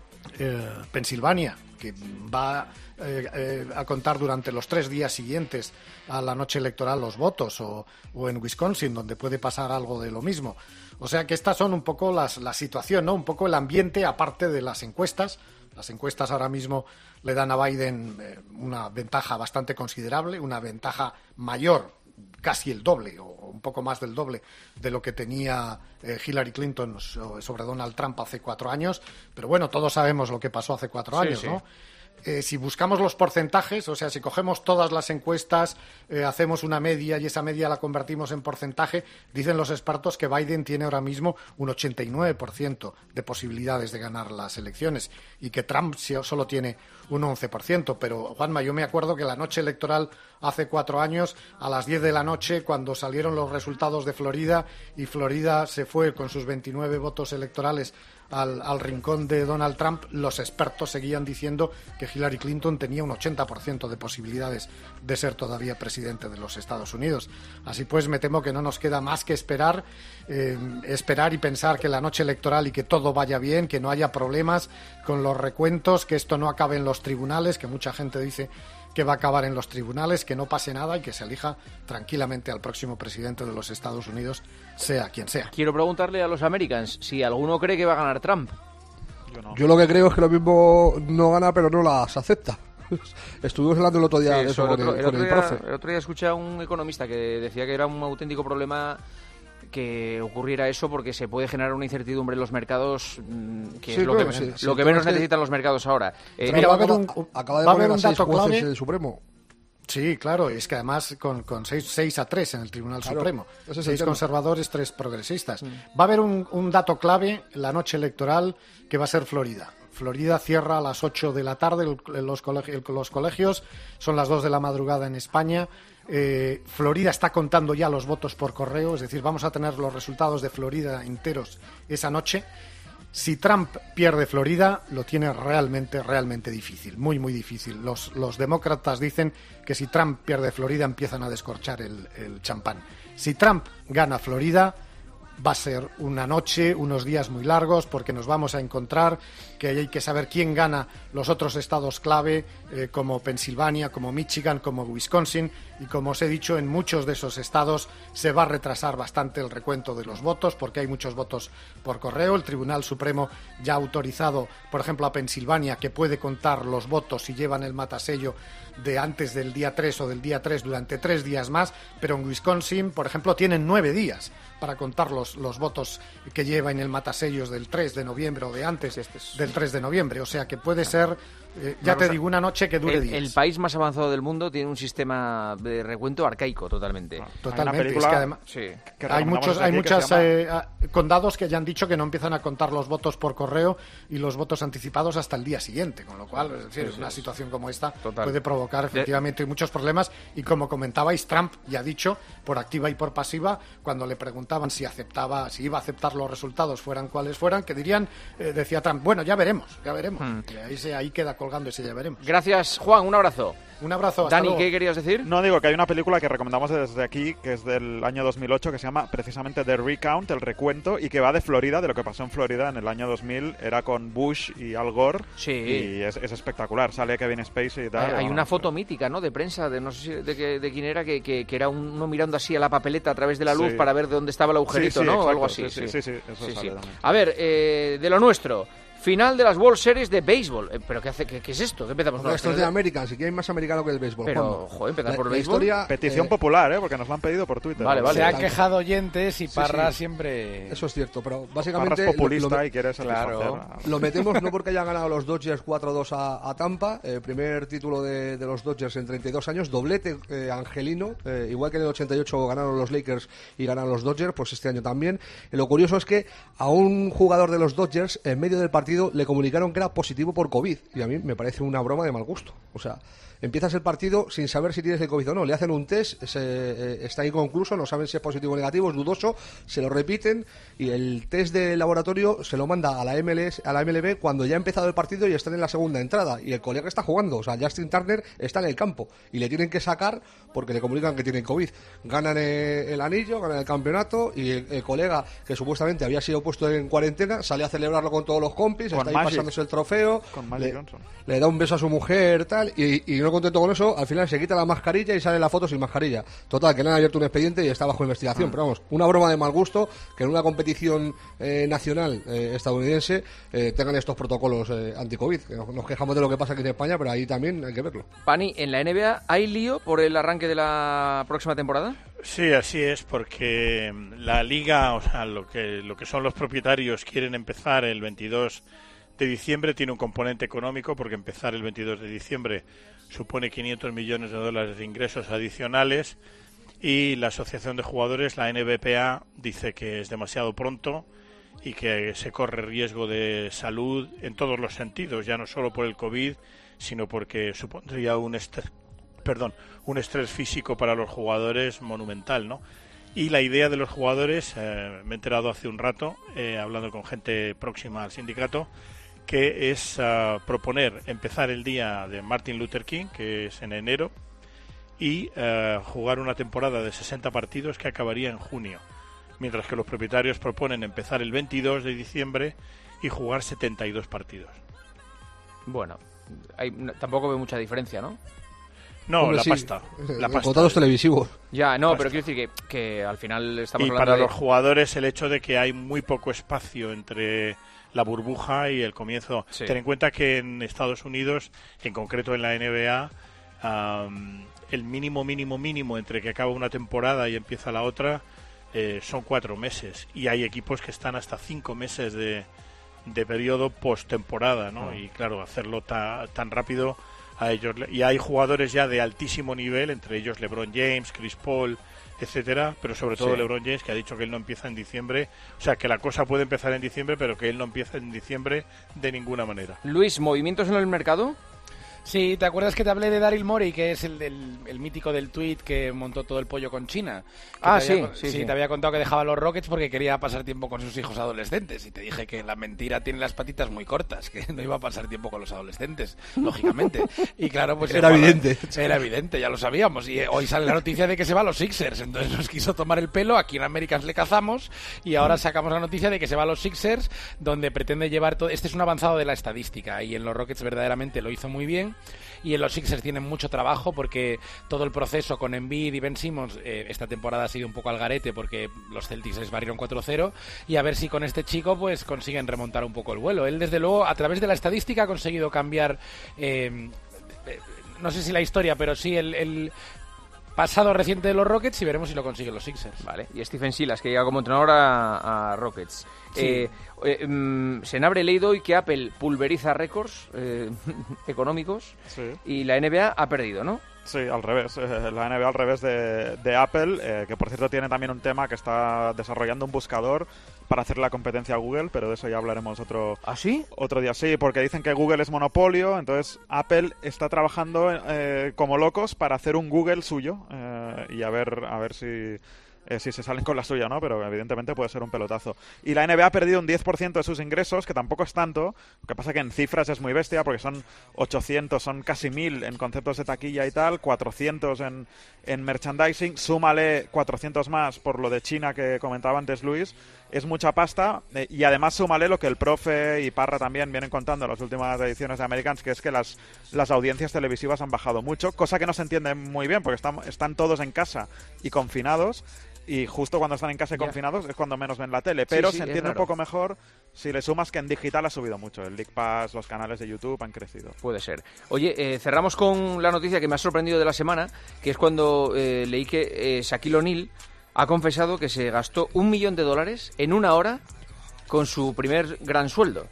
Eh, Pensilvania, que va eh, eh, a contar durante los tres días siguientes a la noche electoral los votos, o, o en Wisconsin, donde puede pasar algo de lo mismo. O sea que estas son un poco las, la situación, ¿no? Un poco el ambiente, aparte de las encuestas. Las encuestas ahora mismo le dan a Biden eh, una ventaja bastante considerable, una ventaja mayor, casi el doble o un poco más del doble de lo que tenía eh, Hillary Clinton sobre Donald Trump hace cuatro años. Pero bueno, todos sabemos lo que pasó hace cuatro años, sí, sí. ¿no? Eh, si buscamos los porcentajes, o sea, si cogemos todas las encuestas, eh, hacemos una media y esa media la convertimos en porcentaje, dicen los expertos que Biden tiene ahora mismo un ochenta y nueve por ciento de posibilidades de ganar las elecciones y que Trump solo tiene un once por ciento. Pero, Juanma, yo me acuerdo que la noche electoral hace cuatro años, a las diez de la noche, cuando salieron los resultados de Florida y Florida se fue con sus veintinueve votos electorales Al, al rincón de Donald Trump, los expertos seguían diciendo que Hillary Clinton tenía un ochenta por ciento de posibilidades de ser todavía presidente de los Estados Unidos. Así pues, me temo que no nos queda más que esperar, eh, esperar y pensar que la noche electoral y que todo vaya bien, que no haya problemas con los recuentos, que esto no acabe en los tribunales, que mucha gente dice que va a acabar en los tribunales, que no pase nada y que se elija tranquilamente al próximo presidente de los Estados Unidos, sea quien sea. Quiero preguntarle a los Americans si alguno cree que va a ganar Trump. Yo, no. Yo lo que creo es que lo mismo no gana, pero no las acepta. Estuvimos hablando el otro día sí, de eso el con otro, el, el con otro el día, profe. El otro día escuché a un economista que decía que era un auténtico problema que ocurriera eso, porque se puede generar una incertidumbre en los mercados, mmm, que sí, es lo claro, que, sí, lo sí, que menos es que necesitan los mercados ahora. Eh, Mira, va a haber un, acaba de va a poner haber un a seis dato jueces clave. del Supremo. Sí, claro, es que además con, con seis a tres en el Tribunal Claro, Supremo, ese es el seis tema. conservadores, tres progresistas. Mm. Va a haber un, un dato clave la noche electoral, que va a ser Florida. Florida cierra a las ocho de la tarde el- los, colegios, los colegios, son las dos de la madrugada en España. Eh, Florida está contando ya los votos por correo, es decir, vamos a tener los resultados de Florida enteros esa noche. Si Trump pierde Florida, lo tiene realmente, realmente difícil, muy, muy difícil. Los, los demócratas dicen que si Trump pierde Florida, empiezan a descorchar el, el champán. Si Trump gana Florida, va a ser una noche, unos días muy largos, porque nos vamos a encontrar que hay que saber quién gana los otros estados clave, eh, como Pensilvania, como Michigan, como Wisconsin, y como os he dicho, en muchos de esos estados se va a retrasar bastante el recuento de los votos, porque hay muchos votos por correo. El Tribunal Supremo ya ha autorizado, por ejemplo, a Pensilvania, que puede contar los votos si llevan el matasello de antes del día tres o del día tres durante tres días más, pero en Wisconsin, por ejemplo, tienen nueve días para contar los, los votos que lleva en el matasellos del tres de noviembre o de antes del tres de noviembre. O sea que puede ser, eh, ya Una te cosa, digo, una noche que dure el, días. el país más avanzado del mundo tiene un sistema de recuento arcaico totalmente. Totalmente, es que además Sí. hay muchos, hay muchos eh, condados que ya han dicho que no empiezan a contar los votos por correo y los votos anticipados hasta el día siguiente, con lo cual, es decir, Sí, una sí. situación como esta Total. puede provocar efectivamente muchos problemas, y como comentabais, Trump ya ha dicho, por activa y por pasiva, cuando le preguntaban si aceptaba, si iba a aceptar los resultados fueran cuales fueran, que dirían, eh, decía Trump, bueno, ya veremos, ya veremos. Hmm. Y ahí, se, ahí queda colgando ese ya veremos. Gracias, Juan, un abrazo. Un abrazo, hasta Dani, luego. ¿qué querías decir? No, digo que hay una película que recomendamos desde aquí, que es del año dos mil ocho, que se llama precisamente The Recount, el recuento, y que va de Florida, de lo que pasó en Florida en el año dos mil. Era con Bush y Al Gore. Sí. Y es, es espectacular. Sale Kevin Spacey y tal. Hay, hay bueno, una foto mítica, ¿no?, de prensa, de no sé si de, qué- de quién era, que, que, que era uno mirando así a la papeleta a través de la luz Sí. para ver de dónde estaba el agujerito, Sí, sí, ¿no? O exacto, algo así. sí, sí, sí, eso Sí, sale sí. también. A ver, eh, de lo nuestro. Final de las World Series de béisbol. Eh, ¿Pero qué, hace, qué, qué es esto? ¿Qué empezamos? Hombre, No, esto es de American, si quieren más americano que el béisbol. Pero, Juanma. joder, empezar La- por la béisbol. historia, Petición eh, popular, ¿eh? Porque nos lo han pedido por Twitter. Vale, vale. Se ha quejado oyentes y Sí, Parra sí. siempre... Eso es cierto, pero Parra básicamente es populista lo- lo- y quiere satisfacer. Claro. a- Lo metemos no porque hayan ganado los Dodgers cuatro dos a, a Tampa, eh, primer título de, de los Dodgers en treinta y dos años, doblete eh, angelino, eh, igual que en el ochenta y ocho ganaron los Lakers y ganaron los Dodgers, pues este año también. Eh, lo curioso es que a un jugador de los Dodgers en medio del partido le comunicaron que era positivo por COVID, y a mí me parece una broma de mal gusto. O sea, empiezas el partido sin saber si tienes el COVID o no, le hacen un test, se, eh, está inconcluso, no saben si es positivo o negativo, es dudoso, se lo repiten y el test de laboratorio se lo manda a la M L S, a la M L B cuando ya ha empezado el partido y están en la segunda entrada y el colega está jugando, o sea, Justin Turner está en el campo y le tienen que sacar porque le comunican que tienen COVID. Ganan eh, el anillo, ganan el campeonato y el, el colega que supuestamente había sido puesto en cuarentena sale a celebrarlo con todos los compis, Con está ahí Magic. pasándose el trofeo, Con Magic le, Johnson. le da un beso a su mujer tal y, y no contento con eso, al final se quita la mascarilla y sale la foto sin mascarilla. Total, que le han abierto un expediente y está bajo investigación. Pero vamos, una broma de mal gusto que en una competición eh, nacional eh, estadounidense eh, tengan estos protocolos eh, anti-COVID. Que Nos, nos quejamos de lo que pasa aquí en España, pero ahí también hay que verlo. Pani, ¿en la N B A hay lío por el arranque de la próxima temporada? Sí, así es, porque la liga, o sea, lo que, lo que son los propietarios quieren empezar el veintidós de diciembre, tiene un componente económico, porque empezar el veintidós de diciembre supone quinientos millones de dólares de ingresos adicionales, y la Asociación de Jugadores, la N B P A, dice que es demasiado pronto y que se corre riesgo de salud en todos los sentidos, ya no solo por el COVID, sino porque supondría un estrés, perdón, un estrés físico para los jugadores monumental, ¿no? Y la idea de los jugadores, eh, me he enterado hace un rato, eh, hablando con gente próxima al sindicato, que es uh, proponer empezar el día de Martin Luther King, que es en enero, y uh, jugar una temporada de sesenta partidos que acabaría en junio, mientras que los propietarios proponen empezar el veintidós de diciembre y jugar setenta y dos partidos. Bueno, hay, no, tampoco veo mucha diferencia, ¿no? No, Hombre, la sí, pasta. La pasta. Contratos televisivos. Ya, no, Pasta. pero quiero decir que, que al final estamos Y hablando para de... los jugadores el hecho de que hay muy poco espacio entre la burbuja y el comienzo. Sí. Ten en cuenta que en Estados Unidos, en concreto en la N B A, um, el mínimo, mínimo, mínimo entre que acaba una temporada y empieza la otra eh, son cuatro meses y hay equipos que están hasta cinco meses de, de periodo postemporada, ¿no? Oh. Y claro, hacerlo ta, tan rápido a ellos, y hay jugadores ya de altísimo nivel, entre ellos LeBron James, Chris Paul, etcétera, pero sobre todo sí. LeBron James, que ha dicho que él no empieza en diciembre, o sea, que la cosa puede empezar en diciembre, pero que él no empieza en diciembre de ninguna manera. Luis, ¿movimientos en el mercado? Sí, ¿te acuerdas que te hablé de Daryl Morey, que es el, el, el mítico del tweet que montó todo el pollo con China? Que ah, te sí, había, sí, sí. Sí, te había contado que dejaba los Rockets porque quería pasar tiempo con sus hijos adolescentes. Y te dije que la mentira tiene las patitas muy cortas, que no iba a pasar tiempo con los adolescentes, lógicamente. Y claro, pues... Era evidente. Era evidente, ya lo sabíamos. Y hoy sale la noticia de que se va a los Sixers. Entonces nos quiso tomar el pelo, aquí en Américas le cazamos, y ahora sacamos la noticia de que se va a los Sixers, donde pretende llevar todo... Este es un avanzado de la estadística, y en los Rockets verdaderamente lo hizo muy bien. Y en los Sixers tienen mucho trabajo porque todo el proceso con Embiid y Ben Simmons eh, esta temporada ha sido un poco al garete porque los Celtics les barrieron cuatro cero, y a ver si con este chico pues consiguen remontar un poco el vuelo. Él desde luego a través de la estadística ha conseguido cambiar eh, eh, no sé si la historia, pero sí el... el pasado reciente de los Rockets, y veremos si lo consiguen los Sixers. Vale, y Stephen Silas, que llega como entrenador a, a Rockets. Sí. Eh, eh, mm, Senabre he leído hoy que Apple pulveriza récords eh, económicos, sí. Y la N B A ha perdido, ¿no? Sí, al revés. Eh, la N B A al revés de, de Apple, eh, que por cierto tiene también un tema que está desarrollando un buscador para hacer la competencia a Google, pero de eso ya hablaremos otro, ¿Ah, sí? otro día. Sí, porque dicen que Google es monopolio, entonces Apple está trabajando eh, como locos para hacer un Google suyo eh, y a ver, a ver si... Eh, si se salen con la suya, ¿no? Pero evidentemente puede ser un pelotazo. Y la N B A ha perdido un diez por ciento de sus ingresos, que tampoco es tanto. Lo que pasa que en cifras es muy bestia, porque son ochocientos, son casi mil en conceptos de taquilla y tal, cuatrocientos en, en merchandising, súmale cuatrocientos más por lo de China que comentaba antes Luis, es mucha pasta, eh, y además súmale lo que el profe y Parra también vienen contando en las últimas ediciones de Americans, que es que las, las audiencias televisivas han bajado mucho, cosa que no se entiende muy bien, porque están, están todos en casa y confinados, y justo cuando están en casa y yeah. confinados es cuando menos ven la tele, pero sí, sí, se entiende un poco mejor si le sumas que en digital ha subido mucho, el League Pass, los canales de YouTube han crecido. Puede ser. Oye, eh, cerramos con la noticia que me ha sorprendido de la semana, que es cuando eh, leí que eh, Shaquille O'Neal ha confesado que se gastó un millón de dólares en una hora con su primer gran sueldo.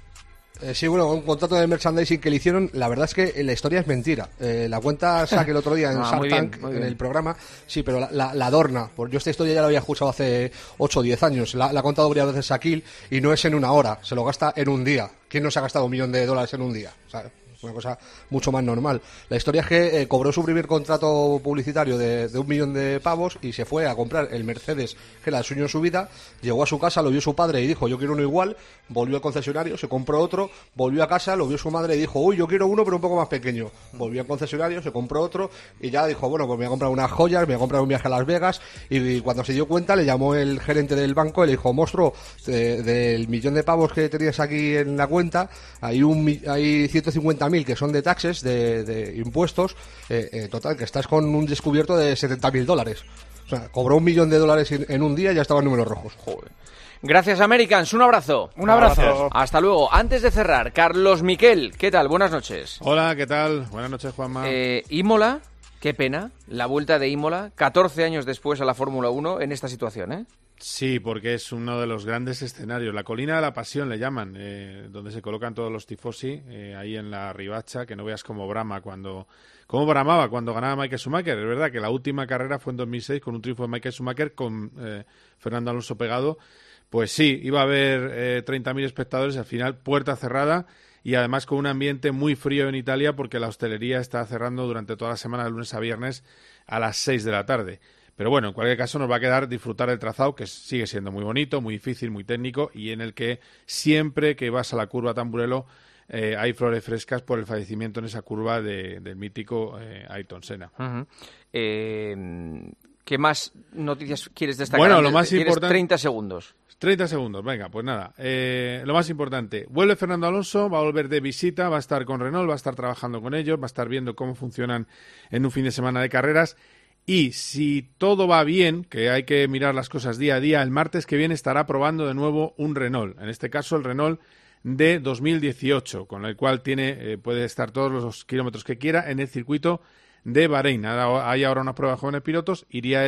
Eh, sí, bueno, un contrato de merchandising que le hicieron, la verdad es que la historia es mentira. Eh, la cuenta saque el otro día en ah, Shark Tank, en el programa, sí, pero la, la, la adorna. Pues yo esta historia ya la había escuchado hace ocho o diez años, la, la ha contado varias veces Shaquille, y no es en una hora, se lo gasta en un día. ¿Quién no se ha gastado un millón de dólares en un día? ¿Sabes? Una cosa mucho más normal. La historia es que eh, cobró su primer contrato publicitario de, de un millón de pavos y se fue a comprar el Mercedes, que era el sueño en su vida. Llegó a su casa, lo vio su padre y dijo, yo quiero uno igual. Volvió al concesionario, se compró otro. Volvió a casa, lo vio su madre y dijo, uy, yo quiero uno pero un poco más pequeño. Volvió al concesionario, se compró otro y ya dijo, bueno, pues me voy a comprar unas joyas, me voy a comprar un viaje a Las Vegas. Y, y cuando se dio cuenta le llamó el gerente del banco y le dijo, monstruo, de, del millón de pavos que tenías aquí en la cuenta, hay, un, hay ciento cincuenta mil que son de taxes, De, de impuestos, eh, eh, total, que estás con un descubierto de setenta mil dólares. O sea, cobró un millón de dólares en, en un día y ya estaban números rojos. Joder. Gracias, Americans. Un abrazo. Un abrazo. Un abrazo. Hasta luego. Antes de cerrar, Carlos Miquel, ¿qué tal? Buenas noches. Hola, ¿qué tal? Buenas noches, Juanma. Eh, Imola, qué pena, la vuelta de Imola, catorce años después a la Fórmula uno en esta situación, ¿eh? Sí, porque es uno de los grandes escenarios. La colina de la pasión le llaman, eh, donde se colocan todos los tifosi, eh, ahí en la Ribacha, que no veas cómo brama cuando... Cómo bramaba cuando ganaba Michael Schumacher. Es verdad que la última carrera fue en dos mil seis con un triunfo de Michael Schumacher con eh, Fernando Alonso pegado. Pues sí, iba a haber eh, treinta mil espectadores, al final puerta cerrada y además con un ambiente muy frío en Italia porque la hostelería está cerrando durante toda la semana de lunes a viernes a las seis de la tarde. Pero bueno, en cualquier caso nos va a quedar disfrutar el trazado, que sigue siendo muy bonito, muy difícil, muy técnico, y en el que siempre que vas a la curva Tamburello eh, hay flores frescas por el fallecimiento en esa curva de, del mítico eh, Ayrton Senna. Uh-huh. eh, ¿Qué más noticias quieres destacar? Bueno, lo más importante... treinta segundos. treinta segundos, venga, pues nada. Eh, lo más importante, vuelve Fernando Alonso, va a volver de visita, va a estar con Renault, va a estar trabajando con ellos, va a estar viendo cómo funcionan en un fin de semana de carreras. Y si todo va bien, que hay que mirar las cosas día a día, el martes que viene estará probando de nuevo un Renault. En este caso el Renault de dos mil dieciocho, con el cual tiene eh, puede estar todos los kilómetros que quiera en el circuito de Bahrein. Hay ahora una prueba de jóvenes pilotos, iría él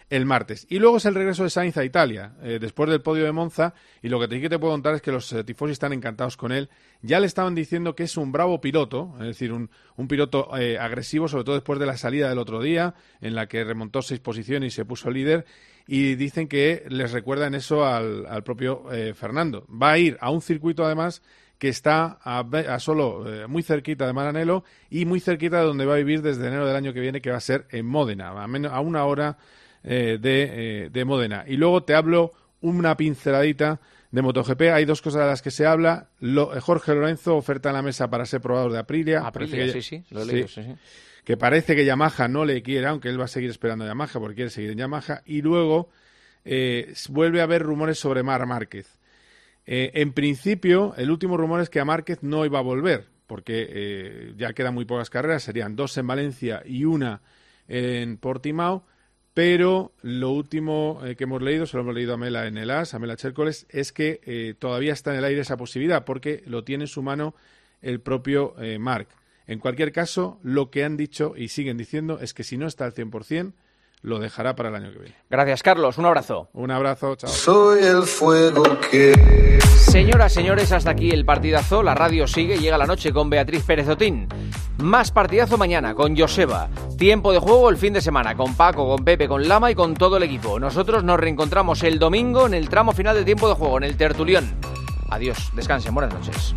el martes. Y luego es el regreso de Sainz a Italia, eh, después del podio de Monza, y lo que te, que te puedo contar es que los eh, tifosi están encantados con él. Ya le estaban diciendo que es un bravo piloto, es decir, un, un piloto eh, agresivo, sobre todo después de la salida del otro día, en la que remontó seis posiciones y se puso líder, y dicen que les recuerdan eso al, al propio eh, Fernando. Va a ir a un circuito, además, que está a, a solo eh, muy cerquita de Maranello y muy cerquita de donde va a vivir desde enero del año que viene, que va a ser en Módena, a, menos, a una hora eh, de, eh, de Módena. Y luego te hablo una pinceladita de MotoGP. Hay dos cosas de las que se habla. Lo, Jorge Lorenzo oferta en la mesa para ser probador de Aprilia. Aprilia, que, sí, sí, lo he leído, sí, sí. Que parece que Yamaha no le quiere, aunque él va a seguir esperando a Yamaha porque quiere seguir en Yamaha. Y luego eh, vuelve a haber rumores sobre Marc Márquez. Eh, en principio, el último rumor es que a Márquez no iba a volver, porque eh, ya quedan muy pocas carreras, serían dos en Valencia y una en Portimao, pero lo último eh, que hemos leído, se lo hemos leído a Mela en el A S, a Mela Chércoles, es que eh, todavía está en el aire esa posibilidad, porque lo tiene en su mano el propio eh, Marc. En cualquier caso, lo que han dicho y siguen diciendo es que si no está al cien por ciento, lo dejará para el año que viene. Gracias, Carlos. Un abrazo. Un abrazo. Chao. Soy el fuego que... Señoras, señores, hasta aquí el partidazo. La radio sigue. Llega la noche con Beatriz Pérez Otín. Más partidazo mañana con Joseba. Tiempo de juego el fin de semana con Paco, con Pepe, con Lama y con todo el equipo. Nosotros nos reencontramos el domingo en el tramo final de tiempo de juego, en el tertulión. Adiós. Descansen. Buenas noches.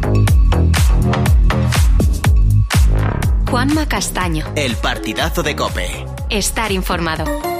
Juanma Castaño. El partidazo de COPE. Estar informado.